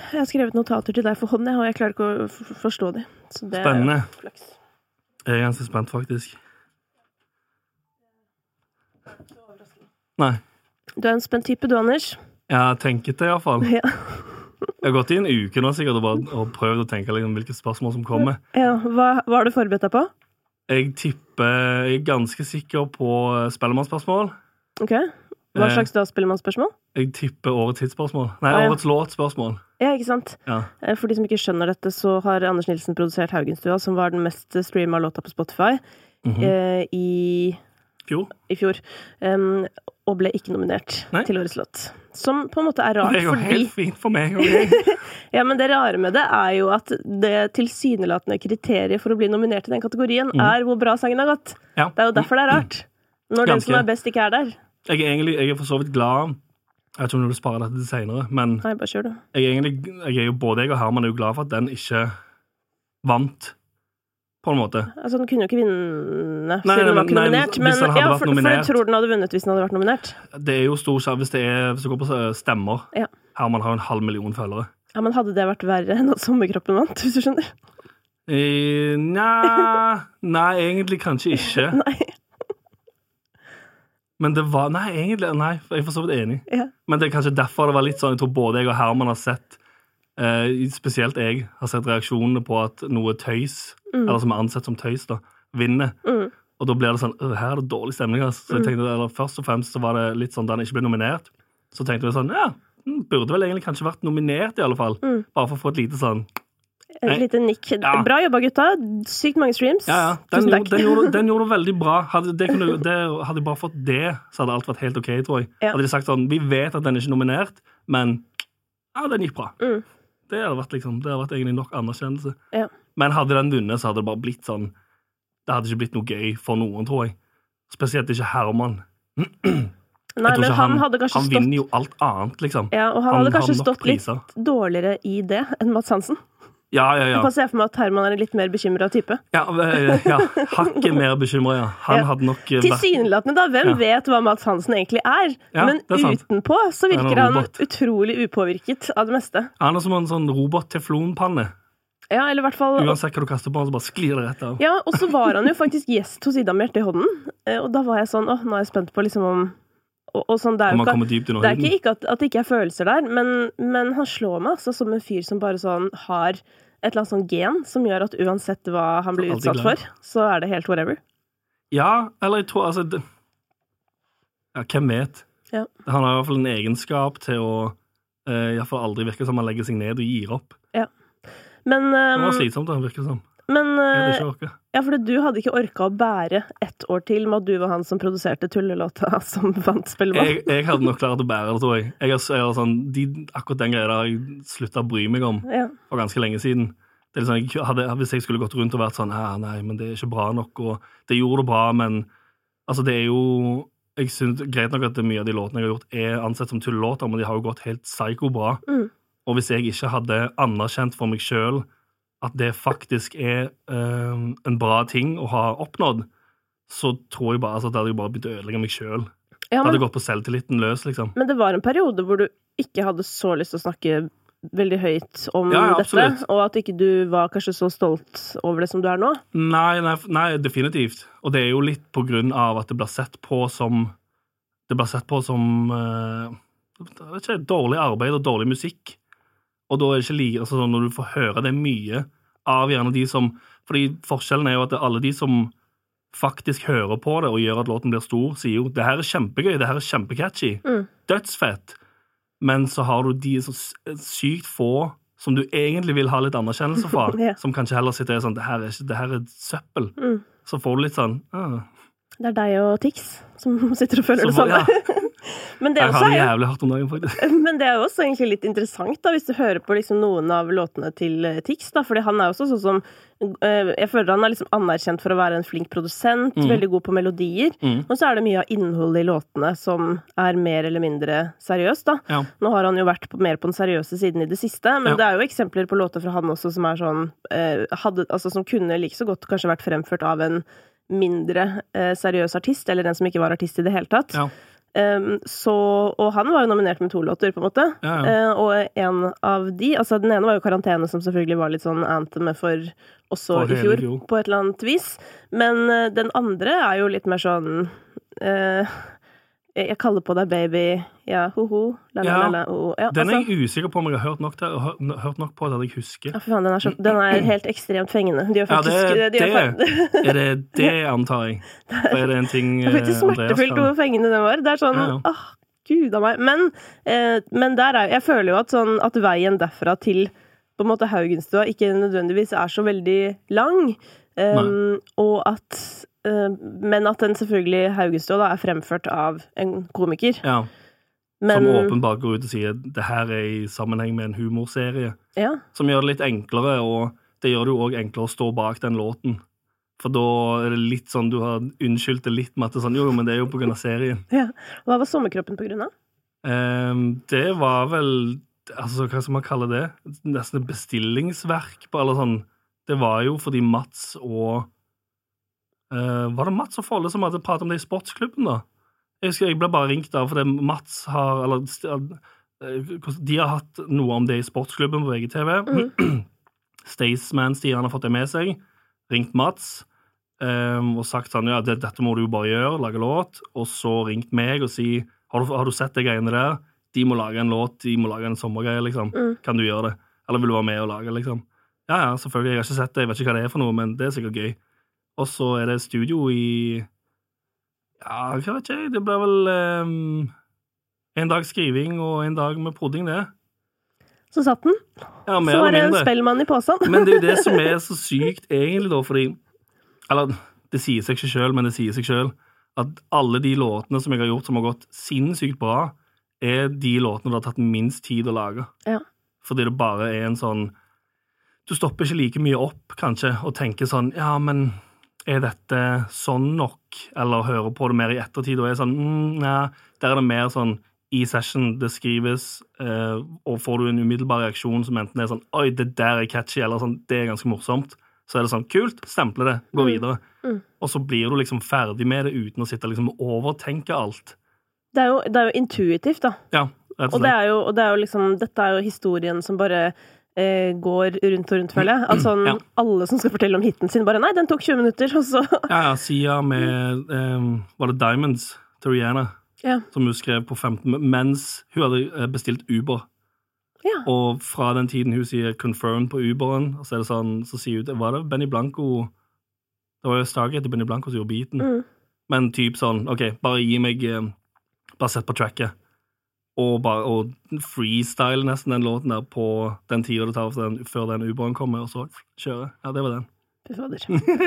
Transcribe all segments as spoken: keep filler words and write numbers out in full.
Jeg har skrevet notater til deg for hånd, og jeg klarer ikke å f- forstå det. Så det Spennende. er flaks. Jeg er ganske spent, faktisk. Nei. Du er en spent type, du, Anders. Jeg har tenkt det i hvert fall. Ja. Jeg har gått i en uke nå sikkert og, bare, og prøvd å tenke liksom, hvilke spørsmål som kommer. Ja, hva, hva har du forberedt deg på? Jeg tipper, jeg er ganske sikker på spellemannsspørsmål. Ok. Hva slags da spellemannsspørsmål? Jeg tipper årets hitspørsmål. Nei, Ah, ja. årets låtspørsmål. Ja, ikke sant? Ja. Eh, For de som ikke skjønner dette, så har Anders Nilsen produsert Haugenstua, som var den mest streama låta på Spotify Mhm. eh, i, Fjor. i fjor. Um, og ble ikke nominert Nei. til årets låt. Som på en måte er rart, Det går fordi helt fint for meg. Okay? Ja, men det rare med det er jo at det tilsynelatende kriteriet for å bli nominert i den kategorien Mhm. er hvor bra sangen har gått. Ja. Det er jo derfor det er rart. Når den Ganske. som er best ikke er der. Jeg er egentlig jeg er for så vidt glad. Jeg vet ikke om du vil spare dette til senere, men Nei, bare kjør du. jeg er, egentlig, jeg er jo både jeg og Herman er jo glad for at den ikke vant, på en måte. Altså, den kunne jo ikke vinne Nei, siden nei, den var ikke nei, nominert. hvis Men den hadde ja, vært for, for nominert. jeg tror den hadde vunnet hvis den hadde vært nominert. Det er jo stor sjanse hvis det er hvis det går på stemmer. Ja. Herman har jo en halv million følgere. Ja, men hadde det vært verre enn at Sommerkroppen vant, hvis du skjønner? Eh, nei, nei, egentlig kanskje ikke. Nei. Men det var, nei, egentlig, nei, jeg er for så vidt enig. Ja. Men det er kanskje derfor det var litt sånn, jeg tror både jeg og Herman har sett, eh, spesielt jeg, har sett reaksjonene på at noe tøys, Mm. eller som er ansett som tøys da, vinner. Mm. Og da blir det sånn, «Øh, her er det dårlig stemning, ass». Så jeg tenkte, eller først og fremst så var det litt sånn, da han ikke ble nominert, så tenkte vi sånn, ja, den burde vel egentlig kanskje vært nominert i alle fall, Mm. bare for å få et lite sånn, Et Nei. lite nikk. Ja. Bra jobba, gutta. Sykt mange streams. ja, ja, den, Tusen gjorde, takk. den, gjorde, den gjorde det veldig bra. Hadde, det kunne, det, hadde jeg bare fått det, så hadde alt vært helt ok, tror jeg. Ja. Hadde de sagt sånn, vi vet at den er ikke nominert, men ja, den gikk bra. Mm. Det hadde vært liksom, det hadde vært egentlig nok anerkjennelse. Ja. Men hadde den vunnet, så hadde det bare blitt sånn, det hadde ikke blitt noe gøy for noen, tror jeg. Spesielt ikke Herman. Nei, Jeg tror men ikke han, hadde kanskje han stått vinner jo alt annet, liksom. Ja, og han, Han hadde kanskje har nok stått litt priser. dårligere i det enn Mats Hansen. Ja, ja, Jeg ja. kan se for meg at Herman er en litt mer bekymret type. Ja, eh, ja hakket mer bekymret, ja. Han Ja. hadde nok eh, vært... Tilsynelatende da, hvem Ja. vet hva Mats Hansen egentlig er? Ja, Men det er sant. utenpå så Det er virker noe han robot. utrolig upåvirket av det meste. Han er som en sånn robot-teflonpanne. Ja, eller i hvert fall Uansett hva du kaster på han, så bare sklir det rett av. Ja, og så var han jo faktisk gjest hos Ida med hjertet i hånden. Eh, Og da var jeg sånn, åh, nå er jeg spent på liksom om Og, og sånn, det er Om jo han ikke, kommer dypt under det er huden. ikke, ikke at, at det ikke er følelser der, men, men han slår meg altså som en fyr som bare sånn har et eller annet sånn gen som gjør at uansett hva han blir Alltid utsatt glad. for, så er det helt whatever. Ja, eller jeg tror, altså... Det... Ja, hvem vet? Ja. Han har i hvert fall en egenskap til å eh, i hvert fall aldri virke som han legger seg ned og gir opp. Men, Det um, var slitsomt, det virker som. men Jeg hadde uh, ikke orket. ja, for du hadde ikke orket å bære ett år til med at du var han som produserte tullelåta som vant Spellemann. Jeg, jeg hadde nok klart å bære det, tror jeg. jeg, har, jeg har sånn, de, akkurat den greia der har jeg sluttet å bry meg om Ja. for ganske lenge siden. Det er liksom, jeg hadde, hvis jeg skulle gått rundt og vært sånn, «Hæ, nei, men det er ikke bra nok, og det gjorde det bra, men altså det er jo, jeg synes greit nok at det mye av de låtene jeg har gjort er ansett som tullelåter, men de har jo gått helt psyko bra. Mm. Og hvis jeg ikke hadde anerkjent for meg selv at det faktisk er eh, en bra ting å ha oppnådd, så tror jeg bare, altså, det hadde jeg bare begynt å ødelegge meg selv. Ja, Det hadde men, gått på selvtilliten løs, liksom. men det var en periode hvor du ikke hadde så lyst til å snakke veldig høyt om Ja, ja, dette, absolutt. og at ikke du var kanskje så stolt over det som du er nå. Nei, nei, nei, definitivt. Og det er jo litt på grunn av at det blir sett på som det blir sett på som eh, jeg vet ikke, dårlig arbeid og dårlig musikk. Og da er det ikke like, altså når du får høre det mye av gjerne de som, fordi forskjellen er jo at det er alle de som faktisk hører på det og gjør at låten blir stor, sier jo, det her er kjempegøy, det her er kjempecatchy, Mm. dødsfett. Men så har du de så sykt få som du egentlig vil ha litt anerkjennelse fra, Ja. som kanskje heller sitter og sånn, det her er, ikke, det her er søppel. Mm. Så får du litt sånn, ah, Det er deg og Tix som sitter og føler så det får, samme. ja, Men det jeg også har det er jo jævlig hardt om dagen, faktisk. Men det er jo også egentlig litt interessant da, hvis du hører på liksom noen av låtene til eh, Tix, da, fordi han er jo også sånn som, eh, jeg føler han er liksom anerkjent for å være en flink produsent, Mm. veldig god på melodier, Mm. og så er det mye av innholdet i låtene som er mer eller mindre seriøst da. Ja. Nå har han jo vært på, mer på den seriøse siden i det siste, men Ja. det er jo eksempler på låter fra han også som er sånn, eh, hadde, altså som kunne like så godt kanskje vært fremført av en mindre eh, seriøs artist, eller en som ikke var artist i det hele tatt. Ja. Um, så, og han var jo nominert med to låter, på en måte. Ja, ja. Uh, og en av de, altså den ene var jo Karantene, som selvfølgelig var litt sånn anthem for også For i fjor, fjor. på et eller annet vis. Men uh, den andre er jo litt mer sånn uh, jeg kaller på deg baby, ja, ho-ho, la-la-la-la, oh, ja, den er altså. jeg usikker på om jeg har hørt nok, til, hørt, hørt nok på at jeg husker. Ja, for faen, den er, så, den er helt ekstremt fengende. De gjør faktisk, ja, det, de gjør det, er det det, antar jeg? For er det en ting Det er faktisk smertefullt hvor fengende den var. Det er sånn, ja, ja. åh, gud av meg. Men, eh, men der er, jeg føler jo at, sånn, at veien derfra til på en måte Haugenstua ikke nødvendigvis er så veldig lang. Um, og at uh, men at den selvfølgelig Haugenstua da er fremført av en komiker. Ja. Men, som åpenbart går ut og sier det her er i sammenheng med en humorserie. Ja. Som gjør det litt enklere, og det gjør det jo også enklere å stå bak den låten. For da er det litt sånn, du har unnskyldt det litt med at det er sånn, jo, men det er jo på grunn av serien. Ja. Hva var Sommerkroppen på grunn av? Um, det var vel, altså hva skal man kalle det? Nesten et bestillingsverk på, eller sånn. Det var jo fordi Mats og uh, var det Mats og Folle som hadde pratet om det i sportsklubben da? Jeg husker jeg ble bare ringt av, fordi Mats har, eller de har hatt noe om det i sportsklubben på V G T V. Mm. Staysman Stian har fått det med seg, ringt Mats um, og sagt sånn, ja, det, dette må du jo bare gjøre, lage låt, og så ringt meg og si, har du, har du sett det greiene der? De må lage en låt, de må lage en sommergreie, liksom. Mm. Kan du gjøre det? Eller vil du være med og lage, liksom? Ja, ja, selvfølgelig, jeg har ikke sett det, jeg vet ikke hva det er for noe, men det er sikkert gøy. Og så er det studio i, ja, jeg vet ikke, det blir vel um, en dag skriving og en dag med prodding, det. Så satt den. Ja, så var det en spellmann i påsen. Men det er jo det som er så sykt egentlig da, fordi, eller det sier seg ikke selv, men det sier seg selv, at alle de låtene som jeg har gjort som har gått sinnssykt bra, er de låtene det har tatt minst tid å lage. Ja. Fordi det bare er en sånn, du stopper ikke like mye opp, kanskje, og tenker sånn, ja, men er dette sånn nok? Eller hører på det mer i ettertid, og er sånn, mm, ja, der er det mer sånn, i session, det skrives, eh, og får du en umiddelbar reaksjon som enten er sånn, oi, det der er catchy, eller sånn, det er ganske morsomt, så er det sånn, kult, stemple det, gå videre. Mm. Mm. Og så blir du liksom ferdig med det uten å sitte liksom og overtenke alt. Det er jo, det er jo intuitivt, da. Ja, rett og slett. Og det er jo, og det er jo liksom, dette er jo historien som bare eh, går rundt og rundt, føler jeg. At sånn, ja. Alle som skal fortelle om hitten sin, bare, nei, den tok tjue minutter, og så... Ja, ja, Sia med, um, var det Diamonds til Rihanna, ja. Som hun skrev på femten, mens hun hadde bestilt Uber. Ja. Og fra den tiden hun sier confirm på Uberen, og så er det sånn, så sier hun, var det Benny Blanco, det var jo Stargate til Benny Blanco som gjorde beaten, mm. Men typ sånn, ok, bare gi meg, bare sett på tracket, og, bare, og freestyle nesten den låten der på den tiden det tar for den, før den Uberen kommer, og så kjøre. Ja, det var den. Fy fader.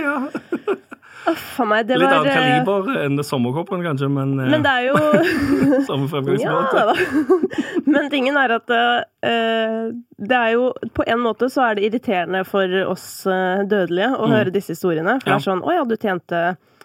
Ja. Oh, for meg, det litt var... annet kaliber enn sommerkoppen, kanskje, men... Men det er jo... Sommerfremgangsmåte. Ja, da. Men tingen er at uh, det er jo... På en måte så er det irriterende for oss uh, dødelige å mm. høre disse historiene. For ja. Det er sånn, åja, du tjente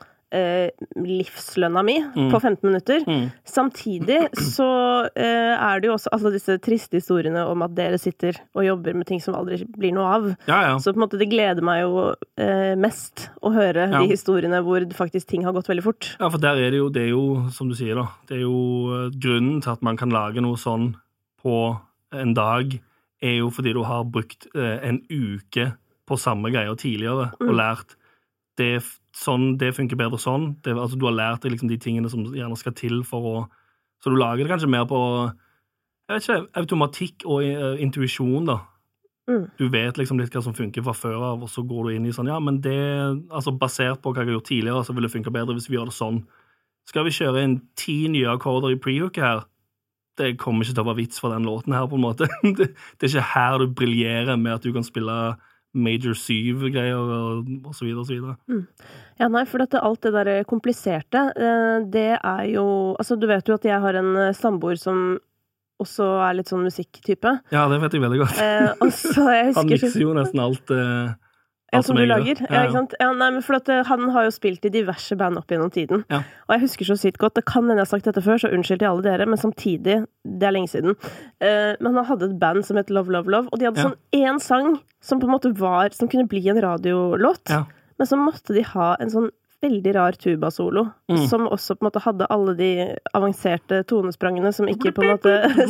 uh, livslønna mi mm. på femten minutter. Mm. Samtidig så uh, er det jo også altså, disse triste historiene om at dere sitter og jobber med ting som aldri blir noe av. Ja, ja. Så på en måte det gleder meg jo uh, mest å høre ja. De historiene hvor faktisk ting har gått veldig fort. Ja, for der er det jo, det er jo, som du sier da, det er jo uh, grunnen til at man kan lage noe sånn på en dag, er jo fordi du har brukt uh, en uke på samme greier tidligere, mm. og lært det, sånn, det funker bedre sånn. Det, altså, du har lært deg liksom de tingene som gjerne skal til for å... Så du lager det kanskje mer på, jeg vet ikke, automatikk og uh, intuisjon da. Mm. Du vet liksom litt hva som funker fra før av, og så går du inn i sånn, ja, men det, altså basert på hva jeg har gjort tidligere, så vil det funke bedre hvis vi gjør det sånn. Skal vi kjøre inn ti nye akkorder i pre-hooket her? Det kommer ikke til å være vits for den låten her, på en måte. det, det er ikke her du briljerer med at du kan spille major syv-greier, og, og så videre, og så videre. Mm. Ja, nei, for dette, alt det der kompliserte, det er jo, altså du vet jo at jeg har en samboer som også er litt sånn musikktype. Ja, det vet jeg veldig godt. Eh, og så jeg husker... Han mikser jo nesten alt, eh, alt ja, som, som du lager. Ja, ja, ikke sant? Ja, nei, men for at, han har jo spilt i diverse band opp gjennom tiden. Ja. Og jeg husker så sykt godt, det kan hende jeg har sagt dette før, så unnskyld til alle dere, men samtidig, det er lenge siden. Eh, men han hadde et band som het Love, Love, Love, og de hadde ja. Sånn en sang som på en måte var, som kunne bli en radiolåt, ja. Men så måtte de ha en sånn veldig rar tuba-solo, mm. som også på en måte hadde alle de avanserte tonesprangene som ikke på en måte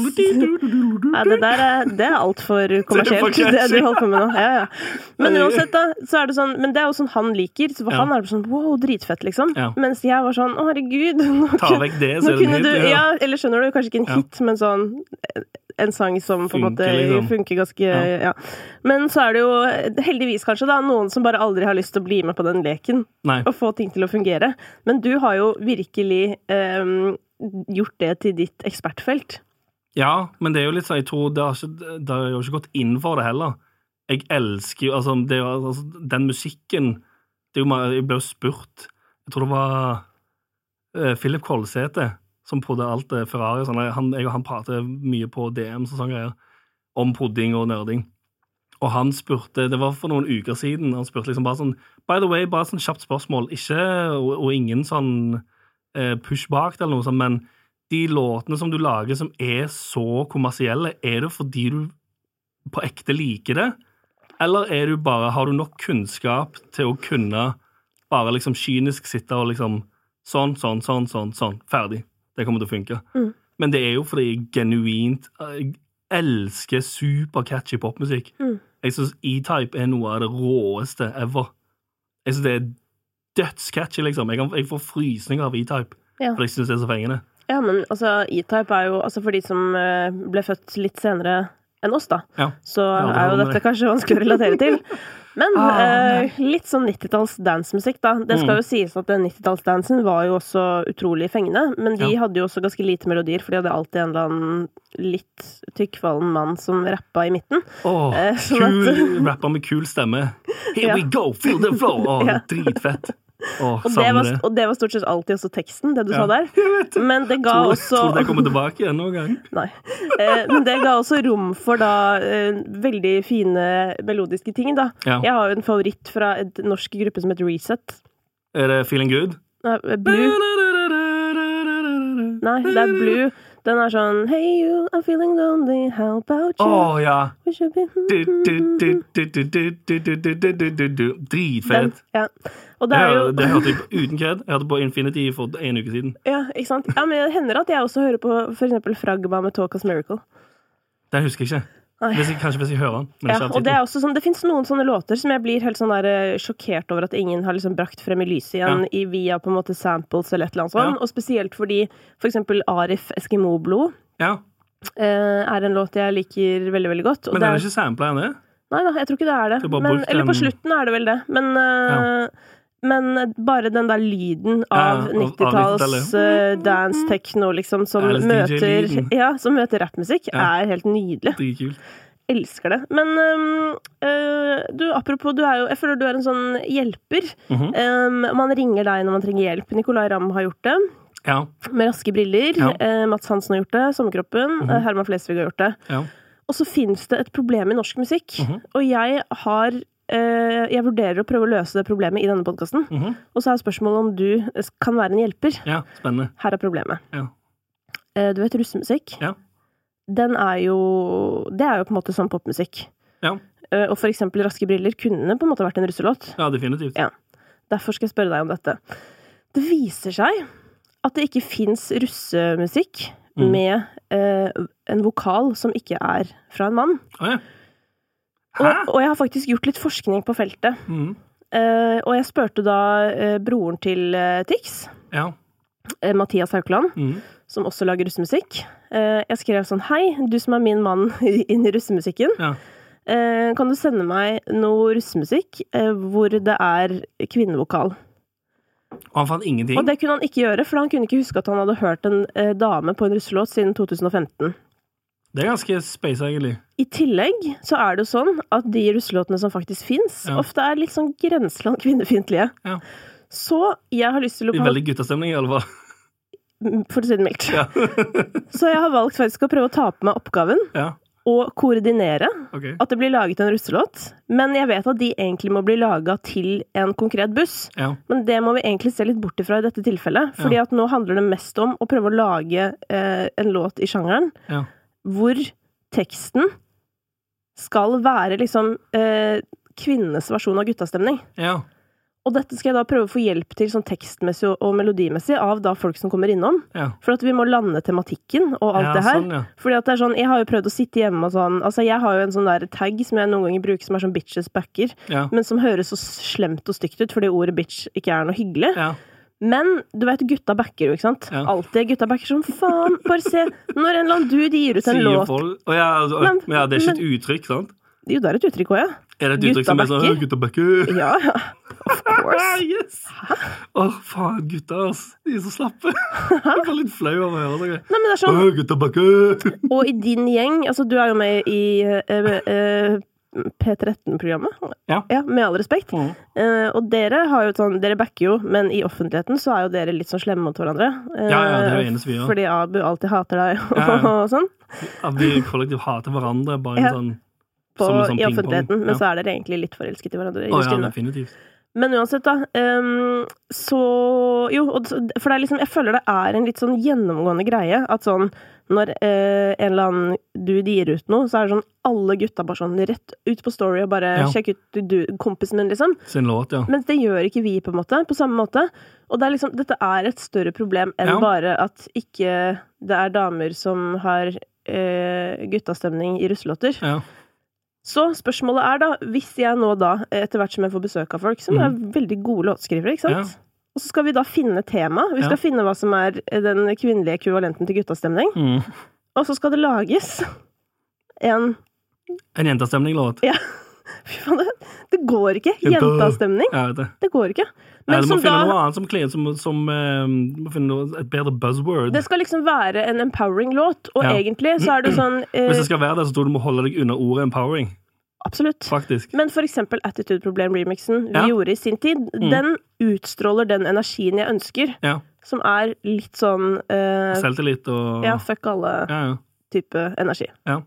ja, det der er, det er alt for kommersielt, det, det du holder på med nå. Ja, ja. Men uansett da, så er det sånn, men det er jo sånn han liker, så for ja. han er det sånn, wow, dritfett liksom. Ja. Mens jeg var sånn, å herregud, nå, ta vekk det, så er det hit. Du, ja. ja, eller skjønner du, kanskje ikke en hit, ja. men sånn en sang som på en måte liksom. funker ganske, ja. ja. Men så er det jo heldigvis kanskje da, noen som bare aldri har lyst til å bli med på den leken, Nei. og få ting til å fungere. Men du har jo virkelig um, gjort det til ditt ekspertfelt. Ja, men det er jo litt sånn, jeg tror det har, ikke, det har jo ikke gått inn for det heller. Jeg elsker jo, altså, det, altså den musikken, det er jo, jeg ble jo spurt, jeg tror det var uh, Philip Kolsæter, som podde alt det Ferrari, sånn, han, jeg og han prater mye på D M og sånne greier, om podding og nerding. Og han spurte, det var for noen uker siden, han spurte liksom bare sånn, by the way, bare sånn kjapt spørsmål, ikke, og, og ingen sånn eh, push bak eller noe sånt, men de låtene som du lager som er så kommersielle, er det fordi du på ekte liker det? Eller er du bare, har du nok kunnskap til å kunne bare liksom kynisk sitte og liksom sånn, sånn, sånn, sånn, sånn, ferdig. Det kommer til å funke. Mm. Men det er jo fordi jeg genuint jeg elsker super-catchy popmusikk. Mm. Jeg synes E-Type er noe av det råeste ever. Jeg synes det er dødscatchy, liksom. Jeg, kan, jeg får frysninger av E-Type, ja. for jeg synes det er så fengende. Ja, men altså, E-Type er jo, altså for de som uh, ble født litt senere enn oss da, ja. så ja, det er jo dette det. kanskje vanskelig å relatere til. Men ah, uh, litt sånn nittitalls dancemusikk da. Det skal mm. jo sies at den nittitalls-dansen var jo også utrolig fengende, men de ja. hadde jo også ganske lite melodier, for de hadde alltid en eller annen litt tykkfallen mann som rappa i midten. Åh, oh, sånn kul, at... rappa med kul stemme. Here ja. we go, feel the flow! Åh, oh, ja. dritfett. Åh, og, det var, det. og det var stort sett alltid også teksten, det du ja. sa der. Men det ga tror, også... Tror du det kommer tilbake igjen noen gang? Nei. Eh, men det ga også rom for da eh, veldig fine melodiske ting da. Ja. Jeg har jo en favoritt fra et norsk gruppe som heter Reset. Er det Feeling Good? Nei, Blue. Nei, det er Blue. Den er sånn Hey you, I'm feeling lonely, how about you? Åh, oh, ja. We should be... Dritfett. Ja. Og det er jo... Det hørte jeg på uten kødd. Jeg hørte på Infinity for en uke siden. Ja, ikke sant? Ja, men det hender at jeg også hører på for eksempel Fragma med Talk as Miracle. Den husker jeg ikke. Hvis jeg, kanskje hvis jeg hører den. Men ja, og det er også sånn, det finnes noen sånne låter som jeg blir helt sånn der sjokkert over at ingen har liksom brakt frem i lyset igjen ja. i, via på en måte samples eller et eller annet sånt. Ja. Og spesielt fordi for eksempel Arif Eskimo-blod ja. eh, er en låt jeg liker veldig, veldig godt. Og men det er det ikke samplet enn det? Nei da, jeg tror ikke det er det. det men, eller på slutten er det vel det. Men... Eh, ja. Men bare den der lyden av ja, nittitalls uh, dance, techno, liksom, som møter, ja, som møter rappmusikk, ja. er helt nydelig. Dritkult. Elsker det. Men um, uh, du, apropos, du er jo, jeg føler du er en sånn hjelper. Mm-hmm. Um, man ringer deg når man trenger hjelp. Nicolai Ramm har gjort det. Ja. Med raske briller. Ja. Uh, Mats Hansen har gjort det. Sommerkroppen. Mm-hmm. uh, Herman Flesvig har gjort det. Ja. Og så finnes det et problem i norsk musikk. Mm-hmm. Og jeg har... Uh, jeg vurderer å prøve å løse det problemet i denne podcasten. Mm-hmm. Og så er spørsmålet om du kan være en hjelper. Ja, spennende. Her er problemet. Ja. Uh, du vet russemusikk? Ja. Den er jo... Det er jo på en måte sånn popmusikk. Ja. Uh, og for eksempel Raske briller kunne på en måte vært en russelåt. Ja, definitivt. Ja. Derfor skal jeg spørre deg om dette. Det viser seg at det ikke finnes russemusikk mm. med uh, en vokal som ikke er fra en mann. Å ja. Og, og jeg har faktisk gjort litt forskning på feltet. Mm. Uh, og jeg spurte da uh, broren til uh, Tix, ja. uh, Mathias Haukeland, mm. som også lager russemusikk. Uh, jeg skrev sånn, hei, du som er min mann inn i russemusikken, ja. uh, kan du sende meg noe russemusikk uh, hvor det er kvinnevokal? Og han fant ingenting? Og det kunne han ikke gjøre, for han kunne ikke huske at han hadde hørt en uh, dame på en russelåt siden to tusen og femten. Det er ganske space, egentlig. I tillegg så er det jo sånn at de russelåtene som faktisk finnes, ja. ofte er litt sånn grenseland kvinnefiendtlige. Ja. Så jeg har lyst til å... I veldig guttastemning, i alle fall. For å si det mildt. Ja. Så jeg har valgt faktisk å prøve å ta på meg oppgaven, ja. og koordinere okay. at det blir laget en russelåt. Men jeg vet at de egentlig må bli laget til en konkret buss. Ja. Men det må vi egentlig se litt bort ifra i dette tilfellet. Fordi ja. at nå handler det mest om å prøve å lage eh, en låt i sjangeren, ja. hvor teksten skal være liksom eh, kvinnenes versjon av guttastemning. Ja. Og dette skal jeg da prøve å få hjelp til sånn tekstmessig og melodimessig av da folk som kommer innom. Ja. For at vi må lande tematikken og alt Ja, det her. sånn, ja. Fordi at det er sånn, jeg har jo prøvd å sitte hjemme og sånn, altså jeg har jo en sånn der tag som jeg noen ganger bruker som er sånn bitches backer, Ja. men som høres så slemt og stygt ut, fordi ordet bitch ikke er noe hyggelig. Ja. Men du vet, gutta backer jo, ikke sant? Ja. Alltid gutta backer som faen. Bare se, når en eller annen dude gir ut en Sier låt. folk, og ja, altså, Men- men ja, det er ikke men- et uttrykk, sant? Jo, det er et uttrykk også, ja. Er det et uttrykk som er sånn, Guttabacker? guttabacker? Ja, ja. Of course. Yes! Åh, faen, gutter, ass. De er så slappe. Jeg blir litt flau av å høre det. Nei, men det er sånn, Åh, guttabacker! og i din gjeng, altså du er jo med i eh, eh, P tretten-programmet, Ja. med all respekt. Mhm. Eh, og dere har jo sånn, dere backer jo, men i offentligheten så er jo dere litt sånn slemme mot hverandre. Eh, Ja, ja, det er jo eneste vi gjør. Fordi Abu alltid hater deg og, Ja, ja. og sånn. At vi kollektivt hater hverandre, bare en Ja. sånn, På, som en sånn i ping-pong. offentligheten, men Ja. så er dere egentlig litt forelsket i hverandre. Å ja, innerst inne. definitivt. Men uansett, da. ehm, så Jo, og, så- for det er liksom, jeg føler det er en litt sånn gjennomgående greie at sånn når eh, en eller annen dude gir ut noe, så er det sånn alle gutta bare sånn rett ut på story og bare Ja. sjekk ut du, du, kompisen min, liksom. Sin låt, ja. Mens det gjør ikke vi, på en måte. På samme måte. Og det er liksom, dette er et større problem enn Ja. bare at ikke det er damer som har eh, guttastemning i russelåter. Ja. Så spørsmålet er da, hvis jeg nå da, etter hvert som jeg får besøk av folk, som er veldig gode låtskrivere, ikke sant? Ja. Og så skal vi da finne tema. Vi skal Ja. finne hva som er den kvinnelige ekvivalenten til guttastemning. Mm. Og så skal det lages en... En jentestemning-låt. Ja, fy faen, det, det går ikke. Jenta. Jentastemning. Ja, vet det. Det går ikke. Nei, Men du må som finne da... noe annet som kler, som, som eh, må finne noe, et bedre buzzword. Det skal liksom være en empowering låt, og Ja. egentlig så er det sånn... Eh, Hvis det skal være det, så tror du du må holde deg under ordet empowering. absolutt. Faktisk. Men for eksempel Attitude Problem-remixen vi Ja. gjorde i sin tid, den utstråler den energien jeg ønsker, Ja. som er litt sånn eh, Selvtillit og ja, fuck alle ja, ja. type energi. Ja.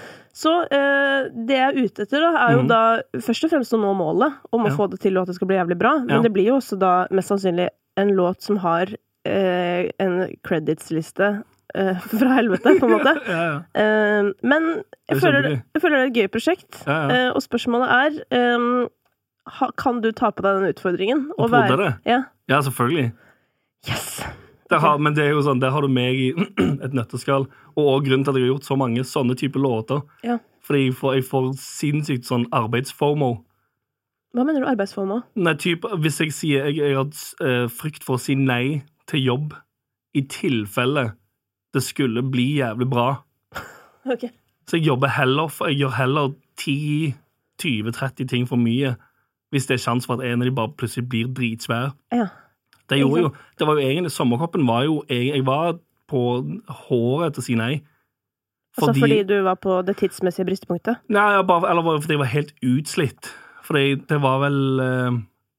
Så eh, det jeg er ute etter, da, er jo Mhm. da først og fremst å nå målet om å Ja. få det til og at det skal bli jævlig bra, men Ja. det blir jo også da mest sannsynlig en låt som har eh, en credits-liste eh, fra helvete, på en måte. ja, ja. Eh, men Det jeg er føler, kjempegøy. jeg føler det er et gøy prosjekt, Ja, ja. eh, og spørsmålet er eh, ha, kan du ta på deg den utfordringen? Og Å være- prodde det? Ja. Ja, selvfølgelig. Yes! Det har, men det er jo sånn, der har du meg i et nøtteskall, og også grunnen til at jeg har gjort så mange sånne typer låter. Ja. Fordi jeg får, jeg får sinnssykt sånn arbeidsfomo. Hva mener du arbeidsform? Nei, typ, hvis jeg sier jeg, jeg har eh, frykt for å si nei til jobb i tilfelle det skulle bli jævlig bra. Ok. Så jeg jobber heller, for, jeg gjør heller ti, tjue, tretti ting for mye hvis det er sjanse for at en av de bare plutselig blir dritsvær. Ja. Det Ikke gjorde jo, sant? det var jo egentlig, sommerkoppen var jo, jeg, jeg var på håret til å si nei. Altså fordi du var på det tidsmessige bristepunktet? Nei, jeg bare, eller bare fordi jeg var helt utslitt. Fordi det var vel eh,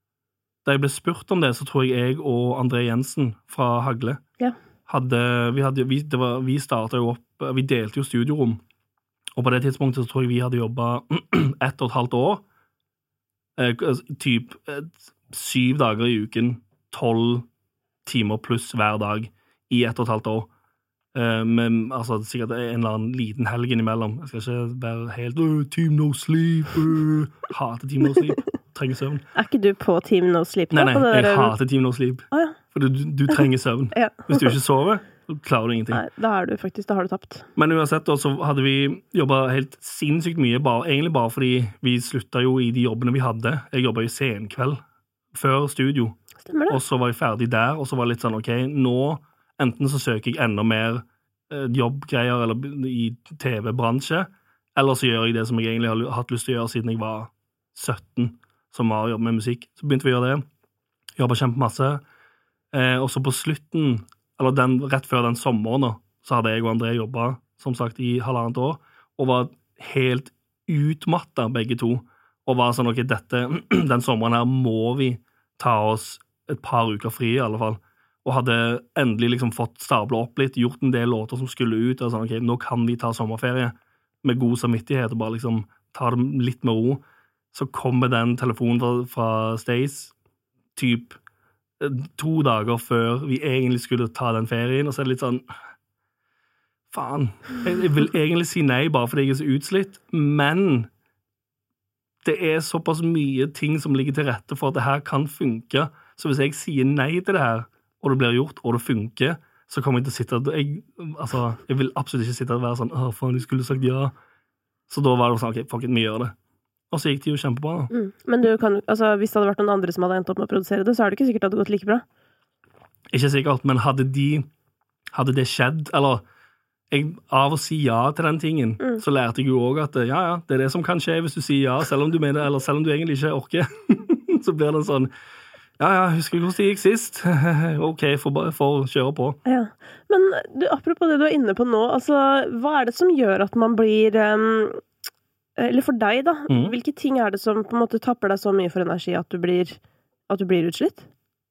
Da jeg ble spurt om det, så tror jeg jeg og André Jensen fra Hagle Ja. hadde Vi, hadde, vi, det var, vi startet jo opp Vi delte jo studiorom. Og på det tidspunktet så tror jeg vi hadde jobbet ett og et halvt år. Eh, typ eh, syv dager i uken. Tolv timer pluss hver dag i ett og et halvt år. Uh, men altså, sikkert en eller annen liten helg innimellom. Jeg skal ikke være helt uh, Team No Sleep. Uh, hater Team No Sleep. Trenger søvn. Er ikke du på Team No Sleep? Nei, da, nei, på det jeg der- hater Team No Sleep. Å, ja. For du, du trenger søvn. Ja. Hvis du ikke sover, så klarer du ingenting. Nei, da er du faktisk, da har du tapt. Men uansett, da, så hadde vi jobbet helt sinnssykt mye, bare, egentlig bare fordi vi sluttet jo i de jobbene vi hadde. Jeg jobbet jo senkveld før studio, Stemmer det? og så var jeg ferdig der, og så var det litt sånn, ok, nå enten så søker jeg enda mer eh, jobbgreier eller b- i T V-bransje, eller så gjør jeg det som jeg egentlig har lu- hatt lyst til å gjøre siden jeg var sytten, som var å jobbe med musikk. Så begynte vi å gjøre det. Jobbet kjempemasse. Eh, og så på slutten, eller den, rett før den sommeren, da, så hadde jeg og André jobbet, som sagt, i halvannet år, og var helt utmattet begge to, og var sånn, ok, dette, den sommeren her må vi ta oss et par uker fri i alle fall, og hadde endelig liksom fått stablet opp litt, gjort en del låter som skulle ut, og sånn, ok, nå kan vi ta sommerferie med god samvittighet, og bare liksom ta det litt med ro. Så kommer den telefonen fra, fra Stace, typ eh, to dager før vi egentlig skulle ta den ferien, og så er det litt sånn, faen, jeg, jeg vil egentlig si nei bare fordi jeg er så utslitt, men det er såpass mye ting som ligger til rette for at det her kan funke. Så hvis jeg sier nei til det her, og det blir gjort, og det funker, så kommer jeg til å sitte jeg, altså, jeg vil absolutt ikke sitte og være sånn, åh, faen, jeg skulle sagt ja. Så da var det sånn, ok, fuck it, vi gjør det. Og så gikk det jo kjempebra. Mm. Men du kan, altså, hvis det hadde vært noen andre som hadde endt opp med å produsere det, så er det ikke sikkert at det hadde gått like bra. Ikke sikkert, men hadde de, hadde det skjedd, eller jeg, av å si ja til den tingen, mm. så lærte jeg jo også at ja, ja, det er det som kan skje hvis du sier ja, selv om du mener, eller selv om du egentlig ikke orker. Så blir det sånn, ja, ja, husker du hvordan det gikk sist? Ok, får, får kjøre på. Ja, men du, apropos det du er inne på nå, altså, hva er det som gjør at man blir, um, eller for deg da, mm. hvilke ting er det som på en måte tapper deg så mye for energi at du blir, at du blir utslitt?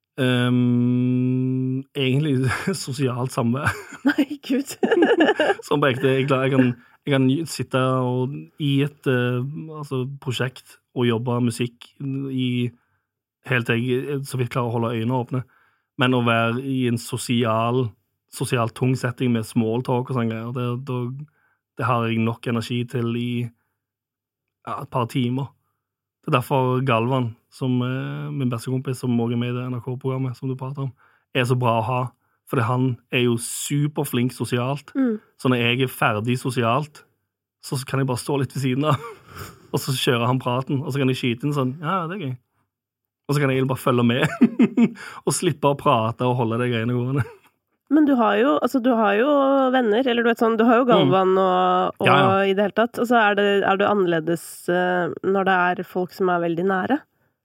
Um, egentlig sosialt samvær. Nei, Gud. Som på ekte, jeg, jeg, kan, jeg kan sitte og, i et uh, altså, prosjekt og jobbe musikk i helt til jeg så vidt klarer å holde øynene åpne. Men å være i en sosial, sosialt tung setting med small talk og sånne greier, det, det, det har jeg nok energi til i ja, et par timer. Det er derfor Galvan, som eh, min beste kompis, som også er med i det N R K-programmet som du prater om, er så bra å ha. Fordi han er jo superflink sosialt. Mm. Så når jeg er ferdig sosialt, så kan jeg bare stå litt ved siden av. Og så kjører han praten, og så kan jeg skyte inn sånn, ja, det er gøy. Og så kan jeg bare følge med, og slippe å prate og holde de greiene gående. Men du har jo, altså du har jo venner, eller du vet sånn, du har jo Galvan og, og ja, ja. I det hele tatt. Altså er det, er det annerledes uh, når det er folk som er veldig nære?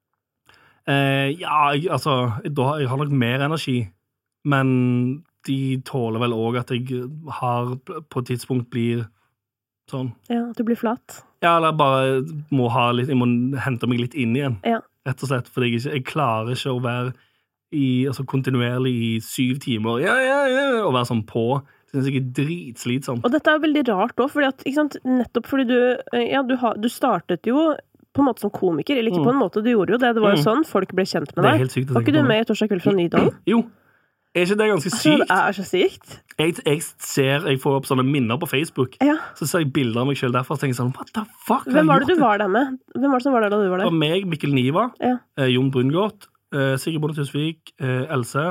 Eh, ja, jeg, altså, da, jeg har nok mer energi, men de tåler vel også at jeg har på et tidspunkt blir sånn. Ja, at du blir flat. Ja, eller bare må ha litt, jeg må hente meg litt inn igjen. Ja. Rett og slett, for jeg, jeg klarer ikke å være i, altså kontinuerlig i syv timer, ja, ja, ja, og være sånn på. Det synes jeg er dritslitsomt. Og dette er jo veldig rart også, fordi at, ikke sant, nettopp fordi du, ja, du, har, du startet jo på en måte som komiker, eller ikke mm. på en måte, du gjorde jo det, det var jo mm. sånn, folk ble kjent med deg. Det er helt sykt. Var ikke du med i Torsdag kveld fra Nydalen? Jo, er ikke det ganske sykt? Altså, det er så sykt. Jeg, jeg ser, jeg får opp sånne minner på Facebook, ja. Så ser jeg bilder av meg selv derfra, og tenker sånn, what the fuck? Hvem var det du var der med? Hvem var det som var der da du var der? Det var meg, Mikkel Niva, ja. eh, Jon Brungot, eh, Sigrid Bonde Tusvik, eh, Else,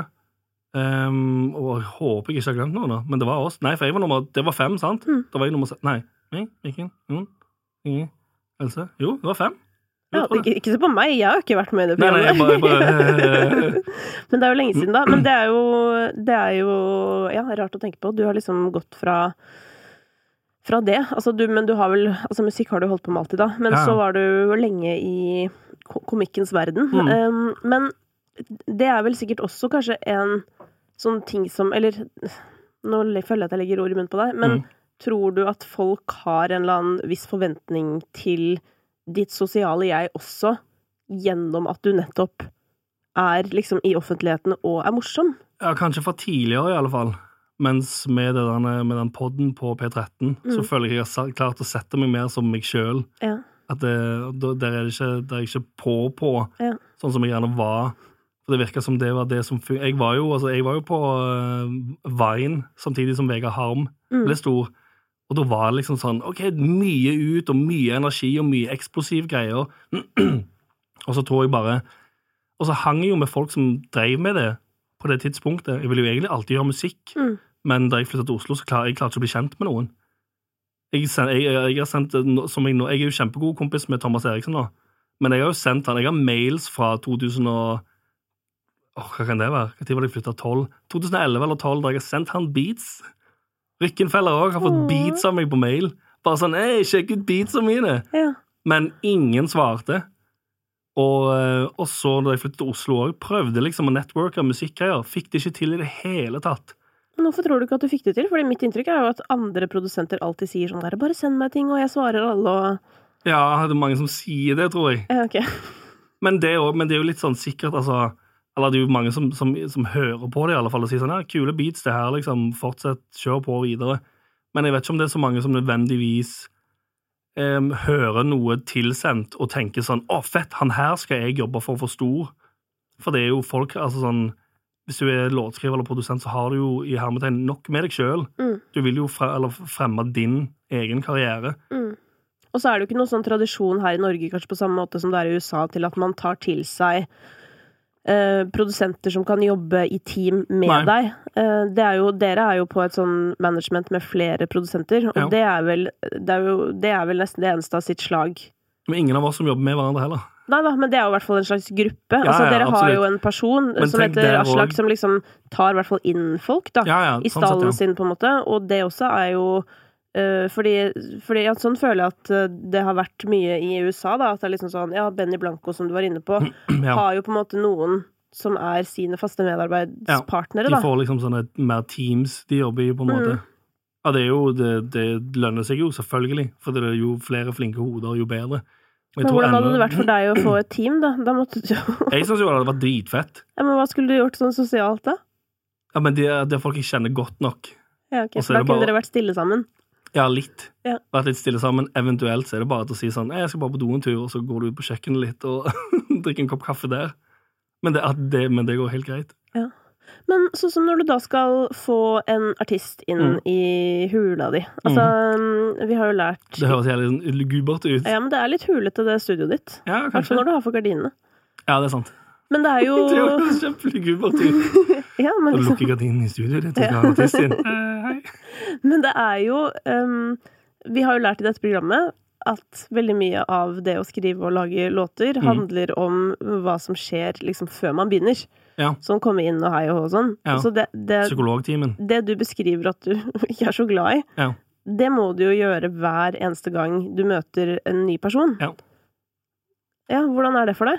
um, og jeg håper jeg ikke har glemt noe nå, men det var oss. Nei, for jeg var nummer, det var fem, sant? Mm. Da var jeg nummer seks. Nei, meg, Mikkel, Jon, Inge, Else. Jo, det var fem. Ja, ikke, ikke se på meg, jeg har ikke vært med i det programmet. Nei, nei, jeg bare, bare... Men det er jo lenge siden da. Men det er jo, det er jo ja, rart å tenke på. Du har liksom gått fra, fra det. Altså, du, men du har vel, altså musikk har du holdt på med alltid da. Men ja. Så var du lenge i komikkens verden. Mm. Um, men det er vel sikkert også kanskje en sånn ting som, eller nå føler jeg at jeg legger ord i munnen på deg, men mm. tror du at folk har en eller annen viss forventning til ditt sosiale jeg også, gjennom at du nettopp er liksom i offentligheten og er morsom? Ja, kanskje for tidligere i alle fall. Mens med, denne, med den podden på P tretten, mm. så føler jeg jeg har klart å sette meg mer som meg selv. Ja. At det, der er det ikke, der er ikke på på, ja. Sånn som jeg gjerne var. For det virket som det var det som fun- jeg var jo, altså, jeg var jo på uh, Vine, samtidig som Vegard Harm mm. ble stor. Og da var det liksom sånn, ok, mye ut, og mye energi, og mye eksplosiv greier. Og så tror jeg bare, og så hang jeg jo med folk som drev med det på det tidspunktet. Jeg ville jo egentlig alltid gjøre musikk, mm. men da jeg flyttet til Oslo, så klar, jeg klarte ikke å bli kjent med noen. Jeg, jeg, jeg har sendt, som jeg nå, jeg er jo kjempegod kompis med Thomas Eriksen nå, men jeg har jo sendt han, jeg har mails fra to tusen og, åh, hva kan det være? Hva tid var det jeg flyttet? tolv? to tusen og elleve eller tolv, da jeg har sendt han beats. Rykkenfeller også har fått beats av meg på mail. Bare sånn, hei, sjekk ut beatsa mine. Ja. Men ingen svarte. Og, og så da jeg flyttet til Oslo også, prøvde liksom å networke musikkgreier. Fikk det ikke til i det hele tatt. Men hvorfor tror du ikke at du fikk det til? Fordi mitt inntrykk er jo at andre produsenter alltid sier sånn der, bare send meg ting, og jeg svarer alle, og... Ja, det er mange som sier det, tror jeg. Ja, ok. Men det er jo, men det er jo litt sånn sikkert, altså... Eller det er jo mange som, som, som hører på det i alle fall, og sier sånn, ja, kule beats det her, liksom, fortsett, kjør på videre. Men jeg vet ikke om det er så mange som nødvendigvis um, hører noe tilsendt og tenker sånn, å, fett, han her skal jeg jobbe for for stor. For det er jo folk, altså sånn, hvis du er låtskriver eller produsent, så har du jo i hermetegn nok med deg selv. Mm. Du vil jo fre, eller fremme din egen karriere. Mm. Og så er det jo ikke noen sånn tradisjon her i Norge, kanskje på samme måte som det er i U S A, til at man tar til seg eh, produsenter som kan jobbe i team med Nei. deg. Eh, det er jo, dere er jo på et sånn management med flere produsenter, og ja. det, er vel, det, er jo, det er vel nesten det eneste av sitt slag. Men ingen av oss som jobber med hverandre heller. Nei da, men det er jo i hvert fall en slags gruppe. Ja, altså, dere ja, har jo en person men som heter Aslak, som liksom tar i hvert fall inn folk da, ja, ja, i stallen sånn sett, sin på en måte, og det også er jo uh, fordi, fordi ja, sånn føler jeg at uh, det har vært mye i U S A da, at det er liksom sånn, ja, Benny Blanco som du var inne på, ja. har jo på en måte noen som er sine faste medarbeidspartnere da. De får liksom sånne mer teams de jobber i på en måte. Mm. Ja, det er jo, det, det lønner seg jo selvfølgelig, for det er jo flere flinke hoder, jo bedre. Men hvordan hadde det vært for deg å få et team, da? Da måtte du jo... Jeg synes jo det hadde vært dritfett. Ja, men hva skulle du gjort sånn sosialt, da? Ja, men det, det er folk jeg kjenner godt nok. Ja, ok. Så da kunne bare... dere vært stille sammen? Ja, litt. Ja. Vært litt stille sammen. Eventuelt så er det bare til å si sånn, jeg skal bare på do en tur, og så går du ut på kjøkkenet litt og drikker en kopp kaffe der. Men det, det, men det går helt greit. Ja. Men sånn som når du da skal få en artist inn mm. i hula di. Altså, mm. vi har jo lært... Det høres helt lugubert ut. Ja, men det er litt hulete det studioet ditt. Ja, kanskje. Hvertfall når du har for gardinene. Ja, det er sant. Men det er jo... det høres kjempelugubert ut. ja, men liksom... Og lukker gardinen i studioet ditt, og skal ha en artist inn. Uh, hei. Men det er jo... Um, vi har jo lært i dette programmet at veldig mye av det å skrive og lage låter mm. handler om hva som skjer liksom før man begynner. Ja. Sånn komme inn og hei og sånn. Ja. Så det, det, Psykologtimen. Det du beskriver at du ikke er så glad i, ja. det må du jo gjøre hver eneste gang du møter en ny person. Ja. Ja, hvordan er det for deg?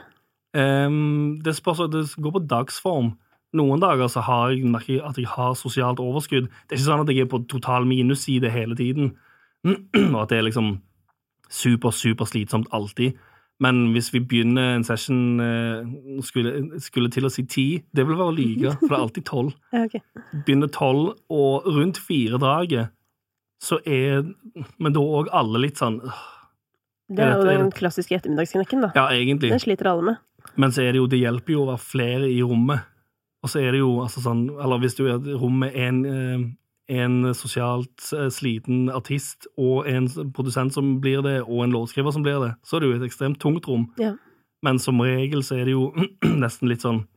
Um, det, spørs, det går på dagsform. Noen dager så har jeg merket at jeg har sosialt overskudd. Det er ikke sånn at jeg er på total minus i det hele tiden. Og at det er liksom super, super slitsomt alltid. Men hvis vi begynner en session eh, skulle, skulle til å si ti, det vil være å lyge, for det er alltid tolv. Ja, okay. Begynner tolv, og rundt fire dager, så er, men da er også alle litt sånn øh, det er jo den klassiske ettermiddagsknekken da. Ja, egentlig. Den sliter alle med. Men så er det jo, det hjelper jo å være flere i rommet. Og så er det jo, altså sånn, eller hvis du er i rommet en eh, en sosialt sliten artist og en produsent som blir det, og en låtskriver som blir det, så er det jo et ekstremt tungt rom. Ja. Men som regel så er det jo nesten litt sånn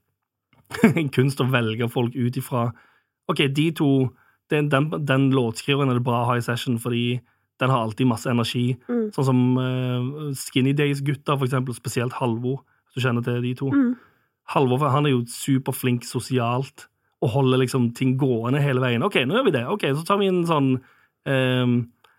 kunst å velge folk ut ifra ok, de to, den, den, den låtskriveren er det bra å ha i session, fordi den har alltid masse energi. Mm. Sånn som uh, Skinny Days-gutta, for eksempel, spesielt Halvor, hvis du kjenner til de to. Mm. Halvor, han er jo superflink sosialt, og holde liksom ting gående hele veien. Ok, nå gjør vi det. Ok, så tar vi en sånn eh,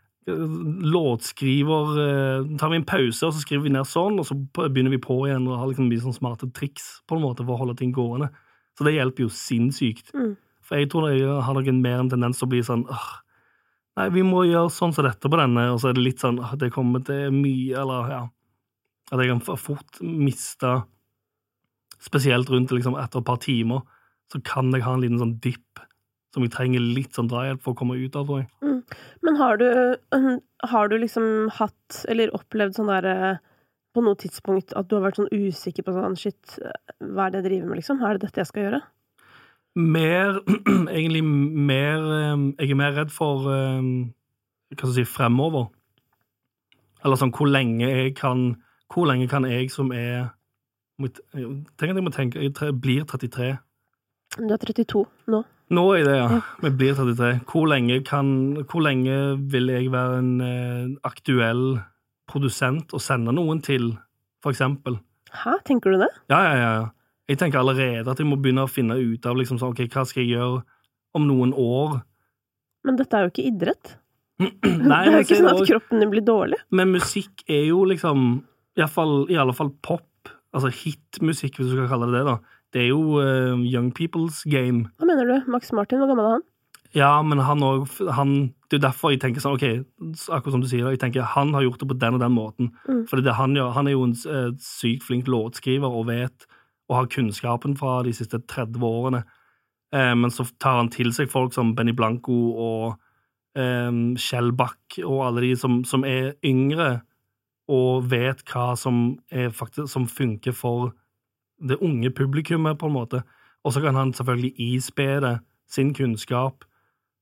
låtskriver, eh, tar vi en pause, og så skriver vi ned sånn, og så begynner vi på igjen og har liksom mye sånn smarte triks på en måte for å holde ting gående. Så det hjelper jo sinnssykt. Mm. For jeg tror jeg har noen mer en tendens til å bli sånn, åh, nei, vi må gjøre sånn som dette på denne, og så er det litt sånn, åh, det kommer til mye, eller ja, at jeg kan fort miste, spesielt rundt liksom etter et par timer, så kan jeg ha en liten sånn dipp som jeg trenger litt sånn drahjelp for å komme ut av, tror jeg. Mm. Men har du, har du liksom hatt, eller opplevd sånn der, på noe tidspunkt, at du har vært sånn usikker på sånn, shit, hva er det jeg driver med, liksom? Er det dette jeg skal gjøre? Mer, egentlig mer, jeg er mer redd for, hva skal jeg si, fremover. Eller sånn, hvor lenge jeg kan, hvor lenge kan jeg som er, tenk at jeg må tenke, jeg blir trettitre. Du er trettito nå. Nå er det, ja. Vi blir trettitre. Hvor lenge, kan, hvor lenge vil jeg være en eh, aktuell produsent og sende noen til, for eksempel? Hæ? Tenker du det? Ja, ja, ja. Jeg tenker allerede at jeg må begynne å finne ut av, liksom sånn, ok, hva skal jeg gjøre om noen år? Men dette er jo ikke idrett. Nei, det er jo ikke sånn at kroppen blir dårlig. Men musikk er jo liksom, i alle fall, i alle fall pop, altså hitmusikk, hvis du skal kalle det det da. Det er jo uh, young people's game. Hva mener du? Max Martin, hvor gammel er han? Ja, men han også, han, det er jo derfor jeg tenker sånn, ok, akkurat som du sier, jeg tenker han har gjort det på den og den måten. Mm. For det han gjør, han er jo en uh, sykt flink låtskriver og vet, og har kunnskapen fra de siste tretti årene. Uh, men så tar han til seg folk som Benny Blanco og um, Kjell Bach og alle de som, som er yngre og vet hva som, er faktisk, som funker for det unge publikummet på en måte, og så kan han selvfølgelig ispede sin kunnskap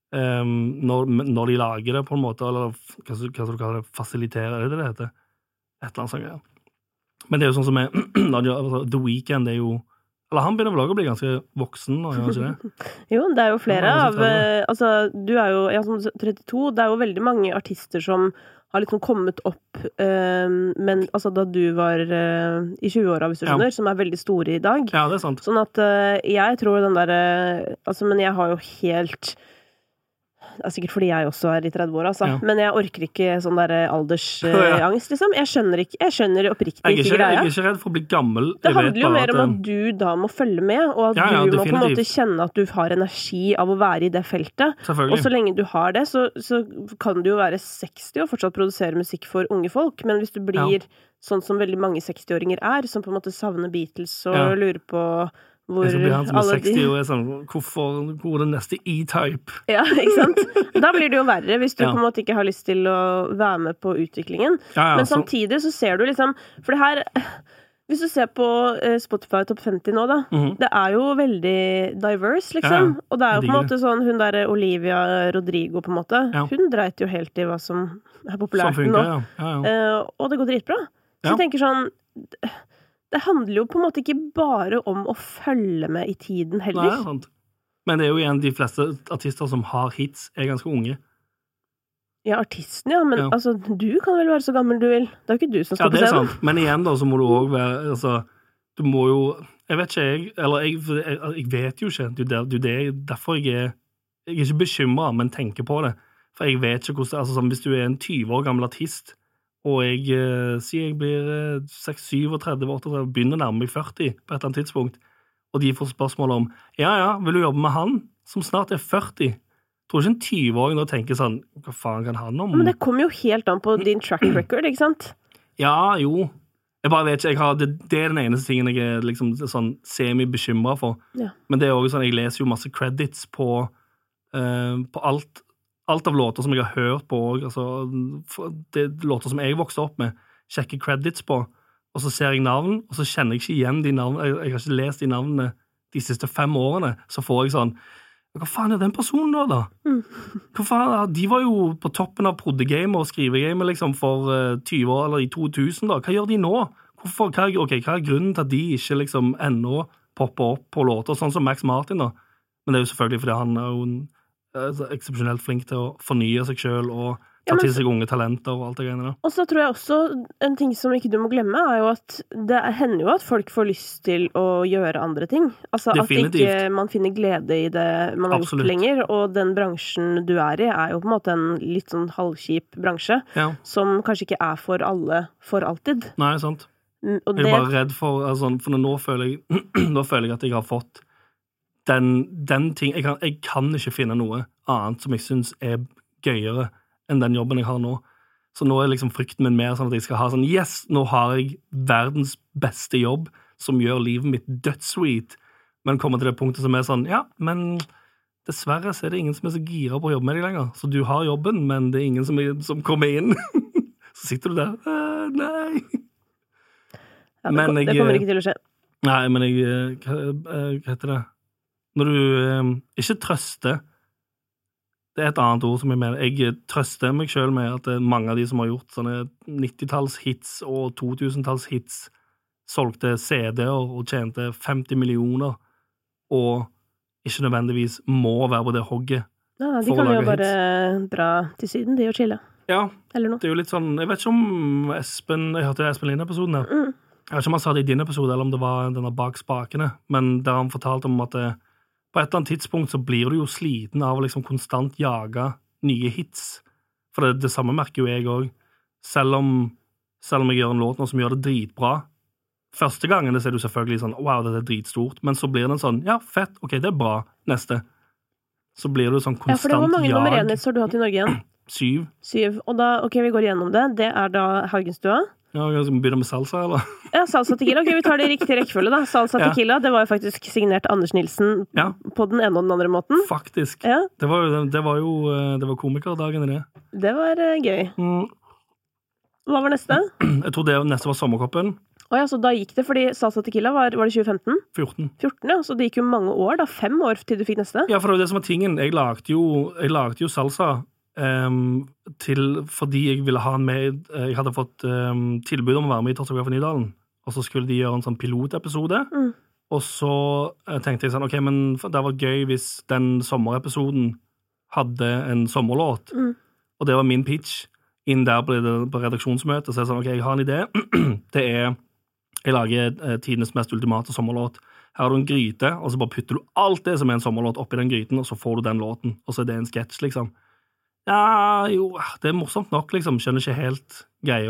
um, når, når de lager det på en måte, eller hva, hva skal du kalle det, fasiliterer, er det det det heter? Et eller annet sånt, ja. Men det er jo sånn som er, The Weeknd er jo, eller han begynner vel også å bli ganske voksen, og gjør ikke det? Jo, det er jo flere av, altså, du er jo, ja, som trettito, det er jo veldig mange artister som har liksom kommet opp, uh, men altså da du var uh, i tjue-åra, hvis du skjønner, ja. Som er veldig store i dag. Ja, det er sant. Sånn at uh, jeg tror den der, uh, altså, men jeg har jo helt, det er sikkert fordi jeg også er i tredve år, altså. Ja. Men jeg orker ikke sånn der aldersangst, uh, liksom. Jeg skjønner ikke, jeg skjønner oppriktig ikke, ikke greia. Jeg er ikke redd for å bli gammel. Det handler jo mer om at du da må følge med, og at ja, ja, du må på en måte kjenne at du har energi av å være i det feltet. Og så lenge du har det, så, så kan du jo være seksti og fortsatt produsere musikk for unge folk, men hvis du blir ja. Sånn som veldig mange sekstiåringer er, som på en måte savner Beatles og ja. Lurer på hvor jeg blir han som er seksti og er sånn, hvorfor går det neste E-Type? Ja, ikke sant? Da blir det jo verre hvis du ja. På en måte ikke har lyst til å være med på utviklingen. Ja, ja, men samtidig så ser du liksom, for det her, hvis du ser på Spotify Top femti nå da, mm-hmm. det er jo veldig diverse, liksom. Ja, og det er jo på en måte sånn, hun der Olivia Rodrigo på en måte, ja. Hun dreit jo helt i hva som er populært funker, nå. Ja. Ja, ja. Uh, og det går dritbra. Så ja. Jeg tenker sånn, det handler jo på en måte ikke bare om å følge med i tiden heller. Nei, sant. Men det er jo igjen de fleste artister som har hits, er ganske unge. Ja, artisten, ja. Men ja. Altså, du kan vel være så gammel du vil. Det er jo ikke du som skal på scenen. Ja, det er sant. Men igjen da, så må du også være, altså, du må jo, jeg vet ikke, jeg, eller jeg, jeg, jeg vet jo ikke, det er det, derfor jeg er, jeg er ikke bekymret, men tenker på det. For jeg vet ikke hvordan, altså, sånn, hvis du er en tjue år gammel artist, og jeg eh, sier jeg blir eh, seks, syv-tredve, åtte-tredve, begynner å nærme meg førti på et eller annet tidspunkt, og de får spørsmål om, ja, ja, vil du jobbe med han som snart er førti? Tror ikke en tyve-åring da tenker sånn, hva faen kan han om? Men det kommer jo helt an på din track record, ikke sant? Ja, jo. Jeg bare vet ikke, jeg har, det, det er den eneste tingen jeg er liksom sånn semi-bekymret for. Ja. Men det er også sånn, jeg leser jo masse credits på, uh, på alt, alt av låter som jeg har hørt på, altså, det er låter som jeg vokste opp med, sjekker credits på, og så ser jeg navn, og så kjenner jeg ikke igjen de navnene, jeg, jeg har ikke lest de navnene de siste fem årene, så får jeg sånn, hva faen er den personen nå da? Mm. Hva faen, de var jo på toppen av proddegamer og skrivegamer liksom for uh, tyve år, eller i to tusen da, hva gjør de nå? Hvorfor, hva, okay, hva er grunnen til at de ikke liksom ennå popper opp på låter, sånn som Max Martin da? Men det er jo selvfølgelig fordi han er jo en eksepsjonelt flink til å fornye seg selv og ta ja, men, til seg unge talenter og alt det greiene. Og så tror jeg også en ting som ikke du må glemme er jo at det hender jo at folk får lyst til å gjøre andre ting. Altså definitivt. At ikke man finner glede i det man har Absolutt. Gjort lenger, og den bransjen du er i er jo på en måte en litt sånn halvkjip bransje, ja. Som kanskje ikke er for alle for alltid. Nei, sant. Og det... Jeg er bare redd for, altså, for nå føler jeg, nå føler jeg at jeg har fått Den, den ting, jeg kan, jeg kan ikke finne noe annet som jeg synes er gøyere enn den jobben jeg har nå. Så nå er liksom frykten min mer sånn at jeg skal ha sånn, yes, nå har jeg verdens beste jobb som gjør livet mitt dødssweet, men kommer til det punktet som er sånn, ja, men dessverre så er det ingen som er så gira på å jobbe med deg lenger. Så du har jobben, men det er ingen som, er, som kommer inn. Så sitter du der, øh, nei. Ja, det, men jeg, det kommer ikke til å skje. Nei, men jeg, hva, hva heter det? Når du eh, ikke trøster, det er et annet ord som jeg mener, jeg trøster meg selv med at mange av de som har gjort sånne nittitalls hits og to tusentalls hits solgte C D-er og tjente femti millioner og ikke nødvendigvis må være på det hogget. Ja, de kan jo bare hits. Dra til syden, de og chille. Ja, eller noe. Det er jo litt sånn, jeg vet ikke om Espen, jeg hørte Espen Lind-episoden her, mm. jeg vet ikke om han sa det i din episode, eller om det var denne bak spakene, men der han fortalte om at det på et eller annet tidspunkt så blir du jo sliten av å liksom konstant jage nye hits. For det, det samme merker jo jeg også. Selv om, selv om jeg gjør en låt nå som gjør det dritbra. Første gangen det ser du selvfølgelig sånn, wow, det er dritstort. Men så blir det en sånn, ja, fett, ok, det er bra. Neste. Så blir det sånn konstant jag. Ja, for det var mange jag. Nummer én hits har du hatt i Norge igjen. Syv. Syv. Og da, ok, vi går gjennom det. Det er da Haugenstua. Ja, skal vi begynne med salsa, eller? Ja, salsa tequila. Ok, vi tar det i riktig rekkefølge, da. Salsa ja. Tequila, det var jo faktisk signert Anders Nilsen ja. På den ene og den andre måten. Faktisk. Ja. Det var jo, det var jo det var komikerdagen i det. Det var uh, gøy. Mm. Hva var neste? Jeg tror det neste var Sommerkoppen. Åja, så da gikk det, fordi Salsa Tequila var, var det tjue femten? fjorten. fjorten, ja, så det gikk jo mange år da, fem år til du fikk neste. Ja, for det var det som var tingen. Jeg lagde jo, jeg lagde jo salsa um, til, fordi jeg ville ha en med, jeg hadde fått um, tilbud om å være med i Torsdag kveld for Nydalen, og så skulle de gjøre en sånn pilotepisode, mm. og så tenkte jeg sånn, ok, men det var gøy hvis den sommerepisoden hadde en sommerlåt, mm. og det var min pitch. Inn der ble det på redaksjonsmøte, så jeg sa, ok, jeg har en idé. Det er, jeg lager eh, tidens mest ultimate sommerlåt. Her har du en gryte, og så bare putter du alt det som er en sommerlåt oppi den gryten, og så får du den låten, og så er det en sketsj, liksom. Ja, jo, det er morsomt nok, liksom. Skjønner ikke helt greia.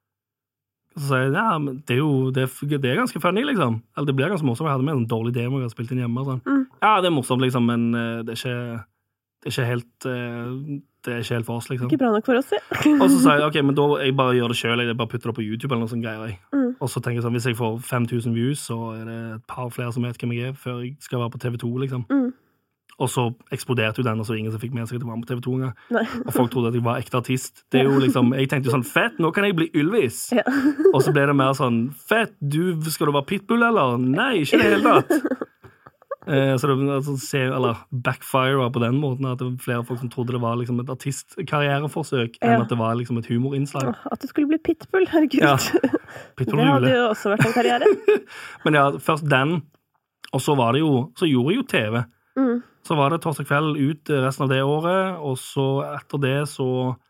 Så sier jeg, ja, men det er jo, det er, det er ganske funny, liksom. Eller det blir ganske morsomt. Jeg hadde med en dårlig demo jeg hadde spilt inn hjemme. Sånn. Mm. Ja, det er morsomt, liksom, men uh, det er ikke, det er ikke helt... Uh, det er ikke helt for oss, liksom. Ikke bra nok for oss, ja. Og så sier jeg, ok, men da jeg bare gjør det selv, jeg bare putter det på YouTube eller noe sånt greier. Mm. Og så tenker jeg sånn, hvis jeg får fem tusen views, så er det et par flere som vet hvem jeg er, før jeg skal være på T V to, liksom. Mm. Og så eksploderte jo den, og så ingen som fikk med seg til å være på T V to engang. Og folk trodde at jeg var ekte artist. Det er jo liksom, jeg tenkte jo sånn, fett, nå kan jeg bli Ylvis. Ja. Og så ble det mer sånn, fett, du, skal du være Pitbull, eller? Nei, ikke det hele tatt. Eh, så det altså, se, eller backfire på den måten at det var flere folk som trodde det var liksom, et artistkarriereforsøk ja. Enn at det var liksom, et humorinnslag. Åh, at det skulle bli Pitbull, herregud. Ja. Pitbull det hadde jo også vært en karriere. Men ja, først den, og så var det jo, så gjorde jeg jo T V. Mm. Så var det Torsdag kveld ut resten av det året, og så etter det så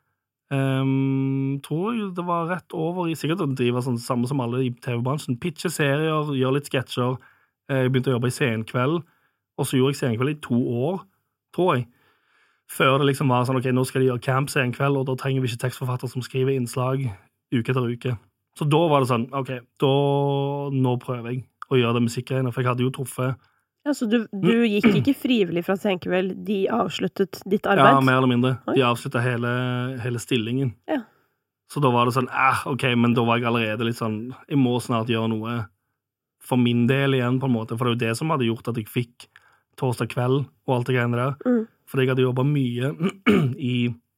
um, tror jeg det var rett over i, sikkert at det var sånn samme som alle i T V-bransjen, pitche serier, gjøre litt sketsjer. Jeg begynte å jobbe i Senkveld, og så gjorde jeg Senkveld i to år, tror jeg. Før det liksom var sånn, ok, nå skal de gjøre camp Senkveld, og da trenger vi ikke tekstforfatter som skriver innslag uke etter uke. Så da var det sånn, ok, da, nå prøver jeg å gjøre det musikkgreiene, for jeg hadde jo truffet. Ja, så du, du gikk ikke frivillig fra Senkveld, de avsluttet ditt arbeid? Ja, mer eller mindre. Oi. De avsluttet hele, hele stillingen. Ja. Så da var det sånn, eh, ok, men da var jeg allerede litt sånn, jeg må snart gjøre noe for min del igjen, på en måte, for det er jo det som hadde gjort at jeg fikk Torsdag kveld og alt det greiene der. Mm. Fordi jeg hadde jobbet mye i,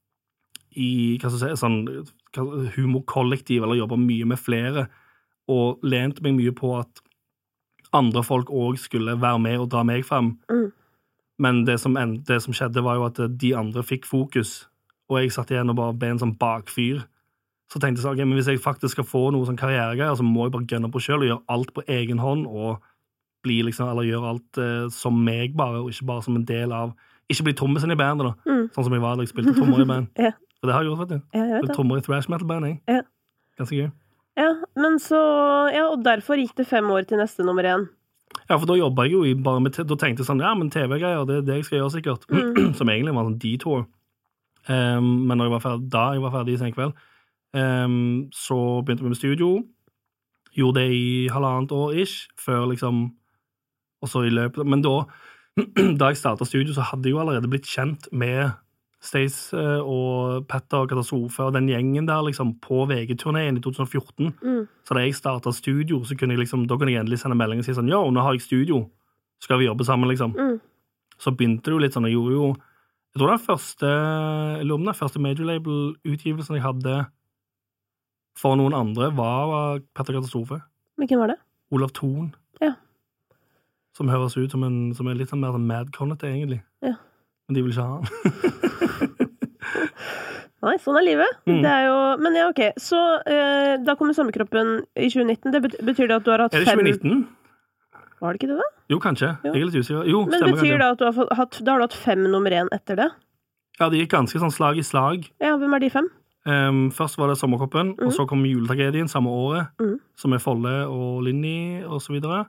i hva skal jeg si, sånn humorkollektiv, eller jobbet mye med flere, og lente meg mye på at andre folk også skulle være med og dra meg frem. Mm. Men det som, det som skjedde var jo at de andre fikk fokus, og jeg satt igjen og bare ble en sånn bakfyr. Så tenkte jeg så, okay, men hvis jeg faktisk skal få noe sånn karrieregreier, så må jeg bare gønne på selv og gjøre alt på egen hånd, og bli liksom, eller gjøre alt eh, som meg bare, og ikke bare som en del av, ikke bli trommisen i bandet da, mm. sånn som jeg var da jeg spilte trommer i band. Ja. Og det har jeg gjort, vet du. Ja, jeg vet det. Trommer i thrash metal band, jeg. Ja. Ganske gøy. Ja, men så, ja, og derfor gikk det fem år til neste nummer én. Ja, for da jobbet jeg jo i bare med, da tenkte jeg sånn, ja, men T V-greier, det er det jeg skal gjøre sikkert, mm. som egentlig var sånn detour. Um, men når jeg var ferdig, da jeg var ferdig i Senkveld, Um, så begynte vi med studio, gjorde det i halvannet år ish, før liksom, og så i løpet, men da, da jeg startet studio, så hadde jeg jo allerede blitt kjent med Stace og Petter og Katastrofe og den gjengen der liksom på V G-turneen i to tusen og fjorten. Mm. Så da jeg startet studio, så kunne jeg liksom, da kunne jeg endelig sende melding og si sånn, jo, nå har jeg studio, skal vi jobbe sammen liksom. Mm. Så begynte det jo litt sånn, jeg gjorde jo, jeg tror den første, jeg lurer om den første major label-utgivelsen jeg hadde for noen andre var Petter Katastrofe. Hvilken var det? Olav Thon. Ja. Som høres ut som en, som er litt sånn mer sånn Mad Connet, egentlig. Ja. Men de vil ikke ha han. Nei, sånn er livet. Mm. Det er jo, men ja, ok. Så eh, da kommer Sommerkroppen i tjue nitten. Det betyr det at du har hatt fem... Er det tjue nitten? Var det ikke det da? Jo, kanskje. Jo. Jeg er litt usikker. Jo, men stemmer betyr kanskje. det at du har hatt, da har du hatt fem nummer én etter det? Ja, det gikk ganske sånn slag i slag. Ja, hvem er de fem? Um, først var det Sommerkroppen, mm. og så kom Juletragedien samme året, mm. som er Folle og Linni, og så videre.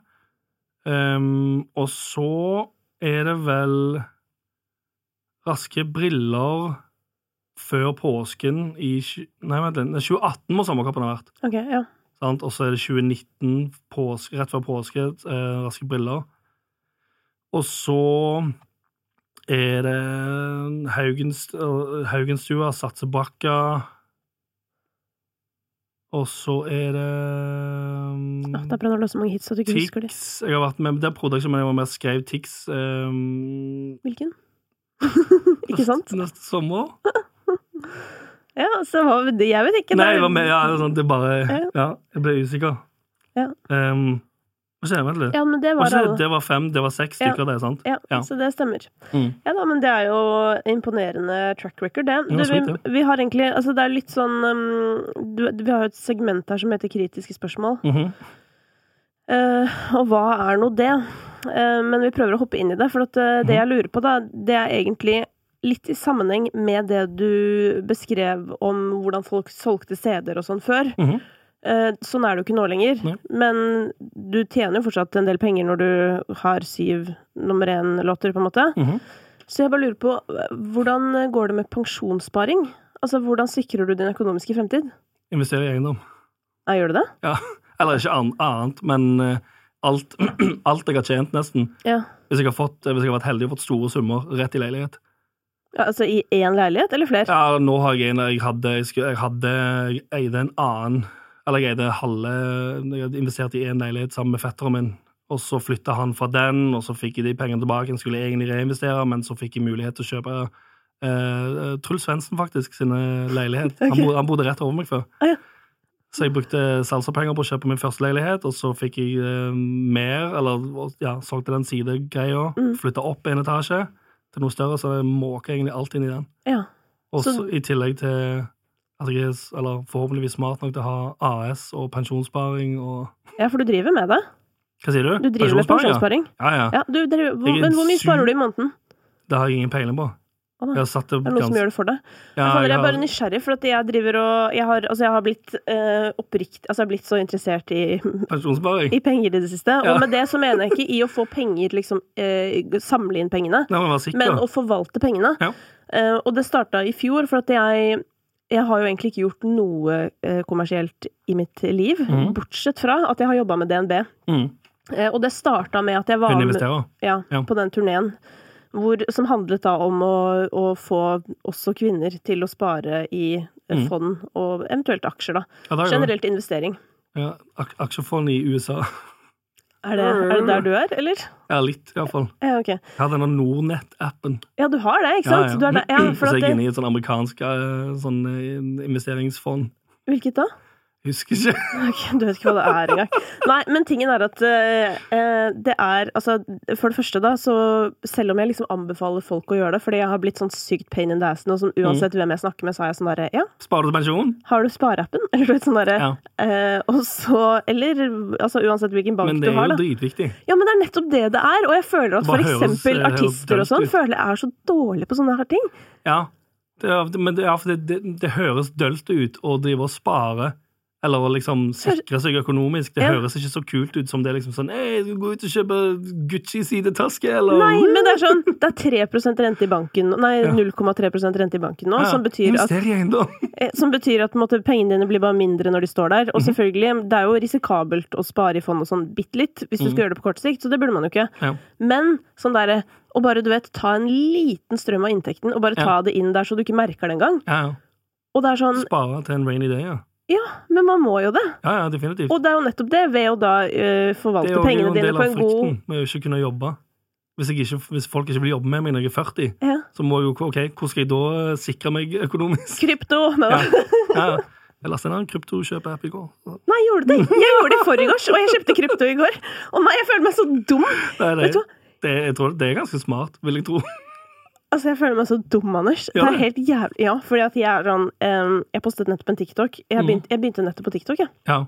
Um, og så er det vel Raske briller før påsken i nei, vent, tjue atten må Sommerkroppen ha vært. Ok, ja. Sant? Og så er det tjue nitten, påske, rett før påske, eh, Raske briller. Og så er det Haugenst, Haugenstua, Satsebakka, og så er det ja, det er bra når du har så mange hits at du ikke husker det. Tix, jeg har vært med, det er produksjonen jeg var med og skrev Tix. Um, Hvilken? Ikke sant? Neste, neste sommer. Ja, så var det, jeg vet ikke. Nei, det var med, ja, det er bare, ja, jeg ble usikker. Ja. Um, hva skjer, vent litt? Ja, men det var Hva skjer? alle. Det var fem, det var seks stykker, Ja. det er sant? Ja, Ja. så det stemmer. Mm. Ja da, men det er jo imponerende track record, det. Ja, Du, sweet, vi, ja. vi har egentlig, altså det er litt sånn, um, du, vi har jo et segment her som heter kritiske spørsmål. Mhm. Eh, og hva er nå det? Eh, men vi prøver å hoppe inn i det, for at, eh, det jeg lurer på da, det er egentlig litt i sammenheng med det du beskrev om hvordan folk solgte C D-er og sånn før. Mhm. Eh, sånn er det jo ikke nå lenger, Nei. men du tjener jo fortsatt en del penger når du har syv nummer én-låter, på en måte. Mhm. Så jeg bare lurer på, hvordan går det med pensjonssparing? Altså, hvordan sikrer du din økonomiske fremtid? Investere i eiendom. Ja, gjør du det? Ja, eller ikke an- annet, men eh, alt, alt jeg har tjent nesten. Ja. Hvis jeg har, fått, hvis jeg har vært heldig og fått store summer rett i leilighet. Ja, altså i én leilighet, eller flere? Ja, nå har jeg en, jeg hadde, jeg, skulle, jeg hadde, jeg eide en annen, eller jeg eide halve, jeg hadde investert i en leilighet sammen med fetteren min, og så flyttet han fra den, og så fikk jeg de pengene tilbake, jeg skulle egentlig reinvestere, men så fikk jeg mulighet til å kjøpe eh, Truls Svendsen faktisk, sin leilighet. Han, Ok. bodde, han bodde rett over meg før. Ah, ja. Så jeg brukte salsapenger på å kjøpe min første leilighet, og så fikk jeg eh, mer, eller ja, solgte den sidegreia, Mm. flyttet opp en etasje til noe større, så jeg måker egentlig alt inn i den. Ja. Og Så- så i tillegg til at jeg er, eller forhåpentligvis smart nok til å ha A S og pensjonssparing og... Ja, for du driver med det. Hva sier du? Du driver med pensjonssparing. Ja, ja. Ja, du, dere, hvor, Jeg er men hvor mye syk- sparer du i månmåneden? Det har jeg ingen peiling på. Å, da. Jeg har satt det... Er det noen som gjør det for deg? Ja, Jeg, fader, jeg er har- bare nysgjerrig, for at jeg driver og Jeg har, altså jeg har blitt eh, opprikt Altså jeg har blitt så interessert i, Pensjonssparing? i penger i det siste. Ja. Og med det så mener jeg ikke i å få penger, liksom eh, samle inn pengene, Nei, men vær sikker. men å forvalte pengene. Ja. Eh, og det starta i fjor, for at jeg Jeg har jo egentlig ikke gjort noe eh, kommersielt i mitt liv, Mhm. bortsett fra at jeg har jobba med D N B. Mm. Eh, og det starta med at jeg var Hun med, investerer. ja, Ja. på den turneen, hvor, som handlet da om å, å få også kvinner til å spare i eh, Mhm. fond, og eventuelt aksjer, da. Ja, det er jo- Generelt investering. Ja, ak aksjefond i U S A. Er det, er det der du er, eller? Ja, litt i hvert fall. Ja, ok. Jeg har denne Nordnett-appen. Ja, du har det, ikke sant? Du er der, ja, for så at jeg er det, inne i et sånn amerikansk eh, sånn eh, investeringsfond. hvilket da? Husker ikke. Ok, du vet ikke hva det er engang. Nei, men tingen er at eh, eh, det er, altså, for det første da, så selv om jeg liksom anbefaler folk å gjøre det, fordi jeg har blitt sånn sykt pain in the ass nå, som uansett hvem jeg snakker med, så er jeg sånn der, ja, Sparer du til pensjon? har du spareappen? Eller du vet sånn der, Ja. eh, og så, eller, altså uansett hvilken bank Men du det er har jo da. dritviktig. Ja, men det er nettopp det det er, og jeg føler at Det for bare høres, eksempel eh, høres artister og dølt sånn, ut. føler jeg er så dårlig på sånne her ting. Ja, det er, men det, er, for det, det, det høres dølt ut å drive og spare, eller å liksom sikre seg økonomisk. Det Ja. høres ikke så kult ut som det er liksom sånn, «Ei, jeg skal gå ut og kjøpe Gucci-sidetaske», eller... Nei, men det er sånn, det er tre prosent rente i banken, nei, Ja. null komma tre prosent rente i banken nå, Ja, som betyr at invester i eiendom. Eh, Som betyr at på en måte, pengene dine blir bare mindre når de står der. Og selvfølgelig, det er jo risikabelt å spare i fond og sånn bitte litt, hvis du skal gjøre det på kort sikt, så det burde man jo ikke. Ja. Men sånn derre å bare, du vet, ta en liten strøm av inntekten, og bare ta Ja. det inn der så du ikke merker det engang. Ja, ja. Og det er sånn, Spare til en rainy day, ja. ja, men man må jo det. Ja, ja, definitivt. Og det er jo nettopp det, ved å da eh, Det forvalte er jo pengene en dine del på av en god frykten med å ikke kunne jobbe. Hvis, jeg ikke, hvis folk ikke vil jobbe med meg når jeg er førti, ja. så må jeg jo, ok, hvordan skal jeg da sikre meg økonomisk? Krypto! Nei, Ja, da. ja. Jeg lastet ned en krypto-kjøp-app i går. Nei, jeg gjorde det! Jeg gjorde det i forgårs, og jeg kjøpte krypto i går. Og nei, jeg føler meg så dum! Det er, Vet du det, hva? det, jeg tror det er ganske smart, vil jeg tro. Altså, jeg føler meg så dum, Anders. Ja. Det er helt jævlig. Ja, fordi at jeg er sånn um, Jeg postet nettopp en TikTok. Jeg, har Mm. begynt, jeg begynte nettopp på TikTok, jeg. Ja,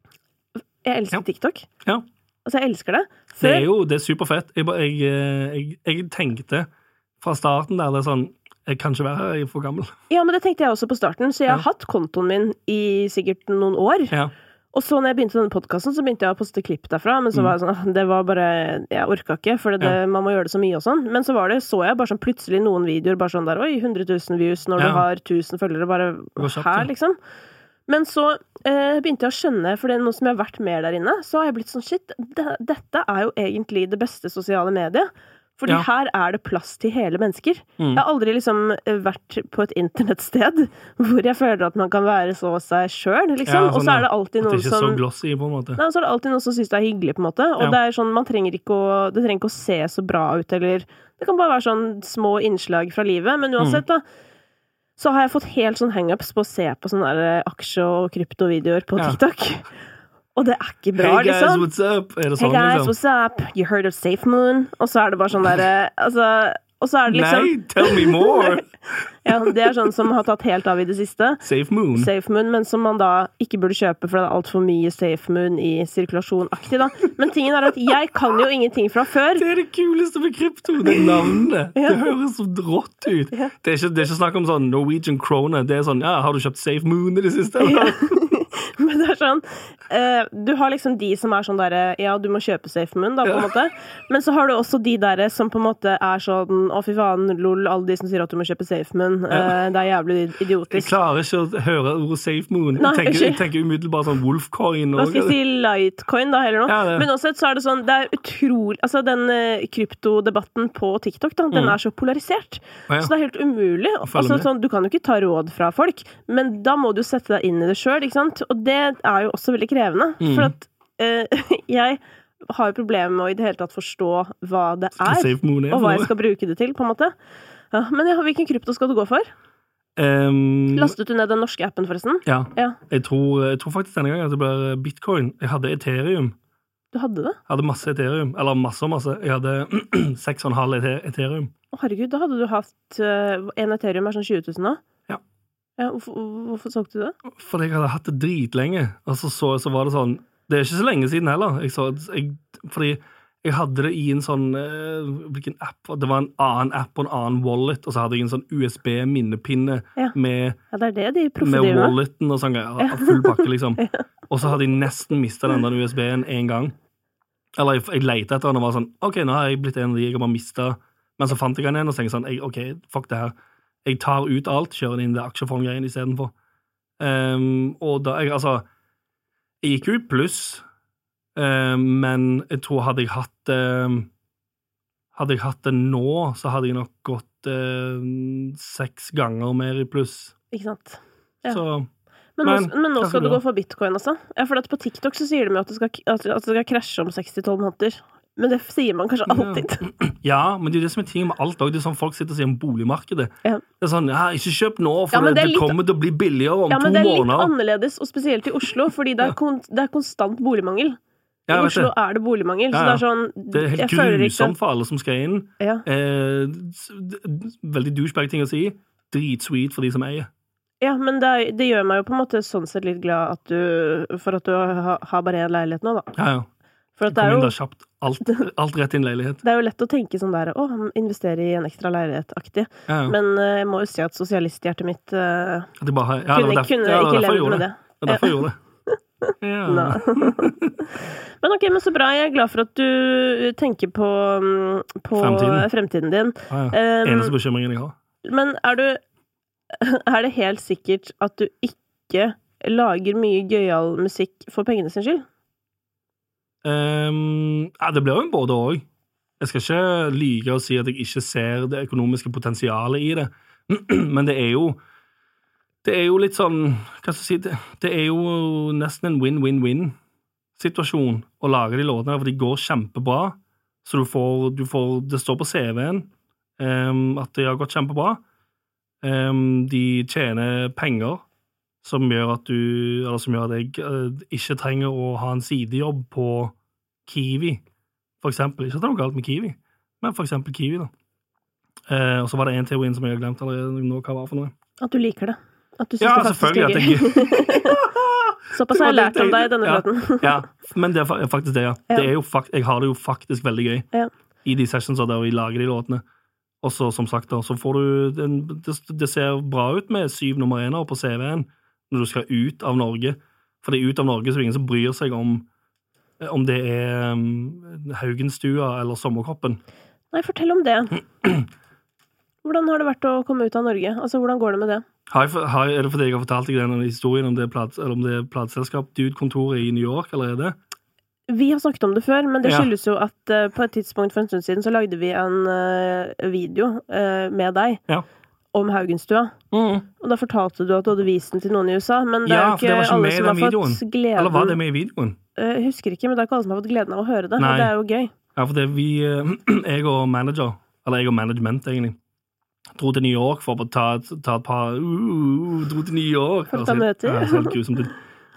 Jeg elsker Ja. TikTok. ja. Altså, jeg elsker det. Det Før, er jo det er superfett. Jeg, bare- jeg, eh, jeg, jeg tenkte fra starten der, det er sånn, jeg kan ikke være her, jeg er for gammel. ja, men det tenkte jeg også på starten, så jeg har Ja. hatt kontoen min i sikkert noen år. Ja, Og så når jeg begynte denne podcasten, så begynte jeg å poste klipp derfra, men så Mm. var jeg sånn, ah, det var bare, jeg orka ikke, for det, Ja. man må gjøre det så mye og sånn. Men så var det, så jeg bare sånn plutselig noen videoer, bare sånn der, oi, hundre tusen views når Ja. du har tusen følgere, bare går kjapt, her, ja. liksom. Men så eh, begynte jeg å skjønne, for det er noe som jeg har vært mer der inne, så har jeg blitt sånn, shit, det, dette er jo egentlig det beste sosiale mediet. Fordi Ja. her er det plass til hele mennesker. Mm. Jeg har aldri liksom eh, vært på et internettsted hvor jeg føler at man kan være så seg sjøl, liksom. Ja, Og så sånn, er det alltid at det noen ikke er så som glossy, på en måte. Nei, så er det alltid noen som syns det er hyggelig, på en måte. Og Ja. det er sånn, man trenger ikke å Det trenger ikke å se så bra ut, eller det kan bare være sånn små innslag fra livet. Men uansett, da, så har jeg fått helt sånn hangups på å se på sånne der aksje- og kryptovideoer på Ja. TikTok. Og det er ikke bra, hey guys, liksom. What's up? Er det sånn, hey guys, liksom? What's up? You heard of SafeMoon? Og så er det bare sånn der, altså, og så er det liksom... Nei, tell me more! Ja, det er sånn som har tatt helt av i det siste. SafeMoon. SafeMoon, men som man da ikke burde kjøpe, for det er alt for mye SafeMoon i sirkulasjon-aktig da. Men tingen er at jeg kan jo ingenting fra før. Det er det kuleste med krypto, det navnet. Ja. Det høres så rått ut. Ja. Det, er ikke, det er ikke snakk om sånn Norwegian krone. Det er sånn, ja, har du kjøpt SafeMoon i det siste? Eller? Ja. Men det er sånn, uh, du har liksom de som er sånn der, ja, du må kjøpe SafeMoon da, på en måte. Men så har du også de der som på en måte er sånn, å fy faen, lol, alle de som sier at du må kjøpe SafeMoon. Ja. Uh, det er jævlig idiotisk. Jeg klarer ikke å høre ordet SafeMoon. Jeg tenker, jeg tenker umiddelbart sånn Wolfcoin. Hva skal jeg si, Litecoin da, eller noe? Ja, men også så er det sånn, det er utrolig, altså den uh, kryptodebatten på TikTok da, den mm. er så polarisert. Ja. Så det er helt umulig. Altså, sånn, du kan jo ikke ta råd fra folk, men da må du sette deg inn i det selv, ikke sant? Og det er jo også veldig krevende, mm. for at uh, jeg har jo problemer med å i det hele tatt forstå hva det er, er og hva jeg skal bruke det til, på en måte. Ja, men ja, hvilken krypto skal du gå for? Um, Lastet du ned den norske appen, forresten? Ja, ja. Jeg, tror, jeg tror faktisk denne gangen at det ble Bitcoin. Jeg hadde Ethereum. Du hadde det? Jeg hadde masse Ethereum, eller masse og masse. Jeg hadde seks og en halv Ethereum. Å, herregud, da hadde du hatt uh, en Ethereum er sånn tjue tusen da? Ja, hvorfor, hvorfor solgte du det? Fordi jeg hadde hatt det dritlenge. Og så, så, så var det sånn... Det er ikke så lenge siden heller. Jeg så, jeg, fordi jeg hadde det i en sånn... Uh, hvilken app? Det var en annen app og en annen wallet, og så hadde jeg en sånn U S B-minnepinne ja. med, ja, det er det de med walleten og sånn. Ja. Full pakke, liksom. Ja. Og så hadde jeg nesten mistet den der U S B-en en gang. Eller jeg, jeg lette etter den og var sånn, ok, nå har jeg blitt en av de jeg har bare mistet. Men så fant jeg den igjen og tenkte sånn, jeg, ok, fuck det her. Jeg tar ut alt, kjører inn det aksjefondgreien i stedet for. Um, og da, jeg, altså, jeg gikk ut pluss, um, men jeg tror hadde jeg hatt um, hadde jeg hatt det nå, så hadde jeg nok gått um, seks ganger mer i pluss. Ikke sant? Ja. Så, men, men, nå, men nå skal du gå for bitcoin også. Ja, for på TikTok så sier de jo at det skal, at det skal krasje om seks til tolv måneder. Men det sier man kanskje alltid. Ja, ja, men det er det som er ting med alt også. Det er sånn folk sitter og sier om boligmarkedet. Ja. Det er sånn, ja, ikke kjøp nå, for ja, det, det, litt, det kommer til å bli billigere om to måneder. Ja, men det er litt måneder. Annerledes, og spesielt i Oslo, fordi det er, kon, det er konstant boligmangel. I ja, Oslo er det boligmangel, ja, ja. Så det er sånn... Det er helt grusomt for alle som skal inn. Ja. Eh, veldig douchebag-ting å si. Dritsweet for de som eier. Ja, men det, er, det gjør meg jo på en måte sånn sett litt glad at du, for at du har, har bare en leilighet nå, da. Ja, ja. For at det er jo... Kjapt. Alt, alt rett i en leilighet. Det er jo lett å tenke sånn der, å, investere i en ekstra leilighet-aktig. Ja, ja. Men uh, jeg må jo si at sosialisthjertet mitt uh, det bare, ja, kunne, det derfor, kunne ja, ikke levd med det. Det er derfor jeg gjorde det. Ja. Men ok, men så bra. Jeg er glad for at du tenker på, på fremtiden. fremtiden din. Ja, ja. Um, Eneste bekymringen jeg har. Men er du er det helt sikkert at du ikke lager mye gøyal musikk for pengene sin skyld? Um, ja, det blir jo en både og. Jeg skal ikke lyge og si at jeg ikke ser det økonomiske potensialet i det. Men det er jo det er jo litt sånn hva skal jeg si, det, det er jo nesten en win-win-win-situasjon å lage de låtene, for de går kjempebra. Så du får, du får det står på C V-en um, at de har gått kjempebra. Um, de tjener penger som gjør at du, eller som gjør at jeg uh, ikke trenger å ha en sidejobb på Kiwi, for eksempel. Ikke at det er noe galt med Kiwi, men for eksempel Kiwi, da. Uh, og så var det en til win som jeg har glemt allerede nå hva var for noe. At du liker det. At du synes ja, det faktisk er gøy. Såpass har jeg lært om deg i denne praten. Ja, ja, men det er faktisk det, ja. ja. Det er jo fakt, jeg har det jo faktisk veldig gøy ja. I de sessions der vi lager de låtene. Og så, som sagt, da, så får du en, det, det ser bra ut med syv nummer ener på C V-en når du skal ut av Norge. For det er ut av Norge, så er det ingen som bryr seg om om det er um, Haugenstua eller Sommerkroppen. Nei, fortell om det. Hvordan har det vært å komme ut av Norge? Altså, hvordan går det med det? Har jeg, har, er det fordi jeg har fortalt deg den historien om det, plats, eller om det plateselskap Dude-kontoret i New York allerede? Vi har snakket om det før, men det skyldes jo at uh, på et tidspunkt for en stund siden så lagde vi en uh, video uh, med deg ja. Om Haugenstua. Mm. Og da fortalte du at du hadde vist den til noen i U S A, men det ja, er jo ikke, ikke alle som har videoen. Fått gleden. Eller var det med i videoen? Jeg uh, husker ikke, men det er ikke alle som har fått gleden av å høre det. Nei. Og det er jo gøy. Ja, for det er vi, uh, jeg og manager, eller jeg og management egentlig, dro til New York for å ta, ta et par uh, dro til New York. For å ta møter. Ja, helt grusomt.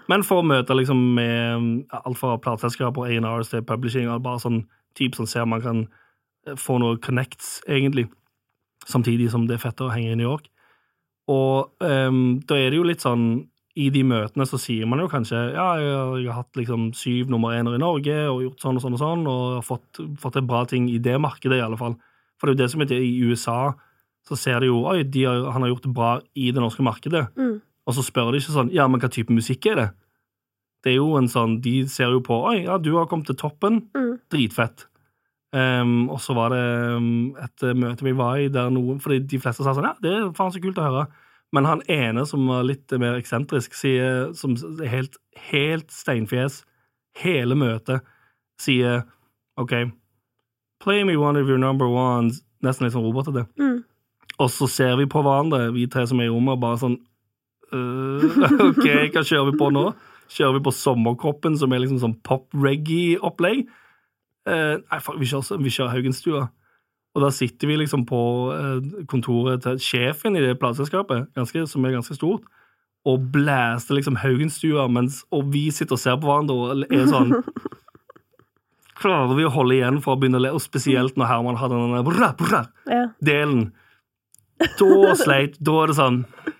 Men for å møte liksom med alt fra plateselskaper, A and R til publishing, bare sånn typ som ser man kan få noe connects, egentlig, samtidig som det er fett å henge i New York. Og um, da er det jo litt sånn, i de møtene så sier man jo kanskje, ja, jeg har hatt liksom syv nummer ener i Norge, og gjort sånn og sånn og sånn, og har fått, fått et bra ting i det markedet i alle fall. For det er jo det som heter i U S A, så ser de jo, oi, de har, han har gjort det bra i det norske markedet. Mm. Og så spør de ikke sånn, ja, men hva type musikk er det? Det er jo en sånn, de ser jo på, oi, ja, du har kommet til toppen, mm. dritfett. Um, og så var det um, et møte vi var i der noen, fordi de fleste sa sånn, ja, det er faen så kult å høre. Men han ene som var litt mer eksentrisk, sier, som er helt, helt steinfjes, hele møtet, sier, ok, play me one of your number ones, nesten litt sånn robot til det. Mm. Og så ser vi på hverandre, vi tre som er i rommet, bare sånn, uh, ok, hva kjører vi på nå? Kjører vi på Sommerkroppen, som er liksom sånn pop-reggae-opplegg? Uh, nei, fuck, vi kjører, vi kjører Haugenstua. Og da sitter vi liksom på uh, kontoret til sjefen i det plateselskapet, ganske, som er ganske stort, og blæster liksom Haugenstua, mens, og vi sitter og ser på hverandre, og er sånn, klarer vi å holde igjen for å begynne å le, og spesielt når Herman hadde denne brra, brra, ja. delen. Da sleit, da er det sånn,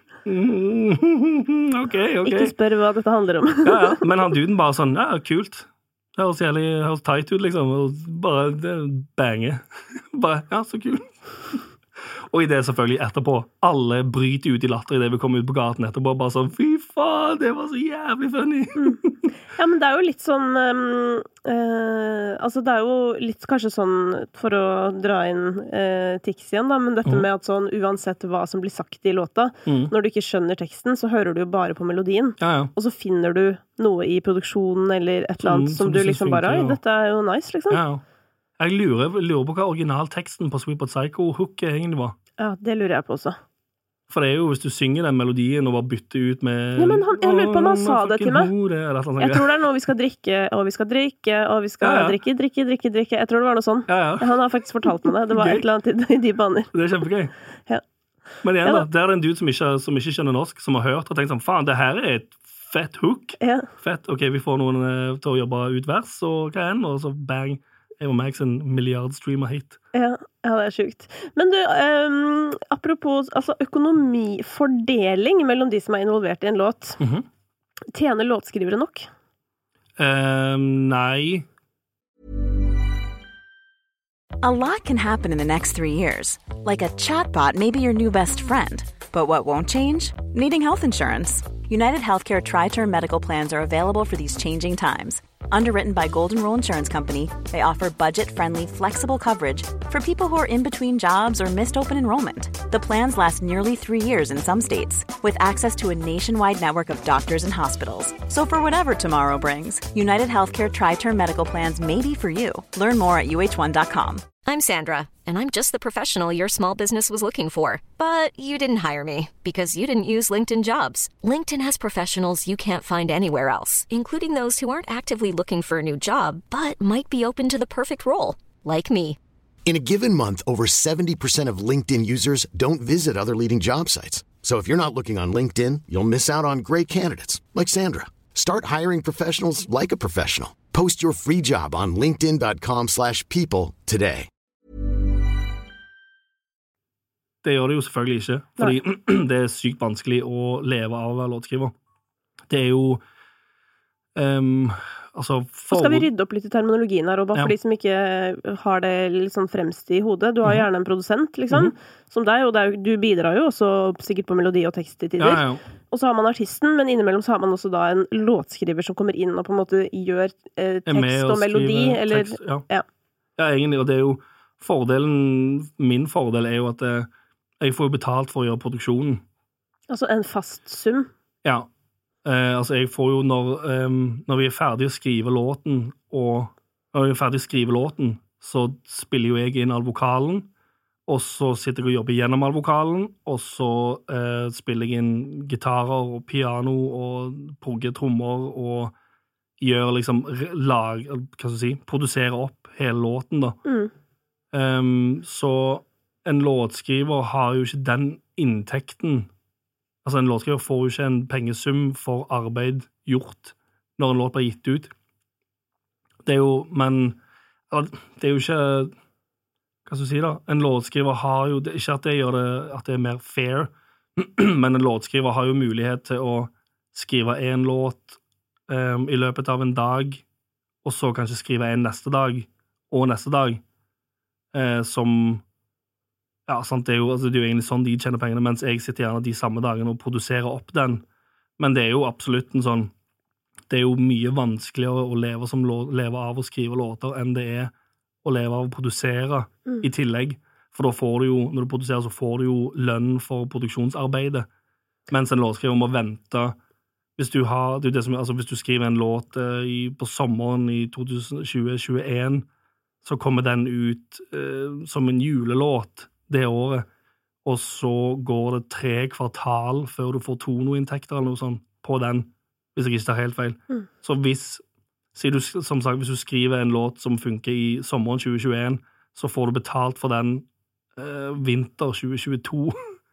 mm, ok, ok. Ikke spør hva dette handler om. ja, ja, men han duden bare sånn, ja, kult. Det høres jævlig, høres tight ut, liksom, og bare det banger. bare, ja, så kul. Og i det selvfølgelig etterpå, alle bryter ut i latter i det vi kommer ut på gaten etterpå, bare sånn, fy faen, det var så jævlig funny. mm. Ja, men det er jo litt sånn, um, uh, altså det er jo litt kanskje sånn, for å dra inn uh, Tix igjen da, men dette mm. med at sånn, uansett hva som blir sagt i låta, mm. når du ikke skjønner teksten, så hører du jo bare på melodien, ja, ja. Og så finner du noe i produksjonen eller et eller annet mm, som, som du liksom bare, oi, dette er jo nice, liksom. Ja, ja. Jeg lurer, lurer på hva originalteksten på Sweet But Psycho-hook egentlig var. Ja, det lurer jeg på også. For det er jo, hvis du synger den melodien og bare bytter ut med... Ja, men han, jeg lurer på om han sa det til meg. Jeg tror det er noe vi skal drikke, og vi skal drikke, og vi skal ja, ja. drikke, drikke, drikke, drikke. Jeg tror det var noe sånn. Ja, ja. Han har faktisk fortalt meg det. Det var et eller annet i de baner. Det er kjempegøy. Ja. Men igjen da, det er en dude som ikke, som ikke skjønner norsk, som har hørt og tenkt sånn, faen, det her er et fett hook. Ja. Fett, ok, vi får noen til å jobbe ut vers, og hva enn, og så bang, Eva Max en milliard-streamer-hit. Ja, ja, det er sjukt. Men du, um, apropos altså, økonomifordeling mellom de som er involvert i en låt, mm-hmm. tjener låtskrivere nok? Um, nei. A lot can happen in the next three years. Like a chatbot may be your new best friend. But what won't change? Needing health insurance. United Healthcare Tri-Term Medical Plans are available for these changing times. Underwritten by Golden Rule Insurance Company, they offer budget-friendly, flexible coverage for people who are in between jobs or missed open enrollment. The plans last nearly three years in some states, with access to a nationwide network of doctors and hospitals. So for whatever tomorrow brings, United Healthcare Tri-Term Medical Plans may be for you. Learn more at U H one dot com. I'm Sandra, and I'm just the professional your small business was looking for. But you didn't hire me, because you didn't use LinkedIn Jobs. LinkedIn has professionals you can't find anywhere else, including those who aren't actively looking for a new job, but might be open to the perfect role, like me. In a given month, over seventy percent of LinkedIn users don't visit other leading job sites. So if you're not looking on LinkedIn, you'll miss out on great candidates, like Sandra. Start hiring professionals like a professional. Post your free job on linkedin dot com slash people today. Det gjør det jo selvfølgelig ikke, fordi det er sykt vanskelig å leve av å være låtskriver. Det er jo um, altså for... Skal vi rydde opp litt i terminologien her, og bare ja. For de som ikke har det liksom fremst i hodet. Du har gjerne en produsent, liksom, mm-hmm. som deg, og er, du bidrar jo også sikkert på melodi og tekst i tider. Ja, ja. Og så har man artisten, men innimellom så har man også da en låtskriver som kommer inn og på en måte gjør eh, tekst og melodi, eller... Tekst, ja. Ja. Ja, egentlig, og det er jo fordelen, min fordel er jo at det, jeg får jo betalt for å gjøre produksjonen. Altså en fast sum? Ja. Eh, altså jeg får jo når, um, når vi er ferdig å skrive låten, og når vi er ferdig å skrive låten, så spiller jo jeg inn all vokalen, og så sitter jeg og jobber gjennom all vokalen, og så eh, spiller jeg inn gitarer og piano og progger trommer, og gjør liksom lag, hva skal jeg si, produserer opp hele låten da. Mm. Um, så en låtskriver har jo ikke den inntekten Altså, en låtskriver får jo ikke en pengesum for arbeid gjort når en låt blir gitt ut. Det er jo, men det er jo ikke, hva skal du si da, en låtskriver har jo, ikke at det gjør det, at det er mer fair, men en låtskriver har jo mulighet til å skrive en låt um, i løpet av en dag, og så kanskje skrive en neste dag, og neste dag, eh, som ja, sant, det er, jo, altså, det er jo egentlig sånn de tjener pengene, mens jeg sitter gjerne de samme dagene og produserer opp den. Men det er jo absolutt en sånn, det er jo mye vanskeligere å leve, som lå, leve av å skrive låter enn det er å leve av å produsere mm. i tillegg. For da får du jo, når du produserer, så får du jo lønn for produksjonsarbeidet. Mens en låtskriver må vente. Hvis du, har, det er det som, altså, hvis du skriver en låt eh, i, på sommeren i tjue tjueen, så kommer den ut eh, som en julelåt det året, og så går det tre kvartal før du får tonoinntekter eller noe sånt på den, hvis jeg ikke tar helt feil. Mm. Så hvis, sier du, som sagt, hvis du skriver en låt som funker i sommeren tjue tjueen, så får du betalt for den eh, vinter tjue tjueto.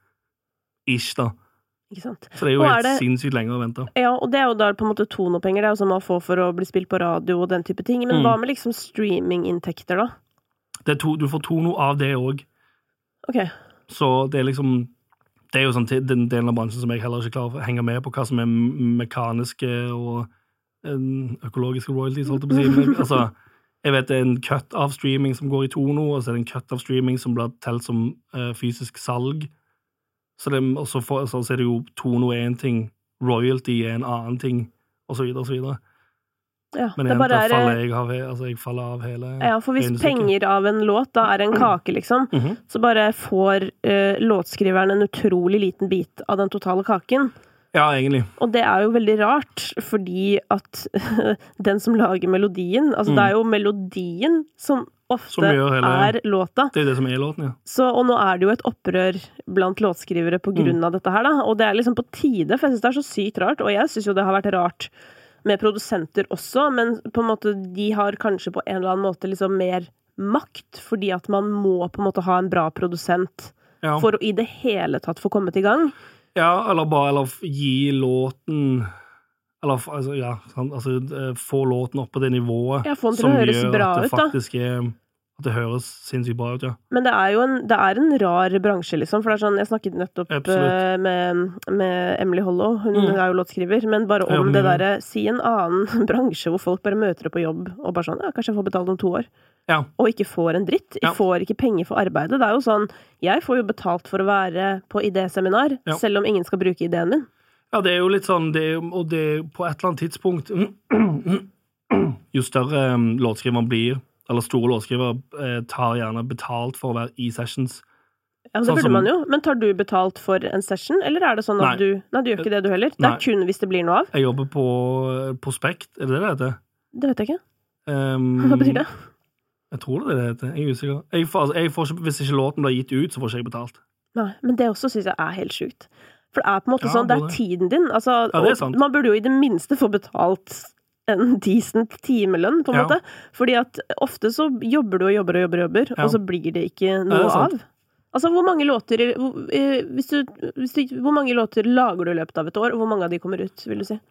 Ish da. Ikke sant? Så det er jo helt det, sinnssykt lenge å vente. Ja, og det er jo da på en måte tonopenger, det er jo som man får for å bli spilt på radio og den type ting. Men mm. hva med liksom streaminginntekter da? Det er to, du får tono av det også. Ok. Så det er liksom, det er jo sånn den delen av bransjen som jeg heller ikke klarer å henge med på, hva som er mekaniske og økologiske royalties, holdt jeg på å si. Men, altså, jeg vet det er en cut av streaming som går i tono, og så er det en cut av streaming som blir telt som uh, fysisk salg. Så, det, og så, for, så er det jo tono er en ting, royalty er en annen ting, og så videre, og så videre. Ja, men igjen, da faller jeg av, altså jeg faller av hele... Ja, for hvis penger av en låt da er en kake, liksom, mm-hmm. så bare får uh, låtskriveren en utrolig liten bit av den totale kaken. Ja, egentlig. Og det er jo veldig rart, fordi at den som lager melodien, altså mm. det er jo melodien som ofte som hele, er låta. Det er det som er låten, ja. Så, og nå er det jo et opprør blant låtskrivere på grunn mm. av dette her, da. Og det er liksom på tide, for jeg synes det er så sykt rart, og jeg synes jo det har vært rart med produsenter også, men på en måte de har kanskje på en eller annen måte liksom mer makt, fordi at man må på en måte ha en bra produsent ja. For å i det hele tatt få komme til gang. Ja, eller bare eller gi låten eller altså, ja, altså, få låten opp på det nivået ja, som gjør at det faktisk er at det høres sinnssykt bra ut, ja. Men det er jo en, det er en rar bransje, liksom, for det er sånn, jeg snakket nettopp uh, med, med Emily Hollow, hun mm. er jo låtskriver, men bare om ja, det der, si en annen bransje hvor folk bare møter det på jobb, og bare sånn, ja, kanskje jeg får betalt om to år, ja. Og ikke får en dritt, jeg ja. Får ikke penger for arbeidet, det er jo sånn, jeg får jo betalt for å være på idéseminar, ja. Selv om ingen skal bruke ideen min. Ja, det er jo litt sånn, det er, og det er på et eller annet tidspunkt, jo større um, låtskriveren blir, eller store låtskriver eh, tar gjerne betalt for å være i sessions. Ja, det sånn burde som, man jo. Men tar du betalt for en session, eller er det sånn at nei, du... Nei, du gjør ikke det du heller. Det er nei. Kun hvis det blir noe av. Jeg jobber på Prospekt, er det det det heter? Det vet jeg ikke. Um, Hva betyr det? Jeg tror det er det det heter. Jeg er usikker. Jeg får, altså, jeg får ikke, hvis ikke låten blir gitt ut, så får ikke jeg betalt. Nei, men det også synes jeg er helt sjukt. For det er på en måte ja, sånn, det er tiden din. Altså, ja, det er sant. Man burde jo i det minste få betalt en decent timelønn, på en ja. Måte. Fordi at ofte så jobber du og jobber og jobber og jobber, ja. Og så blir det ikke noe ja, det av. Altså, hvor mange låter hvis du, hvis du, hvor mange låter lager du i løpet av et år, og hvor mange av de kommer ut, vil du si?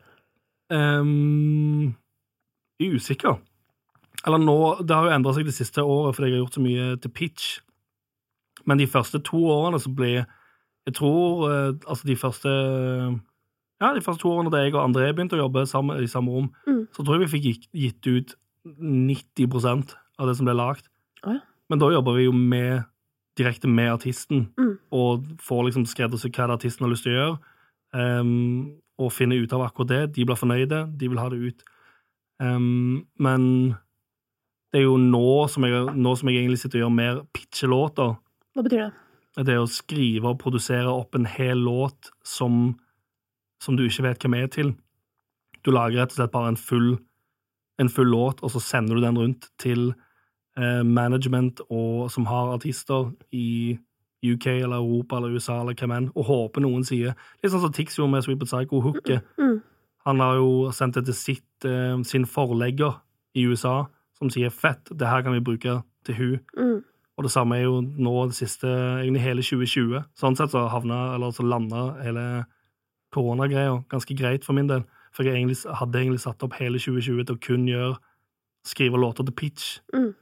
Um, usikker. Eller nå, det har jo endret seg det siste året, fordi jeg har gjort så mye til pitch. Men de første to årene så ble, jeg tror, altså de første... Ja, de første to årene da jeg og André begynte å jobbe sammen, i samme rom, mm. så tror jeg vi fikk gitt ut nitti prosent av det som ble lagt. Oh, ja. Men da jobber vi jo med, direkte med artisten, mm. og får liksom skreddersy hva artisten har lyst til å gjøre, um, og finne ut av akkurat det. De blir fornøyde, de vil ha det ut. Um, men det er jo nå som, jeg, nå som jeg egentlig sitter og gjør mer pitchelåter. Hva betyr det? Det er å skrive og produsere opp en hel låt som som du ikke vet hvem er til. Du lager rett og slett bare en full, en full låt, og så sender du den rundt til eh, management og, som har artister i U K eller Europa eller U S A eller hvem enn, og håper noen sier, litt sånn som Tix gjorde med Sweet But Psycho, Hooke. Mm. Han har jo sendt det til sitt, eh, sin forlegger i U S A, som sier, fett, det her kan vi bruke til hun. Mm. Og det samme er jo nå det siste, egentlig hele tjue tjue. Sånn sett så havna, eller så landa hele koronagreier ganske greit for min del, for jeg egentlig, hadde egentlig satt opp hele tjue tjue til å kun gjøre, skrive låter til pitch, Mm.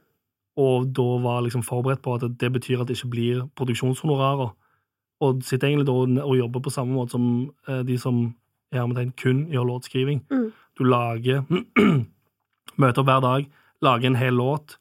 og da var liksom forberedt på at det betyr at det ikke blir produksjonshonorarer, og sitter egentlig da og jobber på samme måte som eh, de som er med den kun gjør låtskriving. Mm. Du lager, møter opp hver dag, lager en hel låt,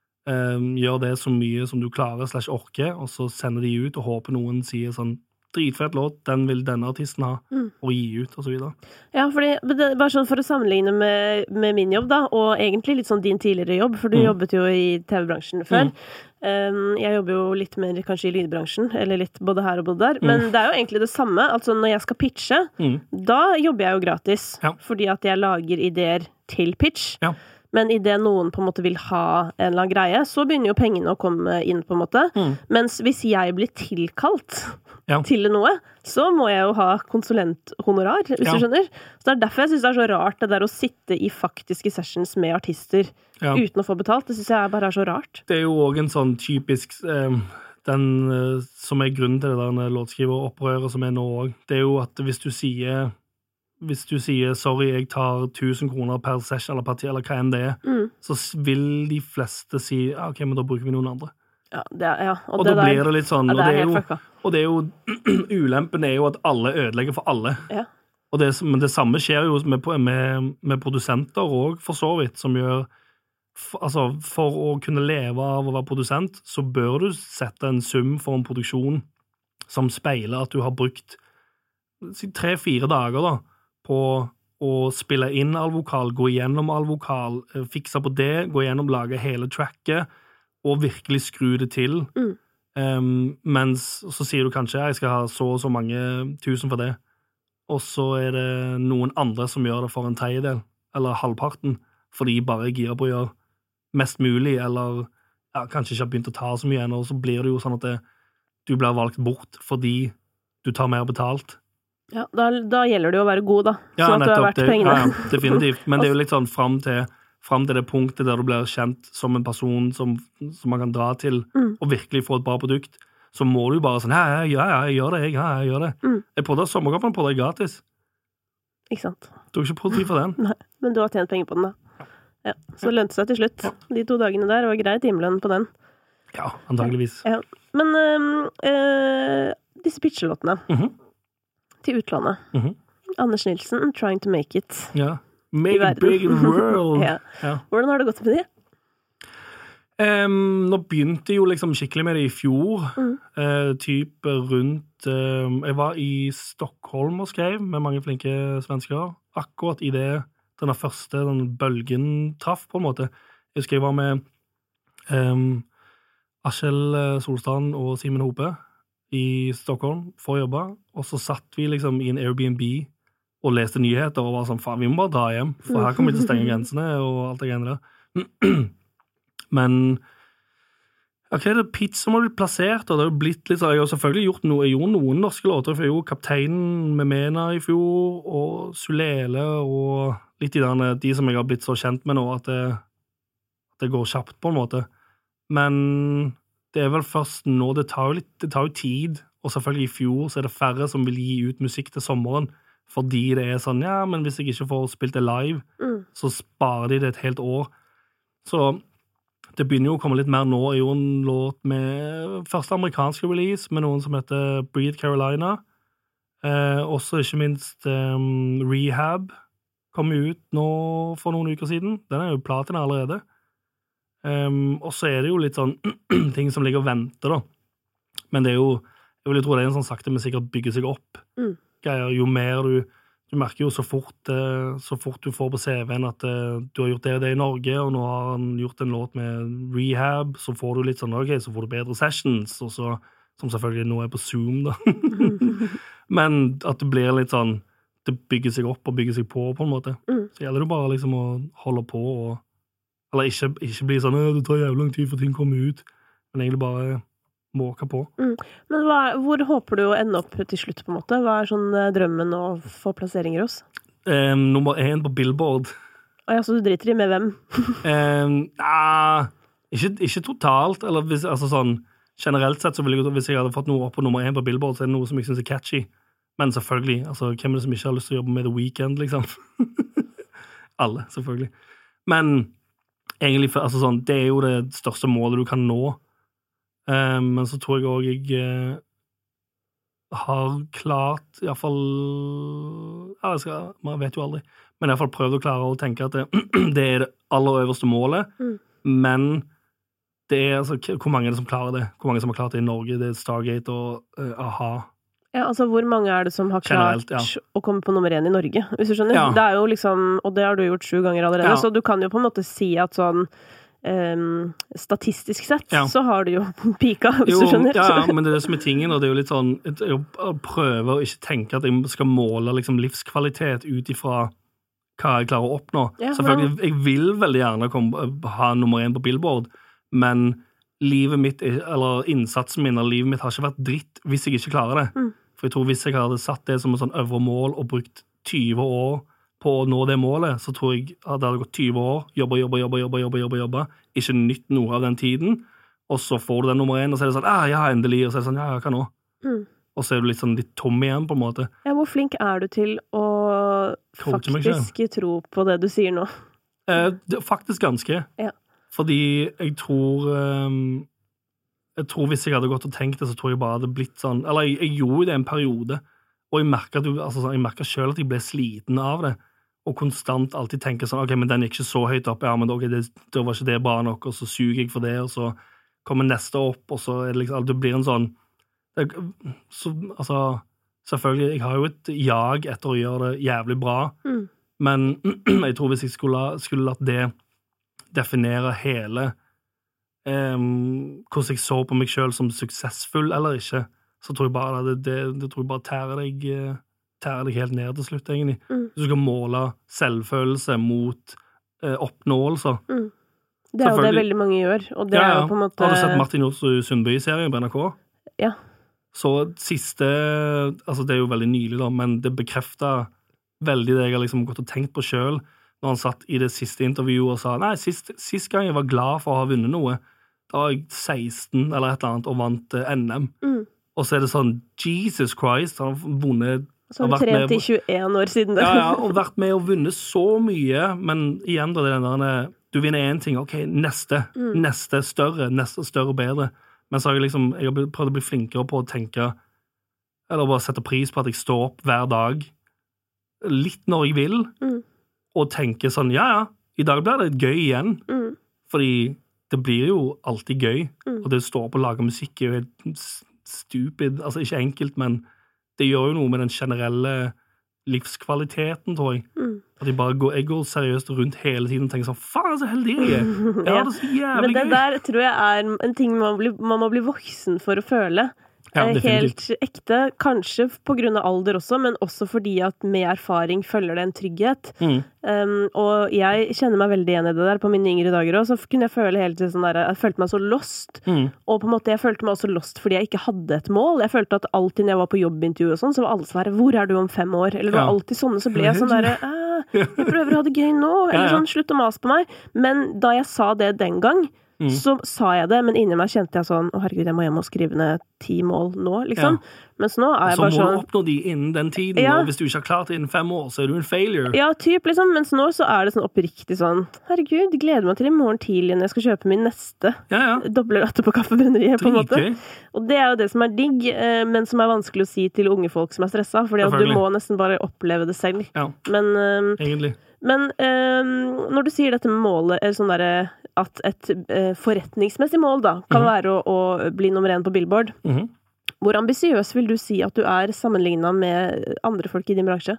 um, gjør det så mye som du klarer slash orker, og så sender de ut og håper noen sier sånn, dritfett låt, den vil denne artisten ha, Mm. og gi ut, og så videre. Ja, fordi, det, bare sånn for å sammenligne med, med min jobb da, og egentlig litt sånn din tidligere jobb, for du Mm. jobbet jo i T V-bransjen før. Mm. Um, jeg jobber jo litt mer kanskje i lydbransjen, eller litt både her og både der, men det er jo egentlig det samme. Altså når jeg skal pitche, Mm. da jobber jeg jo gratis, Ja. fordi at jeg lager ideer til pitch. Ja. Men i det noen på en måte vil ha en eller annen greie, så begynner jo pengene å komme inn på en måte. Mm. Mens hvis jeg blir tilkalt Ja. til noe, så må jeg jo ha konsulenthonorar, hvis Ja. du skjønner. Så det er derfor jeg synes det er så rart det der å sitte i faktiske sessions med artister Ja. uten å få betalt. Det synes jeg bare er så rart. Det er jo også en sånn typisk, um, den uh, som er grunnen til det der låtskriveropprøret som er nå også, det er jo at hvis du sier hvis du sier, sorry, jeg tar tusen kroner per session, eller per tid, eller hva enn det er, Mm. så s- vil de fleste si, ja, ok, men da bruker vi noen andre. Ja, det er, ja. Og, Og det da der, blir det litt sånn, ja, og det det er er helt jo, fucka. og det er jo, ulempen er jo at alle ødelegger for alle. Ja. Og det, men det samme skjer jo med, med, med produsenter også, for så vidt, som gjør, for, altså, for å kunne leve av å være produsent, så bør du sette en sum for en produksjon som speiler at du har brukt si, tre-fire dager da, på å spille inn all vokal, gå igjennom all vokal, eh, fikse på det, gå igjennom, lage hele tracket, og virkelig skru det til. Mm. Um, mens så sier du kanskje, jeg skal ha så og så mange tusen for det, og så er det noen andre som gjør det for en tredjedel, eller halvparten, fordi de bare girer på å gjøre mest mulig, eller ja, kanskje ikke har begynt å ta så mye ennå, og så blir det jo sånn at det, du blir valgt bort fordi du tar mer betalt. Ja, da, da gjelder det jo å være god, da. Ja, så at du har nettopp, vært det, pengene. ja, ja, definitivt. Men det er jo litt sånn frem til, frem til det punktet der du blir kjent som en person som, som man kan dra til, Mm. og virkelig få et bra produkt, så må du jo bare sånn, ja, ja, ja, jeg gjør det, jeg, ja, jeg gjør det. Mm. Jeg podder sommerkoppen på det gratis. Ikke sant? Du har ikke produkt for den. Nei, men du har tjent penger på den, da. Ja, så det lønte seg til slutt. De to dagene der var greit timelønn på den. Ja, antageligvis. Ja. Men øhm, øh, disse pitchelåtene Mhm. til utlandet. Mhm. Anders Nilsen, Trying to Make It. Ja. Make I it big in the world. Ja. Ja. Hvordan har det gått med de? Um, nå begynte jeg jo liksom skikkelig med det i fjor, Mm. uh, typ rundt um, jeg var i Stockholm og skrev med mange flinke svensker, akkurat i det denne første den bølgen traff på en måte. Jeg husker jeg var med um, Askjell Solstrand og Simen Hope i Stockholm for å jobbe, og så satt vi liksom i en Airbnb og leste nyheter og var sånn, faen, vi må bare dra hjem, for her kommer vi til å stenge grensene og alt det greiene der. Men ok, det er pitch som har blitt plassert, og det har jo blitt litt, jeg har selvfølgelig gjort noe, jeg gjorde noen norske låter, for jeg gjorde Kapteinen med Mena i fjor, og Sulele, og litt i denne, de som jeg har blitt så kjent med nå, at det, at det går kjapt på en måte. Men det er vel først nå, det tar jo litt, det tar jo tid, og selvfølgelig i fjor så er det færre som vil gi ut musikk til sommeren, fordi det er sånn, ja, men hvis jeg ikke får spilt det live, Mm. så sparer de det et helt år. Så det begynner jo å komme litt mer nå. Jeg gjorde en låt med første amerikanske release med noen som heter Breathe Carolina. Eh, også ikke minst um, Rehab kom ut nå for noen uker siden. Den er jo platina allerede. Um, og så er det jo litt sånn ting som ligger og venter da. Men det er jo, jeg vil jo tro det er en sånn sakte, men sikkert bygger seg opp. Mm. Greier, jo mer du Du merker jo så fort, så fort du får på C V-en at du har gjort det og det i Norge, og nå har han gjort en låt med Rehab, så får du litt sånn, ok, så får du bedre sessions, og så, som selvfølgelig nå er på Zoom, da. Men at det blir litt sånn, det bygger seg opp og bygger seg på, på en måte. Mm. Så gjelder det bare liksom å holde på, og, eller ikke, ikke bli sånn, det tar jævlig lang tid for ting kommer ut, men egentlig bare måke på. Mm. Men hva, hvor håper du å ende opp til slutt, på en måte? Hva er sånn eh, drømmen å få plasseringer hos? Eh, nummer én på Billboard. Ah, ja, så du driter i med hvem? eh, ah, ikke, ikke totalt, eller hvis, altså sånn, generelt sett så ville jeg, hvis jeg hadde fått noe opp på nummer én på Billboard, så er det noe som jeg synes er catchy. Men selvfølgelig, altså, hvem er det som ikke har lyst til å jobbe med The Weeknd, liksom? Alle, selvfølgelig. Men egentlig, altså sånn, det er jo det største målet du kan nå. Um, men så tror jeg også jeg uh, har klart, i hvert fall, ja, jeg skal, man vet jo aldri, men i hvert fall prøvd å klare å tenke at det, det er det aller øverste målet, mm. men det er, altså, hvor mange er det som klarer det? Hvor mange som har klart det i Norge? Det er Stargate og uh, A-ha. Ja, altså, hvor mange er det som har klart Generelt, ja. å komme på nummer én i Norge, hvis du skjønner? Ja. Det er jo liksom, og det har du gjort sju ganger allerede, ja. Så du kan jo på en måte si at sånn, um, statistisk sett, ja. Så har du jo pika, hvis jo, du skjønner. Ja, ja, men det er det som er tingen, og det er jo litt sånn, jeg prøver å ikke tenke at jeg skal måle liksom, livskvalitet ut ifra hva jeg klarer å oppnå. Ja, selvfølgelig, jeg vil veldig gjerne komme, ha nummer én på Billboard, men livet mitt, eller innsatsen min, eller livet mitt har ikke vært dritt hvis jeg ikke klarer det. Mm. For jeg tror hvis jeg hadde satt det som et sånn øvre mål og brukt tyve år på å nå det målet, så tror jeg at det hadde gått tyve år, jobba, jobba, jobba, jobba, jobba, jobba, jobba, ikke nytt noe av den tiden, og så får du den nummer én, og så er det sånn, ah, ja, endelig, og så er det sånn, ja, hva nå? Mm. Og så er du litt sånn litt tom igjen, på en måte. Ja, hvor flink er du til å faktisk tro på det du sier nå? Eh, det, faktisk ganske. Ja. Fordi jeg tror um, jeg tror hvis jeg hadde gått og tenkt det, så tror jeg bare det hadde blitt sånn, eller jeg, jeg gjorde det en periode, og jeg merket, at du, altså, jeg merket selv at jeg ble sliten av det, og konstant alltid tenker sånn, ok, men den gikk ikke så høyt opp, ja, men okay, det, det var ikke det bra nok, og så suger jeg for det, og så kommer neste opp, og så er det liksom, det blir en sånn, det, så, altså, selvfølgelig, jeg har jo et jag etter å gjøre det jævlig bra, mm. men jeg tror hvis jeg skulle, skulle latt det definere hele um, hvordan jeg så på meg selv som suksessfull eller ikke, så tror jeg bare det, det, det tror jeg bare tærer deg, tærer deg helt ned til slutt, egentlig. Mm. Du skal måle selvfølelse mot uh, oppnåelser. Mm. Det er jo det veldig mange gjør, og det ja, ja. Er jo på en måte... Har du sett Martin Johs Sundby-serien på N R K? Ja. Så siste, altså det er jo veldig nylig da, men det bekreftet veldig det jeg har liksom gått og tenkt på selv, når han satt i det siste intervjuet og sa, nei, sist, sist gang jeg var glad for å ha vunnet noe, da var jeg seksten eller et eller annet og vant uh, N M. Mm. Og så er det sånn, Jesus Christ, han har vunnet... Som trent i tjueen år siden det. Ja, ja, og vært med og vunnet så mye, men igjen da, det den der, du vinner en ting, ok, neste, mm. neste større, neste større bedre. Men så har jeg liksom, jeg har prøvd å bli flinkere på å tenke, eller bare sette pris på at jeg står opp hver dag, litt når jeg vil, mm. og tenke sånn, ja, ja, i dag blir det gøy igjen, mm. fordi det blir jo alltid gøy, mm. og det å stå opp og lage musikk er jo helt stupid, altså ikke enkelt, men det gjør jo noe med den generelle livskvaliteten, tror jeg. Mm. At jeg bare går, jeg går seriøst rundt hele tiden og tenker sånn, faen, så heldig jeg er. Jeg har det så jævlig gøy. Men det der tror jeg er en ting man, blir, man må bli voksen for å føle. Ja, helt ekte, kanskje på grunn av alder også, men også fordi at med erfaring følger det en trygghet. Mm. Um, og jeg kjenner meg veldig igjen i det der på mine yngre dager også, så kunne jeg føle hele tiden sånn der, jeg følte meg så lost, mm. og på en måte jeg følte meg også lost fordi jeg ikke hadde et mål. Jeg følte at alltid når jeg var på jobbintervju og sånn, så var alle sånn, hvor er du om fem år? Eller det var alltid sånne, så ble jeg sånn der, jeg prøver å ha det gøy nå, eller sånn, slutt å mase på meg. Men da jeg sa det den gang, Mm. så sa jeg det, men inni meg kjente jeg sånn, å herregud, jeg må hjem og skrive ned ti mål nå, liksom. Ja. Mens nå er jeg bare sånn... Så må du oppnå de innen den tiden, ja. Og hvis du ikke har klart det innen fem år, så er du en failure. Ja, typ, liksom. Mens nå så er det sånn oppriktig sånn, herregud, jeg gleder meg til i morgen tidlig når jeg skal kjøpe min neste ja, ja. Dobbelratte på kaffebrenneriet, på en måte. Og det er jo det som er digg, men som er vanskelig å si til unge folk som er stresset, fordi at du må nesten bare oppleve det selv. Ja, men, um, egentlig. Men um, når du sier dette med målet, er sånn der, at et uh, forretningsmessig mål da, kan mm-hmm. være å, å bli nummer én på Billboard. Mm-hmm. Hvor ambisiøs vil du si at du er sammenlignet med andre folk i din bransje?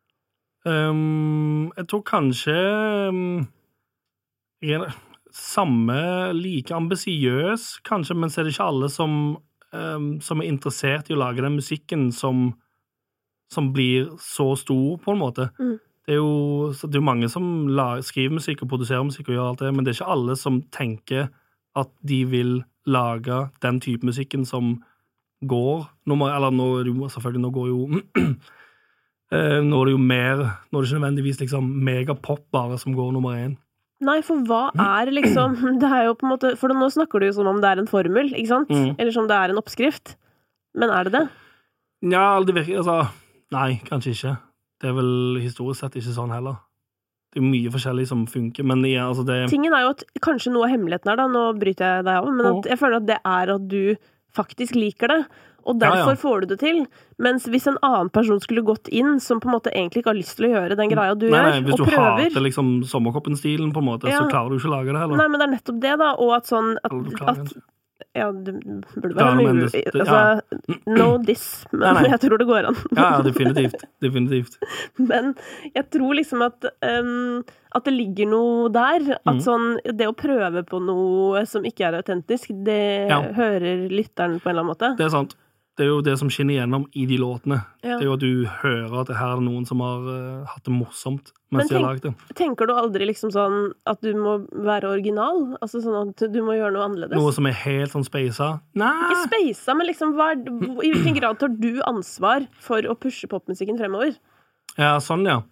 Um, jeg tror kanskje um, jeg er samme, like ambisiøs, kanskje, men så er det ikke alle som, um, som er interessert i å lage den musikken som, som blir så stor, på en måte. Mm. Det er jo, det er jo mange som lager, skriver musikk og produserer musikk og gjør alt det, men det er ikke alle som tenker at de vil lage den type musikken som går, nummer, eller nå, selvfølgelig, nå går jo nå er det jo mer, nå er det ikke nødvendigvis liksom megapop bare som går nummer én. Nei, for hva er liksom, det er jo på en måte, for nå snakker du jo som om det er en formel, ikke sant? Mm. Eller som det er en oppskrift. Men er det det? Ja, det virker, altså, Nei, kanskje ikke. Det er vel historisk sett ikke sånn heller. Det er mye forskjellig som funker, men ja, altså det... Tingen er jo at kanskje noe av hemmeligheten her da, nå bryter jeg deg av, men at jeg føler at det er at du faktisk liker det, og derfor ja, ja. Får du det til. Mens hvis en annen person skulle gått inn, som på en måte egentlig ikke har lyst til å gjøre den greia du nei, gjør, nei, hvis og du prøver... hater liksom sommerkoppen-stilen på en måte, ja. Så klarer du ikke å lage det heller. Nei, men det er nettopp det da, og at sånn... At, at, ja, det burde være mulig. Altså, ja. No diss, men nei, nei. Jeg tror det går an. Ja, ja, definitivt. Definitivt. Men jeg tror liksom at, um, at det ligger noe der, at mm. sånn, det å prøve på noe som ikke er autentisk, det ja. Hører lytteren på en eller annen måte. Det er sant. Det er jo det som skinner igjennom i de låtene. Ja. Det er jo at du hører at det her er noen som har uh, hatt det morsomt mens tenk, de har laget det. Tenker du aldri liksom sånn at du må være original? Altså sånn at du må gjøre noe annerledes? Noe som er helt sånn speisa? Nei! Ikke speisa, men liksom hva, i hvilken grad tar du ansvar for å pushe popmusikken fremover? Ja, sånn ja.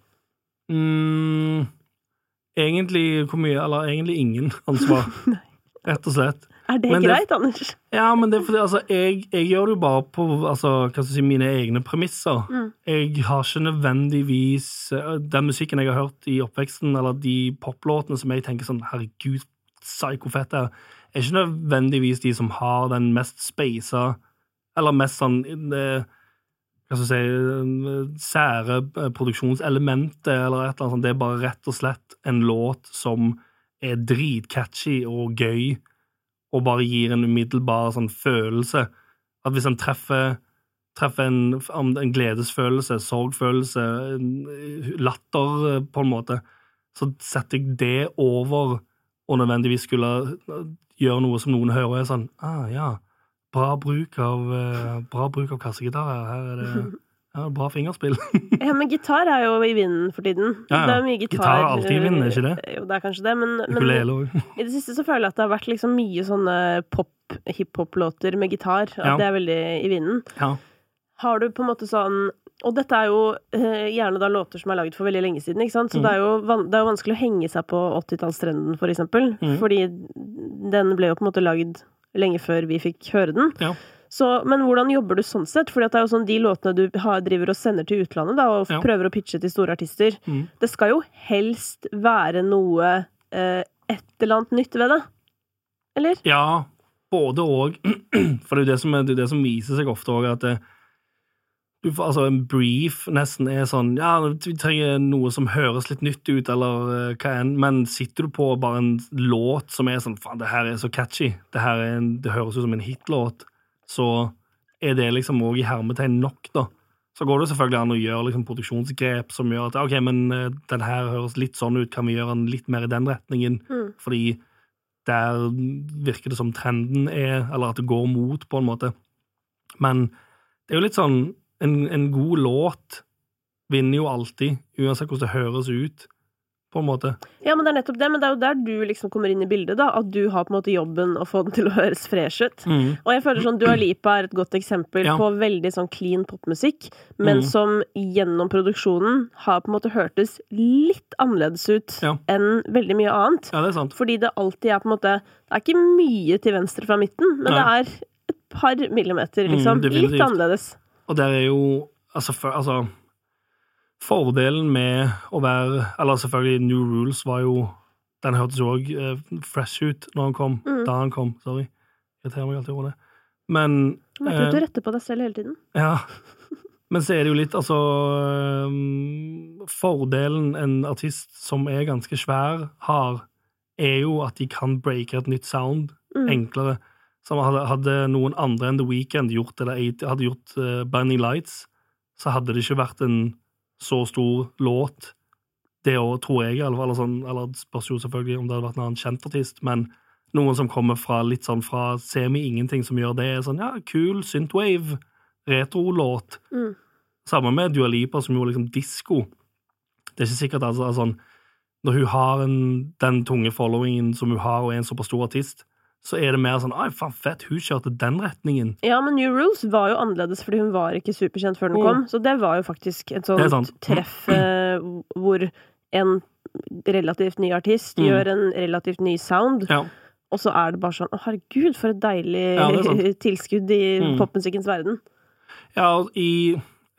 Mm, egentlig, hvor mye, eller egentlig ingen ansvar. Rett og slett. Er det men greit, det, Anders? Ja, men det er fordi, altså, jeg, jeg gjør det jo bare på, altså, hva skal jeg si, mine egne premisser. Mm. Jeg har ikke nødvendigvis, den musikken jeg har hørt i oppveksten, eller de poplåtene som jeg tenker sånn, herregud, psykofett er, er ikke nødvendigvis de som har den mest speisa, eller mest sånn, eh, hva skal jeg si, sære produksjonselementet, eller et eller annet sånt. Det er bare rett og slett en låt som er dritcatchy og gøy, og bare gir en umiddelbar sånn følelse, at hvis en treffer, treffer en, en gledesfølelse, sorgfølelse, latter på en måte, så setter jeg det over, og nødvendigvis skulle gjøre noe som noen hører, og er sånn, ah ja, bra bruk av, bra bruk av kassegitar, her er det... Ja, bra fingerspill. Ja, men gitar er jo i vinden for tiden. Ja, ja. Det er mye gitar. Gitar er alltid i vinden, er ikke det? Jo, det er kanskje det, men, men i det siste så føler jeg at det har vært liksom mye sånne pop, hip-hop-låter med gitar, at ja. Det er veldig i vinden. Ja. Har du på en måte sånn, og dette er jo eh, gjerne da låter som er laget for veldig lenge siden, ikke sant? Så mm. det, er jo, det er jo vanskelig å henge seg på åttitallstrenden, for eksempel, mm. fordi den ble jo på en måte laget lenge før vi fikk høre den. Ja. Så, men hvordan jobber du sånn sett? Fordi at det er jo sånn de låtene du har, driver og sender til utlandet da, og ja. Prøver å pitche til store artister. Mm. Det skal jo helst være noe eh, et eller annet nytt ved det. Eller? Ja, både og. For det er jo det som, er, det er det som viser seg ofte også, at det, du får, altså en brief nesten er sånn, ja, vi trenger noe som høres litt nytt ut, eller uh, hva enn, men sitter du på bare en låt som er sånn, faen, det her er så catchy, det her er en, det høres ut som en hitlåt, så er det liksom også i hermetegn nok da. Så går det selvfølgelig an å gjøre liksom produksjonsgrep som gjør at, ok, men uh, den her høres litt sånn ut, kan vi gjøre den litt mer i den retningen, mm. fordi der virker det som trenden er, eller at det går mot på en måte. Men det er jo litt sånn, en, en god låt vinner jo alltid, uansett hvordan det høres ut, på en måte. Ja, men det er nettopp det, men det er jo der du liksom kommer inn i bildet da, at du har på en måte jobben å få den til å høres fresh ut. Mm. Og jeg føler sånn, Dua Lipa er et godt eksempel ja. På veldig sånn clean popmusikk, men mm. som gjennom produksjonen har på en måte hørtes litt annerledes ut ja. Enn veldig mye annet. Ja, det er sant. Fordi det alltid er på en måte, det er ikke mye til venstre fra midten, men Nei. Det er et par millimeter, liksom. Mm, litt annerledes. Og der er jo, altså, for, altså fordelen med å være, eller selvfølgelig New Rules var jo, den hørtes jo også uh, fresh ut når han kom, mm. da han kom, sorry. Jeg irriterer meg alltid over det. Men... Du merker at du retter på deg selv hele tiden. Ja, men så er det jo litt, altså, um, fordelen en artist som er ganske svær har, er jo at de kan breake et nytt sound mm. enklere. Som hadde, hadde noen andre enn The Weeknd gjort, eller hadde gjort uh, Blinding Lights, så hadde det ikke vært en så stor låt, det også, tror jeg, eller, sånn, eller spørs jo selvfølgelig om det hadde vært en annen kjent artist, men noen som kommer fra litt sånn fra semi-ingenting som gjør det, er sånn, ja, kul, synthwave, retro-låt. Mm. Sammen med Dua Lipa som gjorde liksom disco. Det er ikke sikkert, altså, sånn, når hun har en, den tunge followingen som hun har, og er en såpass stor artist, så er det mer sånn, ai, faen fett, hun kjørte den retningen. Ja, men New Rules var jo annerledes, fordi hun var ikke superkjent før den mm. kom, så det var jo faktisk et sånt treff eh, hvor en relativt ny artist mm. gjør en relativt ny sound, ja. Og så er det bare sånn, å herregud, for et deilig ja, tilskudd i mm. popmusikkens verden. Ja, i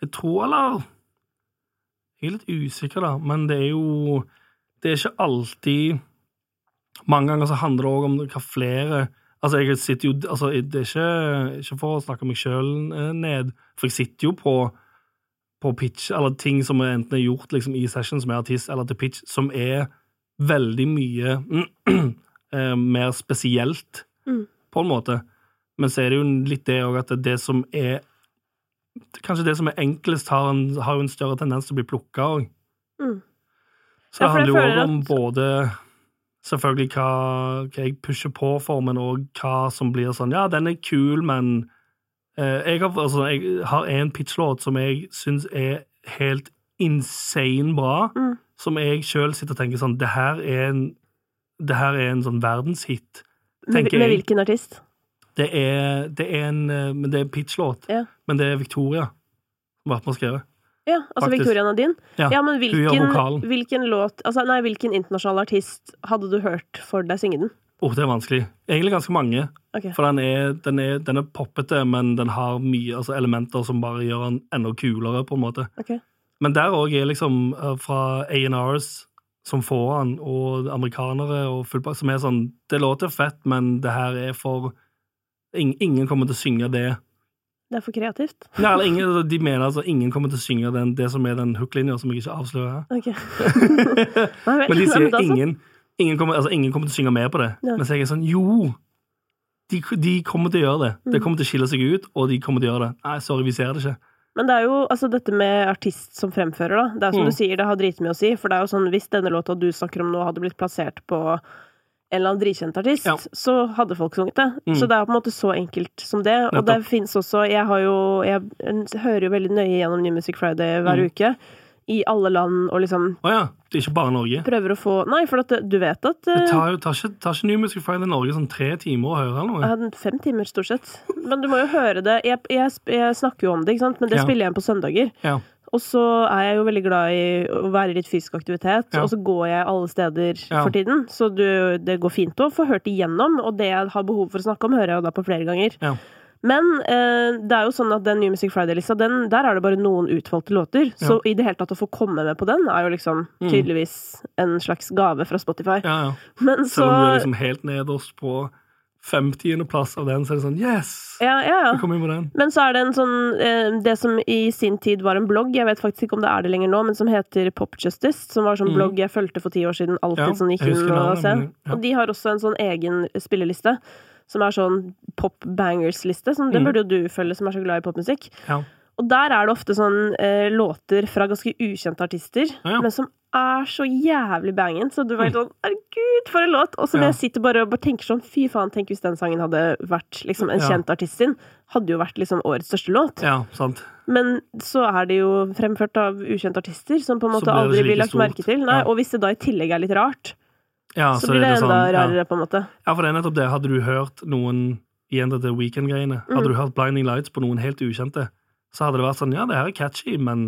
Jeg tror, eller Jeg er litt usikker da, men det er jo Det er ikke alltid Mange ganger så handler det også om hva flere Altså, jeg sitter jo altså, Det er ikke, ikke for å snakke meg selv ned, for jeg sitter jo på på pitch, eller ting som er enten er gjort liksom, i sessions med artist, eller til pitch, som er veldig mye eh, mer spesielt, mm. på en måte. Men så er det jo litt det også, at det som er kanskje det som er enklest har, en, har jo en større tendens til å bli plukket også. Mm. Så det ja, handler jo også om at... både selvfølgelig hva, hva jeg pusher på for, men også hva som blir sånn, ja, den er kul, men eh, jeg, har, altså, jeg har en pitchlåt som jeg synes er helt insane bra, mm. som jeg selv sitter og tenker sånn, det her er en, det her er en sånn verdenshit. Med, med hvilken artist? Det er, det er en, men det er pitchlåt, ja. Men det er Victoria som har vært med å skrive. Ja, altså faktisk. Victoria Nadine. Ja, ja men hvilken, hvilken låt, altså nei, hvilken internasjonal artist hadde du hørt for deg synge den? Åh, oh, det er vanskelig. Egentlig ganske mange. Okay. For den er, den, er, den er poppete, men den har mye altså, elementer som bare gjør den enda kulere, på en måte. Okay. Men der også er liksom fra A and R's som får han, og amerikanere og fullbak, som er sånn, det låter fett, men det her er for ingen kommer til å synge det. Det er for kreativt. Nei, eller ingen, de mener altså ingen kommer til å synge den, det som er den hooklinja som jeg ikke avslører her. Okay. Men de sier ingen, ingen, kommer, altså, ingen kommer til å synge med på det. Ja. Men så er jeg sånn, jo, de, de kommer til å gjøre det. Det kommer til å skille seg ut, og de kommer til å gjøre det. Nei, sorry, vi ser det ikke. Men det er jo, altså dette med artist som fremfører da, det er som mm. du sier, det har dritmye å si, for det er jo sånn, hvis denne låta du snakker om nå hadde blitt plassert på en eller annen dritkjent artist, ja. Så hadde folk sunget det. Mm. Så det er på en måte så enkelt som det. Og det finnes også, jeg har jo, jeg hører jo veldig nøye gjennom New Music Friday hver mm. uke, i alle land, og liksom... Åja, oh ja. Det er ikke bare Norge. Prøver å få... Nei, for at du vet at... Det tar jo tar ikke, tar ikke New Music Friday i Norge sånn tre timer å høre eller noe? Ja, fem timer stort sett. Men du må jo høre det. Jeg, jeg, jeg snakker jo om det, ikke sant? Men det ja. Spiller jeg på søndager. Ja. Og så er jeg jo veldig glad i å være i litt fysisk aktivitet, ja. Og så går jeg alle steder ja. For tiden, så du, det går fint å få hørt igjennom, og det jeg har behov for å snakke om, hører jeg jo da på flere ganger. Ja. Men eh, det er jo sånn at den New Music Friday-lista, den, der er det bare noen utvalgte låter, ja. Så i det hele tatt å få komme med på den, er jo liksom mm. tydeligvis en slags gave fra Spotify. Ja, ja. Men så... Selv om du er liksom helt nederst på femtiende plass av den, så er det sånn, yes! Ja, ja, ja. Vi kommer inn på den. Men så er det en sånn, eh, det som i sin tid var en blogg, jeg vet faktisk ikke om det er det lenger nå, men som heter Pop Justice, som var sånn mm. blogg jeg følte for ti år siden, alltid ja, sånn gikk inn og se. Ja. Og de har også en sånn egen spilleliste, som er sånn pop bangers-liste, som mm. det burde jo du følge, som er så glad i popmusikk. Ja. Og der er det ofte sånn eh, låter fra ganske ukjente artister, ja, ja. Men som er så jævlig bangen, så du vet sånn, herregud, for en låt! Og som ja. Jeg sitter bare og bare tenker sånn, fy faen, tenk hvis den sangen hadde vært liksom en kjent ja. Artist sin, hadde jo vært liksom årets største låt. Ja, sant. Men så er det jo fremført av ukjente artister, som på en måte aldri blir lagt stort. Merke til. Nei, ja. Og hvis det da i tillegg er litt rart, ja, så, så blir det, det enda sånn, rarere ja. På en måte. Ja, for det er nettopp det. Hadde du hørt noen igjen til Weekend-greiene, mm. hadde du hørt Blinding Lights på noen helt ukjente, så hadde det vært sånn, ja, det her er catchy, men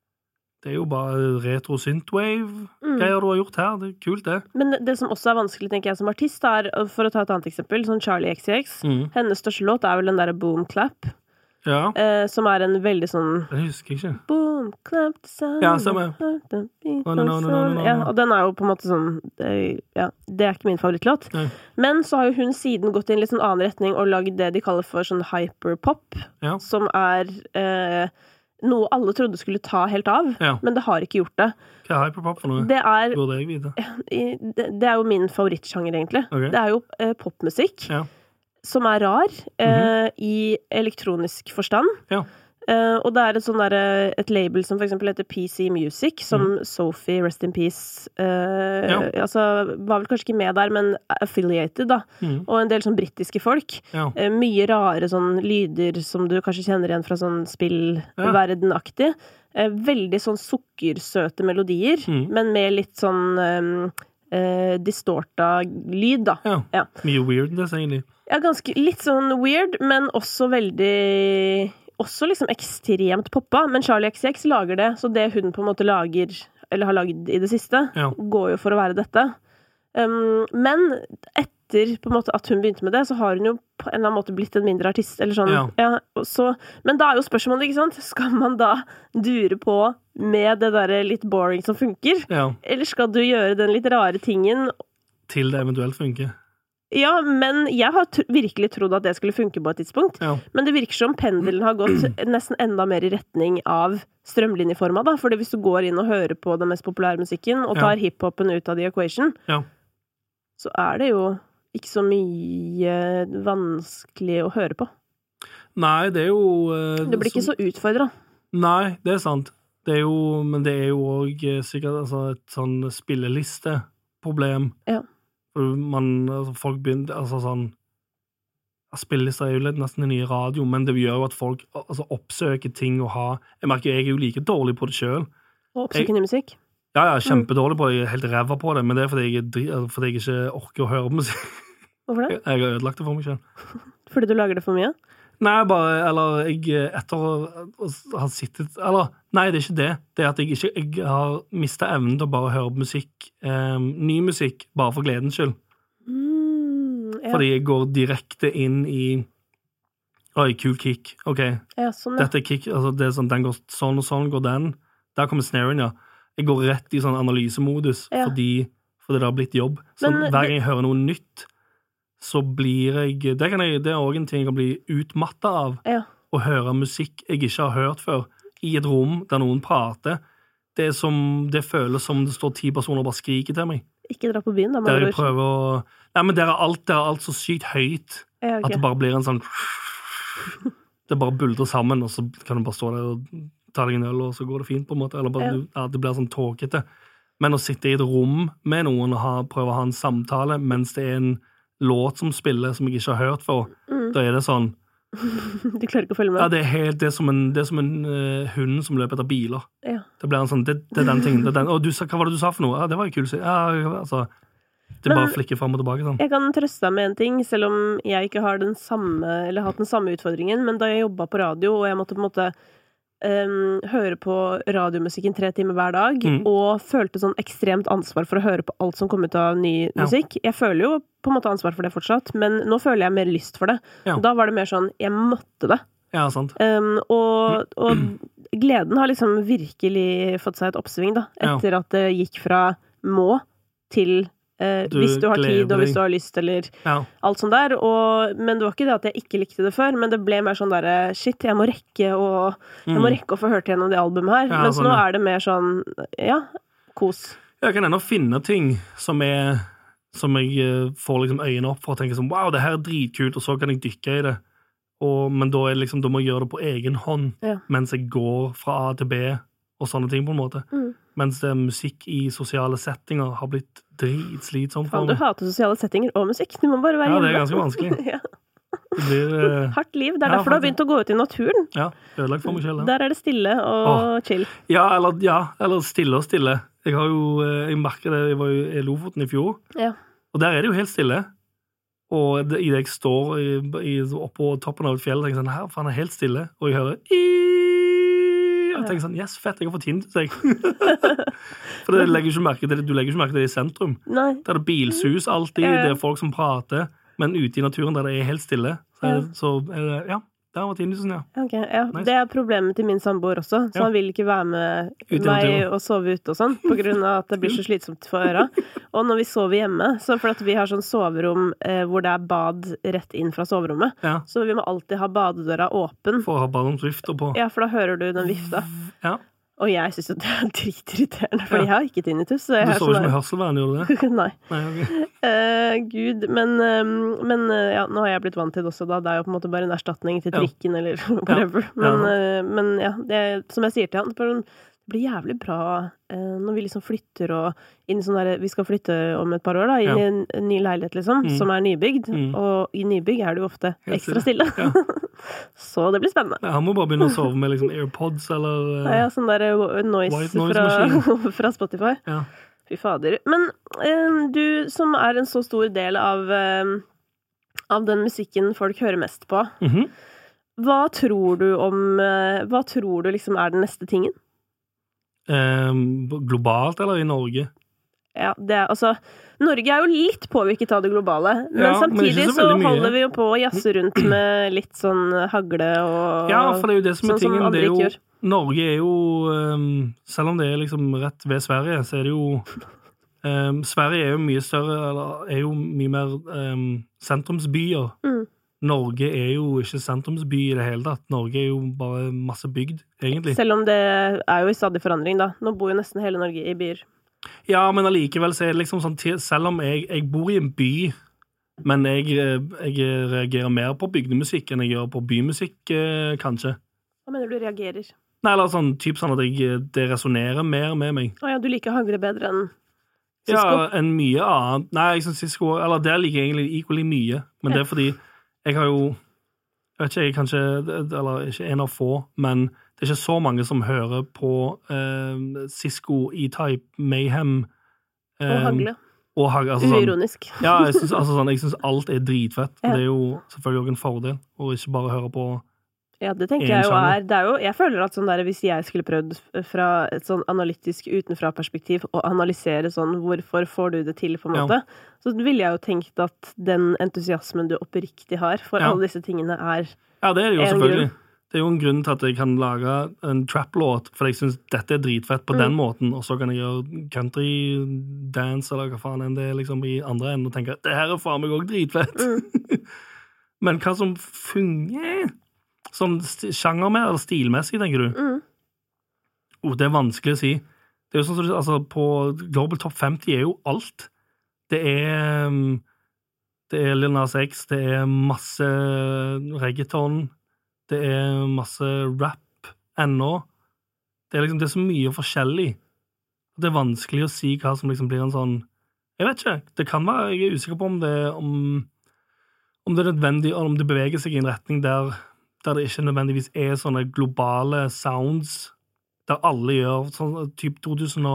det er jo bare retro synthwave-greier mm. du har gjort her. Det er kult, det. Men det som også er vanskelig, tenker jeg, som artist, er, for å ta et annet eksempel, sånn Charlie X C X, mm. hennes største låt er vel den der Boom Clap, ja. eh, som er en veldig sånn... Jeg husker ikke. Boom Clap, sound, ja, stemmer. No, no, no, no, no, no. Ja, og den er jo på en måte sånn, det, ja, det er ikke min favorittlåt. Nei. Men så har jo hun siden gått i en litt sånn annen retning og lagd det de kaller for sånn hyperpop, ja. Som er... Eh, noe alle trodde skulle ta helt av, ja. Men det har ikke gjort det. Hva er hyperpop for noe? Det er, burde jeg vite. Det, det er jo min favorittsjanger, egentlig. Okay. Det er jo eh, popmusikk, ja. Som er rar, eh, mm-hmm. i elektronisk forstand. Ja. Eh, og det er et, sånn der, et label som for eksempel heter P C Music, som mm. Sophie, Rest in Peace, eh, ja. Altså, var vel kanskje ikke med der, men affiliated, da. Mm. Og en del sånn brittiske folk. Ja. Eh, mye rare sånn lyder som du kanskje kjenner igjen fra sånn spillverdenaktig. Eh, veldig sånn sukkersøte melodier, mm. men med litt sånn eh, eh, distorta lyd, da. Ja. Ja. Mye weird, det sier egentlig. Ja, ganske, litt sånn weird, men også veldig... også liksom ekstremt poppa, men Charlie X C X lager det, så det hun på en måte lager, eller har laget i det siste, ja. Går jo for å være dette. Um, men etter etter på en måte at hun begynte med det, så har hun jo på en eller annen måte blitt en mindre artist, eller sånn. Ja. Ja, så, men da er jo spørsmålet, ikke sant? Skal man da dure på med det der litt boring som funker? Ja. Eller skal du gjøre den litt rare tingen? Til det eventuelt funker. Ja, men jeg har tr- virkelig trodd at det skulle funke på et tidspunkt. Ja. Men det virker som pendelen har gått nesten enda mer i retning av strømlinjeforma, da. Fordi hvis du går inn og hører på den mest populære musikken, og tar ja. hiphopen ut av the equation, ja. så er det jo ikke så mye vanskelig å høre på. Nei, det er jo... Uh, det blir ikke så, så utfordret. Nei, det er sant. Det er jo, men det er jo også sikkert altså, et sånn spillelisteproblem. Ja. Man, altså, folk begynner, altså sånn spillelister er jo litt nesten en ny radio, men det gjør jo at folk altså, oppsøker ting å ha. Jeg merker jeg er jo like dårlig på det selv. Og oppsøker ny musikk? Ja, jeg er kjempedårlig på det, jeg er helt ræva på det, men det er fordi jeg, er, fordi jeg ikke orker å høre på musikk. Hvorfor det? Jeg har ødelagt det for meg selv. Fordi du lager det for mye? Nei, bare, eller jeg etter å ha sittet, eller, nei, det er ikke det. Det er at jeg ikke, jeg har mistet evnen til å bare høre på musikk, eh, ny musikk, bare for gledens skyld. Mm, ja. Fordi jeg går direkte inn i, oi, kul kick, ok. Ja, sånn, ja. Dette er kick, altså det er sånn, den går sånn og sånn, går den. Der kommer snaren, ja. Jeg går rett i sånn analysemodus, ja. fordi, fordi det har blitt jobb. Så Men, hver gang jeg hører noe nytt, så blir jeg, det, kan jeg, det er også en ting jeg kan bli utmattet av, ja. å høre musikk jeg ikke har hørt før, i et rom der noen prater. Det, er som, det føles som det står ti personer og bare skriker til meg. Ikke dra på byen, da. Der jeg prøver å... Nei, men der er alt, der er alt så sykt høyt, ja, okay. at det bare blir en sånn... Det bare buldrer sammen, og så kan du bare stå der og ta deg en øl, og så går det fint på en måte, eller bare, ja. Ja, det blir sånn tåkete. Men å sitte i et rom med noen og ha, prøve å ha en samtale, mens det er en låt som spiller som jeg ikke har hørt før, mm. da er det sånn du klarer ikke å følge med? Ja, det er helt det er som en, det er som en uh, hund som løper etter biler. Ja. Det blir en sånn, det, det er den tingen. Det er den. Å, du, hva var det du sa for noe? Ja, det var jo kult. Ja, altså, det Men, bare flikker frem og tilbake sånn. Jeg kan trøste deg med en ting, selv om jeg ikke har den samme, eller hatt den samme utfordringen, men da jeg jobbet på radio, og jeg måtte på en måte Um, høre på radiomusikken tre timer hver dag, mm. og følte sånn ekstremt ansvar for å høre på alt som kom ut av ny ja. musikk. Jeg føler jo på en måte ansvar for det fortsatt, men nå føler jeg mer lyst for det. Ja. Da var det mer sånn, jeg måtte det. Ja, sant. Um, og, og gleden har liksom virkelig fått seg et oppsving da, etter ja. at det gikk fra må til Uh, du hvis du har tid, og hvis du har lyst, eller ja. alt sånt der. Og, men det var ikke det at jeg ikke likte det før, men det ble mer sånn der, shit, jeg må rekke og, jeg må rekke å få hørt gjennom det albumet her. Ja, Mens sånn, nå er det mer sånn, ja, kos. Jeg kan ennå finne ting som er som jeg får liksom øynene opp for å tenke sånn, wow, det her er dritkult, og så kan jeg dykke i det. Og, men da, er liksom, da må jeg gjøre det på egen hånd, ja. mens jeg går fra A til B, og sånne ting på en måte. Mm. Mens det musikk i sosiale settinger har blitt dritslitsomt for meg. Du hater sosiale settinger og musikk. Du må bare være hjemme. Ja, det er ganske vanskelig. ja. Det blir... Uh... Hardt liv. Det er ja, derfor du har begynt å gå ut i naturen. Ja, ødelagt for meg selv. Ja. Der er det stille og oh. chill. Ja eller, ja, eller stille og stille. Jeg har jo, jeg merker det, jeg var jo i Lofoten i fjor, ja. og der er det jo helt stille. Og det, i det jeg står i, i, oppå toppen av et fjell, tenker jeg sånn, her faen er helt stille, og jeg hører jeg tenker sånn, yes, fett, jeg har fått hint seg. For det legger ikke merke til det, du legger ikke merke til det i sentrum. Nei. Der er det bilsus alltid, det er folk som prater, men ute i naturen der det er helt stille, så er det, så er det ja, det har vært innlysen, ja. Okay, ja. Nice. Det er problemet til min samboer også, så ja. han vil ikke være med meg og sove ute og sånn, på grunn av at det blir så slitsomt for øra. Og når vi sover hjemme, så for at vi har sånn soverom eh, hvor det er bad rett inn fra soverommet, ja. så vi må alltid ha badedøra åpen. For å ha badeomsvifter på. Ja, for da hører du den vifta. Ja. Og jeg synes at det er dritirriterende, for ja. jeg har ikke tinnitus. Så jeg du sover ikke med hørselvern, gjør du det? Nei. Nei okay. uh, Gud, men, um, men uh, ja, nå har jeg blitt vant til det også, da. Det er jo på en måte bare en erstatning til trikken, ja. eller whatever. Ja. Men, ja. Uh, men ja, det, som jeg sier til han, det blir jævlig bra uh, når vi liksom flytter og inn sånn der, vi skal flytte om et par år da, inn ja. i en, en ny leilighet liksom, mm. som er nybygd, mm. og i nybygg er det jo ofte helt ekstra stille. Ja. Så det blir spennende. Ja, han må bare begynne å sove med liksom AirPods eller uh, ja, ja, sånn der noise, noise fra, fra Spotify. Ja. Fy fader. Men uh, du som er en så stor del av, uh, av den musikken folk hører mest på, mm-hmm. hva tror du om uh, hva tror du liksom er den neste tingen? Um, globalt eller i Norge? Ja, det er, altså, Norge er jo litt påvirket av det globale, men ja, samtidig men så, så holder vi jo på å jazze rundt med litt sånn hagle og ja, for det er jo det som er sånn tingen. som andre Det er jo, ikke gjør. Norge er jo, um, selv om det er liksom rett ved Sverige, så er det jo um, Sverige er jo mye større, eller er jo mye mer um, sentrumsbyer. Mm. Norge er jo ikke sentrumsby i det hele tatt. Norge er jo bare masse bygd, egentlig. Selv om det er jo i stadig forandring, da. Nå bor jo nesten hele Norge i byer. Ja, men allikevel så er det liksom sånn, selv om jeg, jeg bor i en by, men jeg, jeg reagerer mer på bygdemusikk enn jeg gjør på bymusikk, eh, kanskje. Hva mener du reagerer? Nei, eller sånn, typ sånn at jeg, det resonerer mer med meg. Å ja, du liker hagle bedre enn Cisco? Ja, enn mye annet. Nei, jeg synes Cisco, eller det liker jeg egentlig equally mye, men det er fordi jeg har jo, jeg vet ikke, jeg kanskje, eller ikke en av få, men det er ikke så mange som hører på eh, Cisco, E-Type, Mayhem. Eh, Og hagle. Og hagle, altså sånn. Uironisk. Ja, jeg synes, altså sånn, jeg synes alt er dritfett. Ja. Det er jo selvfølgelig også en fordel, å ikke bare høre på Ja, det tenker en jeg jo sjanger. er, det er jo, jeg føler at sånn der, hvis jeg skulle prøvd fra et sånn analytisk utenfra-perspektiv å analysere sånn, hvorfor får du det til på en Ja. måte, så ville jeg jo tenkt at den entusiasmen du oppriktig har for Ja. alle disse tingene er Ja, det er det jo En selvfølgelig. grunn. Det er jo en grunn til at jeg kan lage en trap-låt, for jeg synes dette er dritfett på Mm. den måten, og så kan jeg gjøre country-dance, eller hva faen enn det er liksom i andre enden, og tenke, det her er faen meg også dritfett. Mm. Men hva som fungerer, sånn st- sjanger med, eller stilmessig, tenker du? Mm. Oh, det er vanskelig å si. Det er jo sånn som, altså, på Global Top femti er jo alt. Det er, um, det er Lil Nas X, det er masse reggaeton, det er masse rap ennå. Det er liksom, det er så mye forskjellig. Det er vanskelig å si hva som liksom blir en sånn, jeg vet ikke, det kan være, jeg er usikker på om det, om, om det er nødvendig, eller om det beveger seg i en retning der, der det ikke nødvendigvis er sånne globale sounds, der alle gjør sånn typ to tusen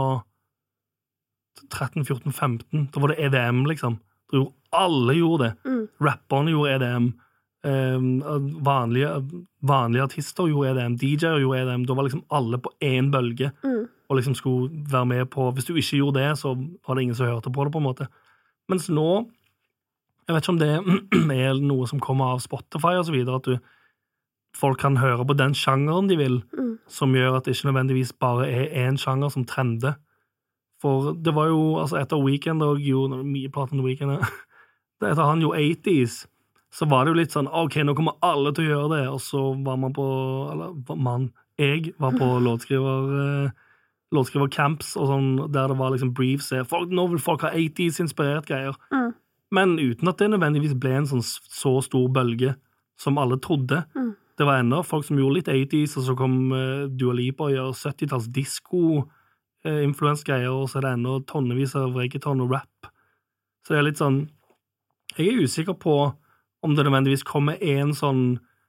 tretten, fjorten, femten, da var det E D M liksom. Da gjorde, alle gjorde det. Mm. Rapperne gjorde E D M. Um, vanlige, vanlige artister gjorde E D M. D J-er gjorde E D M. Da var liksom alle på en bølge Mm. og liksom skulle være med på, hvis du ikke gjorde det, så var det ingen som hørte på det på en måte. Mens nå, jeg vet ikke om det er noe som kommer av Spotify og så videre, at du folk kan høre på den sjangeren de vil, Mm. som gjør at det ikke nødvendigvis bare er en sjanger som trender. For det var jo, altså etter Weekend, og jo mye prat om Weekend, etter han jo åtti's, så var det jo litt sånn, ok, nå kommer alle til å gjøre det, og så var man på, eller man, jeg var på låtskriver, eh, låtskrivercamps, og sånn, der det var liksom briefs, folk, nå vil folk ha åtti's inspirert greier. Mm. Men uten at det nødvendigvis ble en sånn så stor bølge som alle trodde. Mm. Det var enda folk som gjorde litt åtti's, og så kom uh, Dua Lipa og gjør syttitalls disco, uh, influensgreier, og så er det enda tonnevis av reggaeton og rap. Så det er litt sånn, jeg er usikker på om det nødvendigvis kommer en sånn,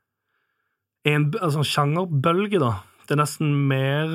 en altså, sjangerbølge da. Det er nesten mer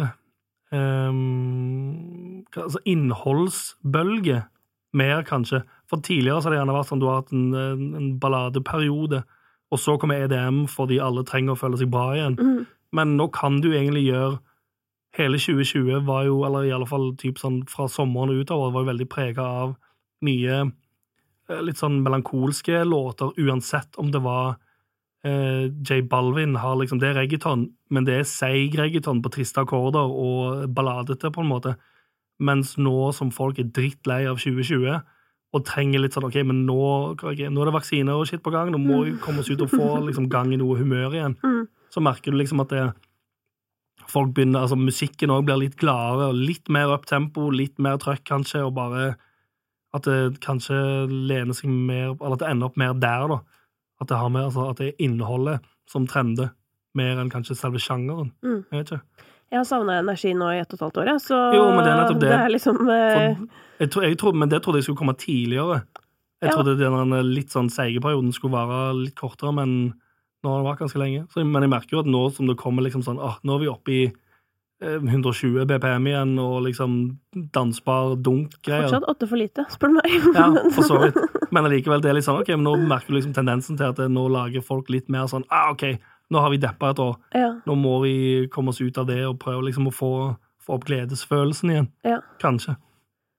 um, altså innholdsbølge, mer kanskje. For tidligere så har det gjerne vært sånn, du har hatt en, en, en balladeperiode, og så kommer E D M fordi alle trenger å føle seg bra igjen. Mm. Men nå kan du egentlig gjøre, hele tjue tjue var jo, eller i alle fall typ sånn fra sommeren og utover, var jo veldig preget av mye eh, litt sånn melankolske låter, uansett om det var eh, J Balvin har liksom, det er reggaeton, men det er seig reggaeton på triste akkorder og balladete på en måte. Mens nå som folk er drittlei av tjue tjue, og trenger litt sånn, ok, men nå, okay, nå er det vaksiner og shit på gang, nå må vi komme oss ut og få liksom, gang i noe humør igjen. Mm. Så merker du liksom at det, folk begynner, altså musikken også blir litt gladere, og litt mer up-tempo, litt mer trøkk kanskje, og bare at det kanskje lener seg mer, eller at det ender opp mer der da, at det har mer, altså at det er innholdet som trender, mer enn kanskje selve sjangeren. Mm. Jeg vet ikke. Jeg har savnet energi nå i ett og et halvt år, ja, så Jo, men det er nettopp det. det er liksom... Eh, For, jeg tror, jeg trodde, men det trodde jeg skulle komme tidligere. Jeg Ja. trodde den litt sånn seigeperioden skulle være litt kortere, men nå har det vært ganske lenge. Så, men jeg merker jo at nå som det kommer liksom sånn, ah, nå er vi oppe i eh, hundre og tjue B P M igjen, og liksom dansbar dunk-greier. fortsatt åtte for lite, spør du meg. Ja, for så vidt. Men allikevel, det er litt sånn, ok, men nå merker du liksom tendensen til at det, nå lager folk litt mer sånn, ah, ok, nå har vi deppet et år. Ja, Nå må vi komme oss ut av det og prøve liksom å få, få opp gledesfølelsen igjen. ja. Kanskje.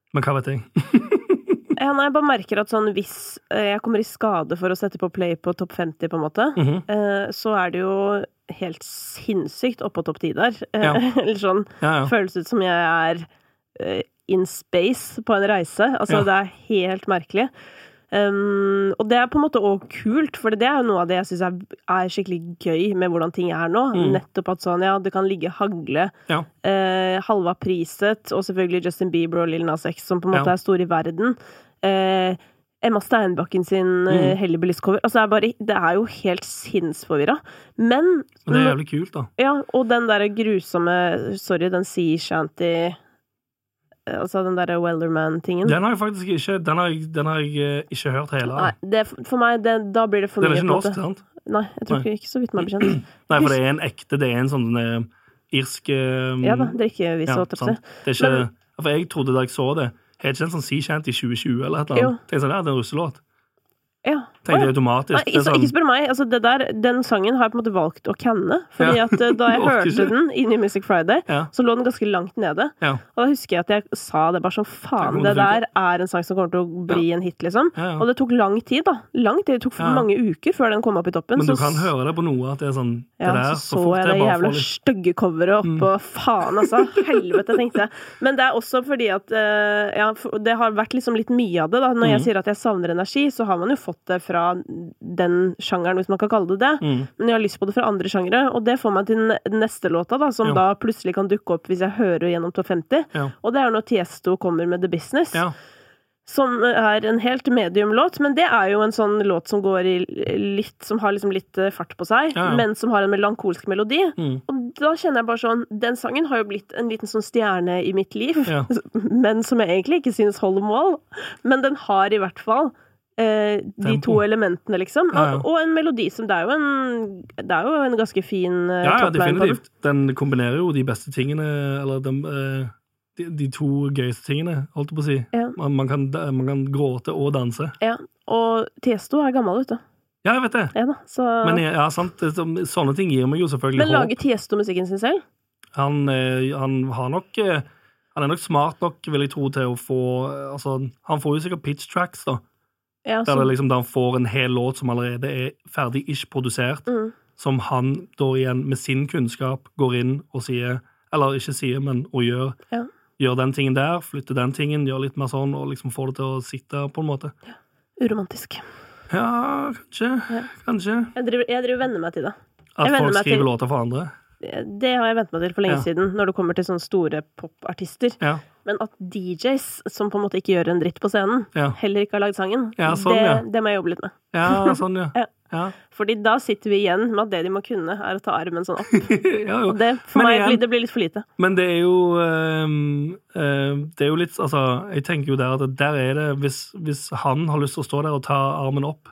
Men hva vet jeg? Ja, nei, jeg bare merker at sånn, hvis jeg kommer i skade for å sette på play på topp femti, på en måte, mm-hmm. eh, så er det jo helt sinnssykt opp på topp ti der. Ja. Eller sånn, ja, ja. Føles ut som jeg er uh, in space på en reise. Altså, ja. Det er helt merkelig. Um, og det er på en måte også kult, for det er jo noe av det jeg synes er, er skikkelig gøy med hvordan ting er nå. Mm. Nettopp at sånn, ja, det kan ligge hagle, ja. uh, halva priset, og selvfølgelig Justin Bieber og Lil Nas X, som på en måte ja. Er store i verden. Uh, Emma Steinbakken sin mm. uh, Hellig Belist-cover. Altså, det er, bare, det er jo helt sinnsforvirret. Men... Men det er jævlig kult, da. Ja, og den der grusomme, sorry, den sea shanty... Altså den der Wellerman-tingen. Den har jeg faktisk ikke, den har jeg, den har jeg ikke hørt hele. Nei, det, for meg, det, da blir det for mye. Den er ikke norsk, sant? Nei, jeg tror Nei. Ikke, ikke så vidt meg bekjent. Nei, for det er en ekte, det er en sånn uh, irsk... Um, ja da, det er ikke vi så ja, sant. Det er ikke, Men, for jeg trodde da jeg så det, helt ikke en sånn Sea Shanty tjue tjue eller et eller annet. Tenkte sånn, ja, det er en russelåt. Ja. Tenkte jeg automatisk. Nei, ikke, sånn... ikke spør meg. Altså, det der, den sangen har jeg på en måte valgt å kenne. Fordi ja. At da jeg hørte den i New Music Friday, ja. Så lå den ganske langt nede. Ja. Og da husker jeg at jeg sa det bare sånn, faen, det der er en sang som kommer til å bli ja. En hit, liksom. Ja, ja. Og det tok lang tid, da. Lang tid. Det tok ja. Mange uker før den kom opp i toppen. Men du så... kan høre det på noe, at det er sånn, det ja, der, så så, så jeg det jævla litt... stygge coveret opp, mm. og faen, altså. Helvete, tenkte jeg. Men det er også fordi at, uh, ja, det har vært liksom litt mye av det, da. Når mm. jeg sier at jeg savner energi, så har man jo fått det fra den sjangeren, hvis man kan kalle det det. Mm. Men jeg har lyst på det fra andre sjangere, og det får meg til den neste låta, da, som ja. Da plutselig kan dukke opp hvis jeg hører gjennom topp femti. Ja. Og det er når Tiesto kommer med The Business. Ja. Som er en helt medium-låt, men det er jo en sånn låt som går i litt, som har liksom litt fart på seg, ja, ja. Men som har en melankolsk melodi. Mm. Og da kjenner jeg bare sånn, den sangen har jo blitt en liten sånn stjerne i mitt liv, ja. Men som jeg egentlig ikke synes holder mål. Men den har i hvert fall Eh, de Tempo. To elementene, liksom. Ja, ja. Og, og en melodi som det er jo en det er jo en ganske fin eh, ja, ja, definitivt. Den kombinerer jo de beste tingene, eller de, eh, de, de to gøyeste tingene, holdt jeg på å si. Ja. Man, man, kan, man kan gråte og danse. Ja, og Tiesto er gammel, vet du. Ja, jeg vet det. Ja, da, så... Men ja, sant, sånne ting gir meg jo selvfølgelig Men lager Tiesto musikken sin selv? Han, eh, han har nok han er nok smart nok, vil jeg tro, til å få altså, han får jo sikkert pitch tracks, da. Ja, der, det liksom, der han får en hel låt som allerede er ferdig ikke produsert, mm. som han da igjen med sin kunnskap går inn og sier, eller ikke sier, men og gjør, ja. Gjør den tingen der, flytter den tingen, gjør litt mer sånn, og liksom får det til å sitte på en måte. Ja. Uromantisk. Ja, kanskje. Ja. Kanskje. Jeg driver, jeg driver venner meg til det. At folk skriver til... låter for andre? Det har jeg ventet meg til for lenge ja. Siden, når det kommer til sånne store popartister. Ja. Men at D Js, som på en måte ikke gjør en dritt på scenen, ja. Heller ikke har lagd sangen, ja, sånn, det, ja. Det må jeg jobbe litt med. Ja, sånn, ja. ja. ja. Fordi da sitter vi igjen med at det de må kunne, er å ta armen sånn opp. ja, og det, for men meg igjen, det blir litt for lite. Men det er jo um, uh, det er jo litt, altså, jeg tenker jo der at der er det, hvis, hvis han har lyst til å stå der og ta armen opp,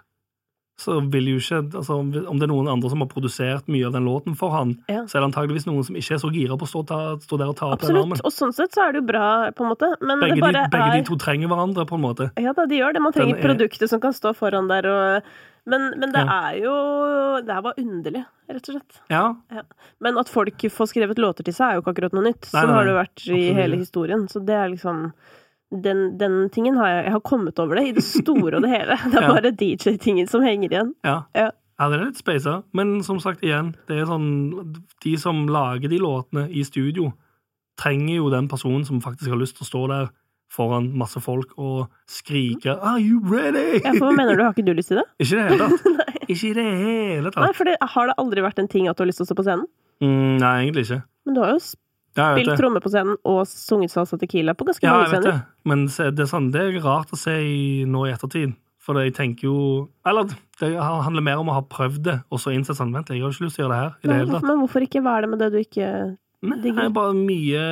så vil jo ikke, altså om det er noen andre som har produsert mye av den låten for han, ja. Så er det antageligvis noen som ikke er så gira på å stå, ta, stå der og ta opp den armen. Absolutt, og sånn sett så er det jo bra, på en måte. Men begge, det bare de, begge er... de to trenger hverandre, på en måte. Ja da, de gjør det. Man trenger er... produkter som kan stå foran der, og... men, men det ja. Er jo, det er bare underlig, rett og slett. Ja. ja. Men at folk får skrevet låter til seg er jo ikke akkurat noe nytt. Nei, sånn har det vært i absolutt. Hele historien, så det er liksom... Den, den tingen har jeg, jeg har kommet over det i det store og det hele. Det er ja. Bare D J-tingen som henger igjen. Ja. Ja. Ja, det er litt spacet. Men som sagt igjen, det er sånn, de som lager de låtene i studio, trenger jo den personen som faktisk har lyst til å stå der foran masse folk og skrike Are you ready? Ja, for hva mener du? Har ikke du lyst til det? Ikke i det hele tatt. Ikke i det hele tatt. Nei, for det, har det aldri vært en ting at du har lyst til å stå på scenen? Mm, nei, egentlig ikke. Men du har jo spilt tromme på scenen og sunget Salsa Tequila på ganske ja, mange scener. Ja, jeg vet det. Men det er, sånn, det er rart å se i, nå i ettertid. For jeg tenker jo Eller det handler mer om å ha prøvd det, og så innsett sånn, vent, jeg har ikke lyst til å gjøre det her i Nei, det hele tatt. Men hvorfor ikke være det med det du ikke Nei, digger? Det er bare mye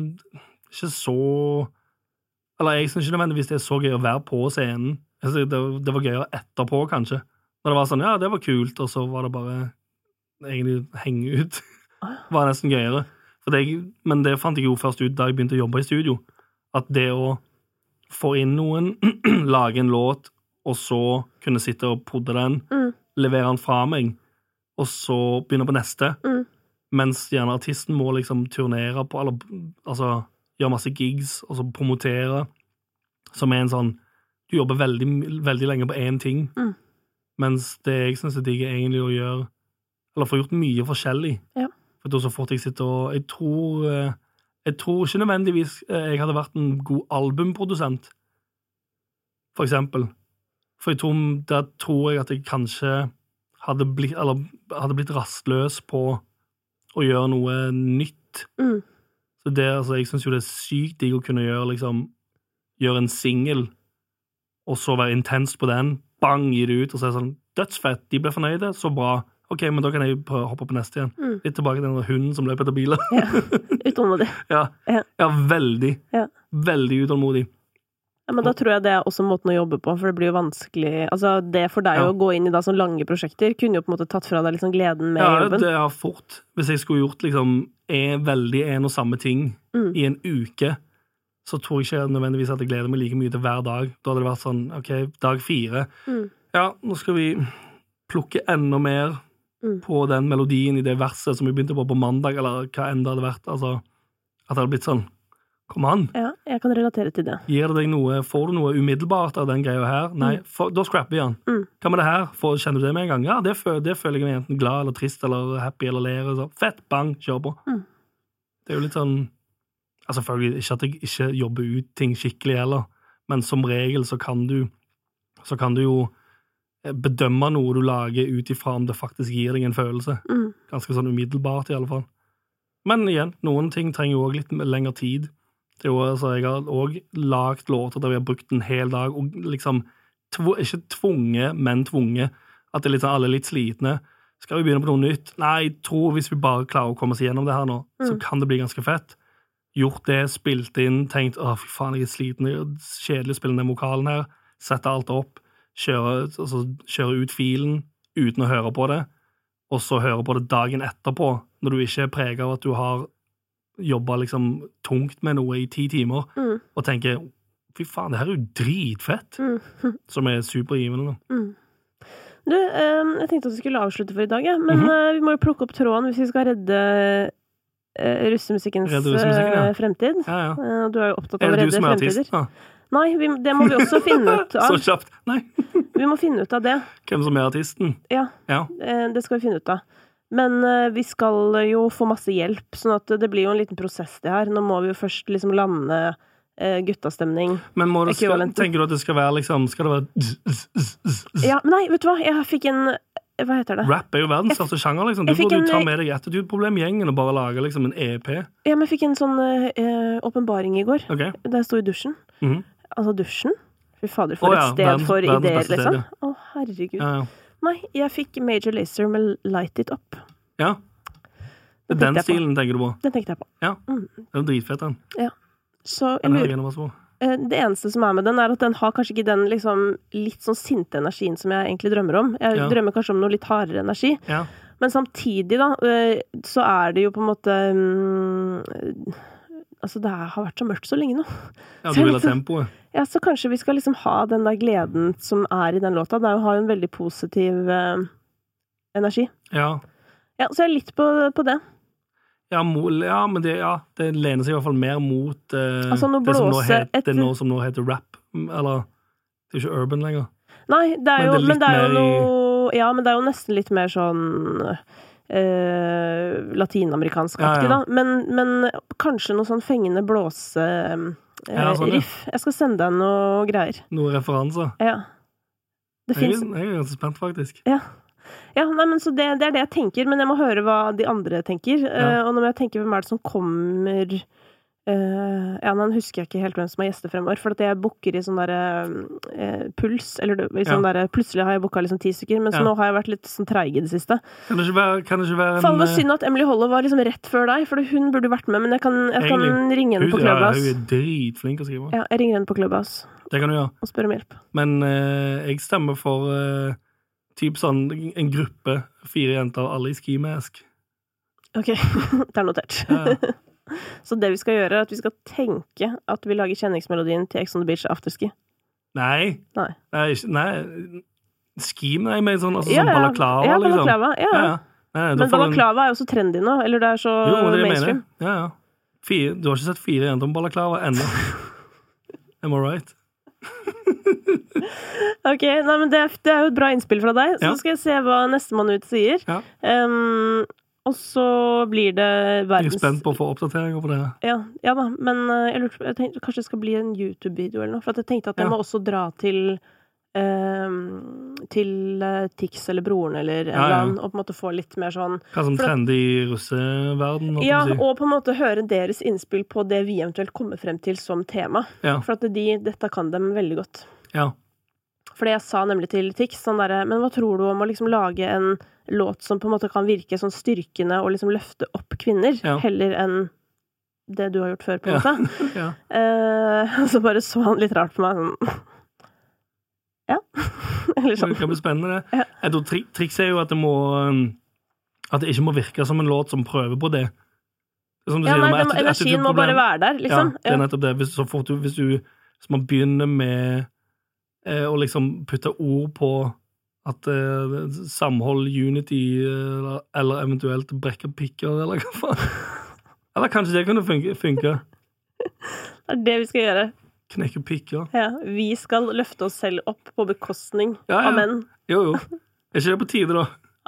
ikke så Eller jeg synes ikke nødvendigvis det er så gøy å være på scenen. Det, det var gøyere etterpå, kanskje. Når det var sånn, ja, det var kult, og så var det bare egentlig henge ut. Det var nesten gøyere. For det, men det fant jeg jo først ut da jeg begynte å jobbe i studio. At det å få inn noen, lage en låt, og så kunne sitte og podde den, mm. levere den fra meg, og så begynne på neste, mm. mens gjerne artisten må liksom turnere på, eller altså gjøre masse gigs, og så promotere, som er en sånn, du jobber veldig, veldig lenge på en ting, mm. mens det jeg synes er digg egentlig å gjøre, eller få gjort mye forskjellig. Ja. For da så fort jeg sitter og, jeg tror, jeg tror ikke nødvendigvis jeg hadde vært en god albumprodusent, for eksempel. For jeg tror, der tror jeg at jeg kanskje hadde blitt, eller hadde blitt rastløs på å gjøre noe nytt. Mm. Så det, altså, jeg synes jo det er sykt digg å kunne gjøre, liksom, gjøre en single, og så være intens på den, bang, gi det ut, og så er det sånn, dødsfett, de ble fornøyde, så bra. Ok, men da kan jeg hoppe på neste igjen. Mm. Litt tilbake til den hunden som løper etter bilen. Ja, utålmodig. ja. Ja. ja, veldig. Ja. Veldig utålmodig. Ja, men da tror jeg det er også måten å jobbe på, for det blir jo vanskelig, altså det for deg ja. Å gå inn i da sånn lange prosjekter, kunne jo på en måte tatt fra deg liksom gleden med ja, jobben. Ja, det er fort. Hvis jeg skulle gjort liksom er veldig en og samme ting mm. i en uke, så tror jeg ikke nødvendigvis at jeg gleder meg like mye til hver dag. Da hadde det vært sånn, ok, dag fire. Mm. Ja, nå skal vi plukke enda mer mm. på den melodien i det verset som vi begynte på på mandag, eller hva enn det hadde vært. Altså, at det hadde blitt sånn, kom an. Ja, jeg kan relatere til det. Gir det deg noe, får du noe umiddelbart av den greia her? Nei, for, da scrapper vi den. Mm. Hva med det her? For, kjenner du det med en gang? Ja, det, føl, det føler jeg meg enten glad eller trist eller happy eller ler. Så. Fett, bang, kjør på. Mm. Det er jo litt sånn, altså selvfølgelig ikke at jeg ikke jobber ut ting skikkelig heller, men som regel så kan du, så kan du jo bedømme noe du lager ut ifra om det faktisk gir deg en følelse. Mm. Ganske sånn umiddelbart i alle fall. Men igjen, noen ting trenger jo også litt lengre tid. Det er jo, altså, jeg har også lagt låter der vi har brukt en hel dag, og liksom, tv- ikke tvunget, men tvunget, at det er litt sånn, alle er litt slitne. Skal vi begynne på noe nytt? Nei, jeg tror hvis vi bare klarer å komme oss gjennom det her nå, mm. så kan det bli ganske fett. Gjort det, spilt inn, tenkt, å fy faen, jeg er sliten, jeg er kjedelig å spille den vokalen her, sette alt opp, kjøre, altså, kjøre ut filen, uten å høre på det, og så høre på det dagen etterpå, når du ikke er preget av at du har jobba liksom tungt med noe i ti timer, mm. og tenker, fy faen, det her er jo dritfett, mm. som er supergivende. Mm. Du, eh, jeg tenkte at vi skulle avslutte for i dag, ja. Men mm-hmm. eh, vi må jo plukke opp tråden hvis vi skal redde eh, russemusikkens redde russemusikken, ja. fremtid. Ja, ja. Eh, du er jo opptatt av å redde fremtider. Ja. Nei, vi, det må vi også finne ut av. Så kjapt, nei. Vi må finne ut av det. Hvem som er artisten? Ja, ja. Eh, det skal vi finne ut av. Men uh, vi skal jo få masse hjelp, sånn at det blir jo en liten prosess det her. Nå må vi jo først liksom lande uh, guttastemning. Men må det skal, tenker du at det skal være liksom, skal det være Ja, nei, vet du hva? Jeg fikk en, hva heter det? Rap er jo verdens største sjanger, liksom. Du burde jo ta med deg attitude-problem-gjengen og bare lage liksom en E P. Ja, men jeg fikk en sånn åpenbaring uh, i går, okay. da jeg stod i dusjen. Mm-hmm. Altså dusjen? Fy fader, for oh, et ja, sted verdens, for verdens ideer, liksom. Sted, ja. Å, herregud. Ja, ja. Nei, jeg fikk Major Lazer med Light It Up. Ja. Det er den, den stilen tenker du på? Den tenkte jeg på. Ja, mm. det er dritfett den. Ja. Så jeg lurer, det eneste som er med den er at den har kanskje ikke den liksom, litt sånn sinte energien som jeg egentlig drømmer om. Jeg ja. drømmer kanskje om noe litt hardere energi. Ja. Men samtidig da, så er det jo på en måte um, altså det har vært så mørkt så lenge nå. Ja, du vil ha tempoet. Ja, så kanskje vi skal liksom ha den der gleden som er i den låta. Det er jo å ha en veldig positiv uh, energi. Ja. Ja, så jeg er litt på, på det. Ja, mo, ja, men det, ja, det lener seg i hvert fall mer mot uh, altså, det, som nå het, et... det nå som nå heter rap. Eller, det er jo ikke urban lenger. Nei, det er jo, men det er, men det er jo i... noe, ja, men det er jo nesten litt mer sånn... Uh, latinamerikansk-aktig, ja, ja. da. Men, men kanskje noe sånn fengende blåse uh, ja, sånn, riff. Ja. Jeg skal sende deg noe greier. Noen referanser. Ja. Det jeg, finnes... jeg er ganske spent, faktisk. Ja. Ja, nei, men så det, det er det jeg tenker, men jeg må høre hva de andre tenker. Ja. Uh, og når jeg tenker hvem er det som kommer uh, ja, nå husker jeg ikke helt hvem som er gjester fremover, for at jeg booker i sånn der uh, puls, eller i sånn ja. der, plutselig har jeg booket liksom ti stykker, men så ja. nå har jeg vært litt sånn treig i det siste. Kan det ikke være, kan det ikke være en... Faen, det var synd at Emily Holle var liksom rett før deg, for hun burde vært med, men jeg kan, jeg kan ringe henne på Clubhouse. Ja, hun er dritflink å skrive. Ja, jeg ringer henne på Clubhouse. Det kan du gjøre. Og spør om hjelp. Men uh, jeg stemmer for uh, typ sånn en gruppe, fire jenter, alle i skimask. Ok, det er notert. Ja. Så det vi skal gjøre er at vi skal tenke at vi lager kjenningsmelodien til Ex on the Beach Afterski. Nei. Nei. Nei, nei. Skim er mer sånn, altså, ja, sånn balaklava, ja, liksom. Balaklava, ja. ja, ja. Nei, men balaklava en... er jo så trendy nå, eller det er så jo, det er mainstream. Ja, ja. Fire, du har ikke sett fire jenter om balaklava ennå. Am I right? Ok, nei, men det er, det er jo et bra innspill fra deg, så Ja. skal jeg se hva nestemann ut sier. Ja. Um, og så blir det Jeg er verdens... spent på å få oppdateringer på det. Ja, ja da, men uh, jeg, lurte, jeg tenkte kanskje det skal bli en YouTube-video eller noe, for at jeg tenkte at jeg Ja. må også dra til um, til uh, Tix eller broren eller en Ja, ja. eller annen, og på en måte få litt mer sånn... Hva som For at- trender i russeverden? holdt jeg Ja, på å si. og på en måte høre deres innspill på det vi eventuelt kommer frem til som tema. Ja. For at de, dette kan dem veldig godt. Ja. Fordi jeg sa nemlig til Tix sånn derre, men hva tror du om å liksom lage en låt som på en måte kan virke sånn styrkende og liksom løfte opp kvinner, Ja. heller enn det du har gjort før, på en Ja. måte. Ja. Eh, og så bare så han litt rart på meg, sånn ja. Eller Det sånn. kan bli spennende. Ja. Jeg tror tri Trikset er jo at det må um, At det ikke må virke som en låt som prøver på det. Som du Ja, sier, nei, med det må, atti- energien må bare attitude-problem. være der, liksom. Ja, det er nettopp det. Hvis, så fort du, hvis du hvis man begynner med eh, å liksom putte ord på at eh, samhold, unity, eh, eller eventuelt brekke pikker, eller hva faen. Eller kanskje det kunne funke. funke. Det er det vi skal gjøre. Knekke pikker. Ja, vi skal løfte oss selv opp på bekostning Ja, ja. av menn. Jo, jo. Er ikke det på tide, da?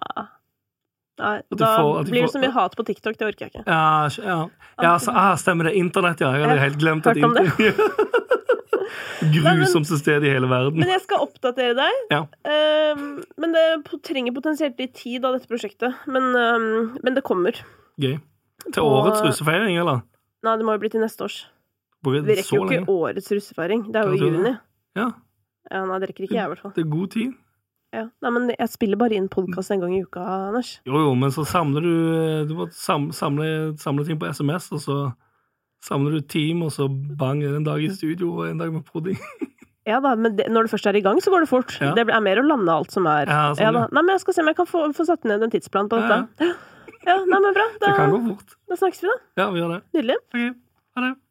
Nei, At du da får- at du blir det får- så mye hat på TikTok, det orker jeg ikke. Ja, ja. ja så, ah, stemmer det. Internett, ja. Jeg hadde Ja, helt glemt at hørt om det. internett Grusomste sted i hele verden. Men jeg skal oppdatere deg. Ja. Um, men det po- trenger potensielt litt tid av dette prosjektet. Men, um, men det kommer. Gøy. Til Og- årets russefeiring, eller? Nei, det må jo bli til neste års. På Vi rekker så jo ikke lenge? årets russefeiring. Det er jo Ja, i det er det. juni. Ja, Ja, nei, det rekker ikke jeg, i hvert fall. det er god tid. Ja. Nei, men jeg spiller bare inn podkast en gang i uka, Anders. Jo, jo, men så samler du Du må sam, samle, samle ting på S M S, og så samler du team, og så bang, en dag i studio og en dag med prodding. Ja da, men det, når det først er i gang, så går det fort. Ja. Det er mer å lande alt som er. Ja, sånn, da. ja. Nei, men jeg skal se om jeg kan få, få satt ned en tidsplan på Ja, dette. Ja, nei, men bra. Da, Det kan gå fort. da snakkes vi, da. Ja, vi gjør det. Nydelig. Ok, ha det.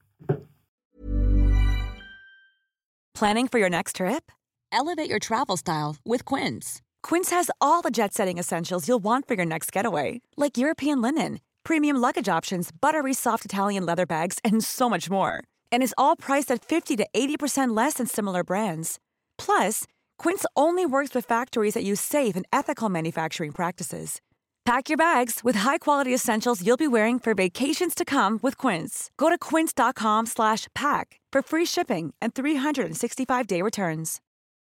Planning for your next trip? Elevate your travel style with Quince. Quince has all the jet-setting essentials you'll want for your next getaway, like European linen, premium luggage options, buttery soft Italian leather bags, and so much more. And is all priced at fifty to eighty percent less than similar brands. Plus, Quince only works with factories that use safe and ethical manufacturing practices. Pack your bags with high-quality essentials you'll be wearing for vacations to come with Quince. Go to quince dot com slash pack for free shipping and three sixty-five day returns.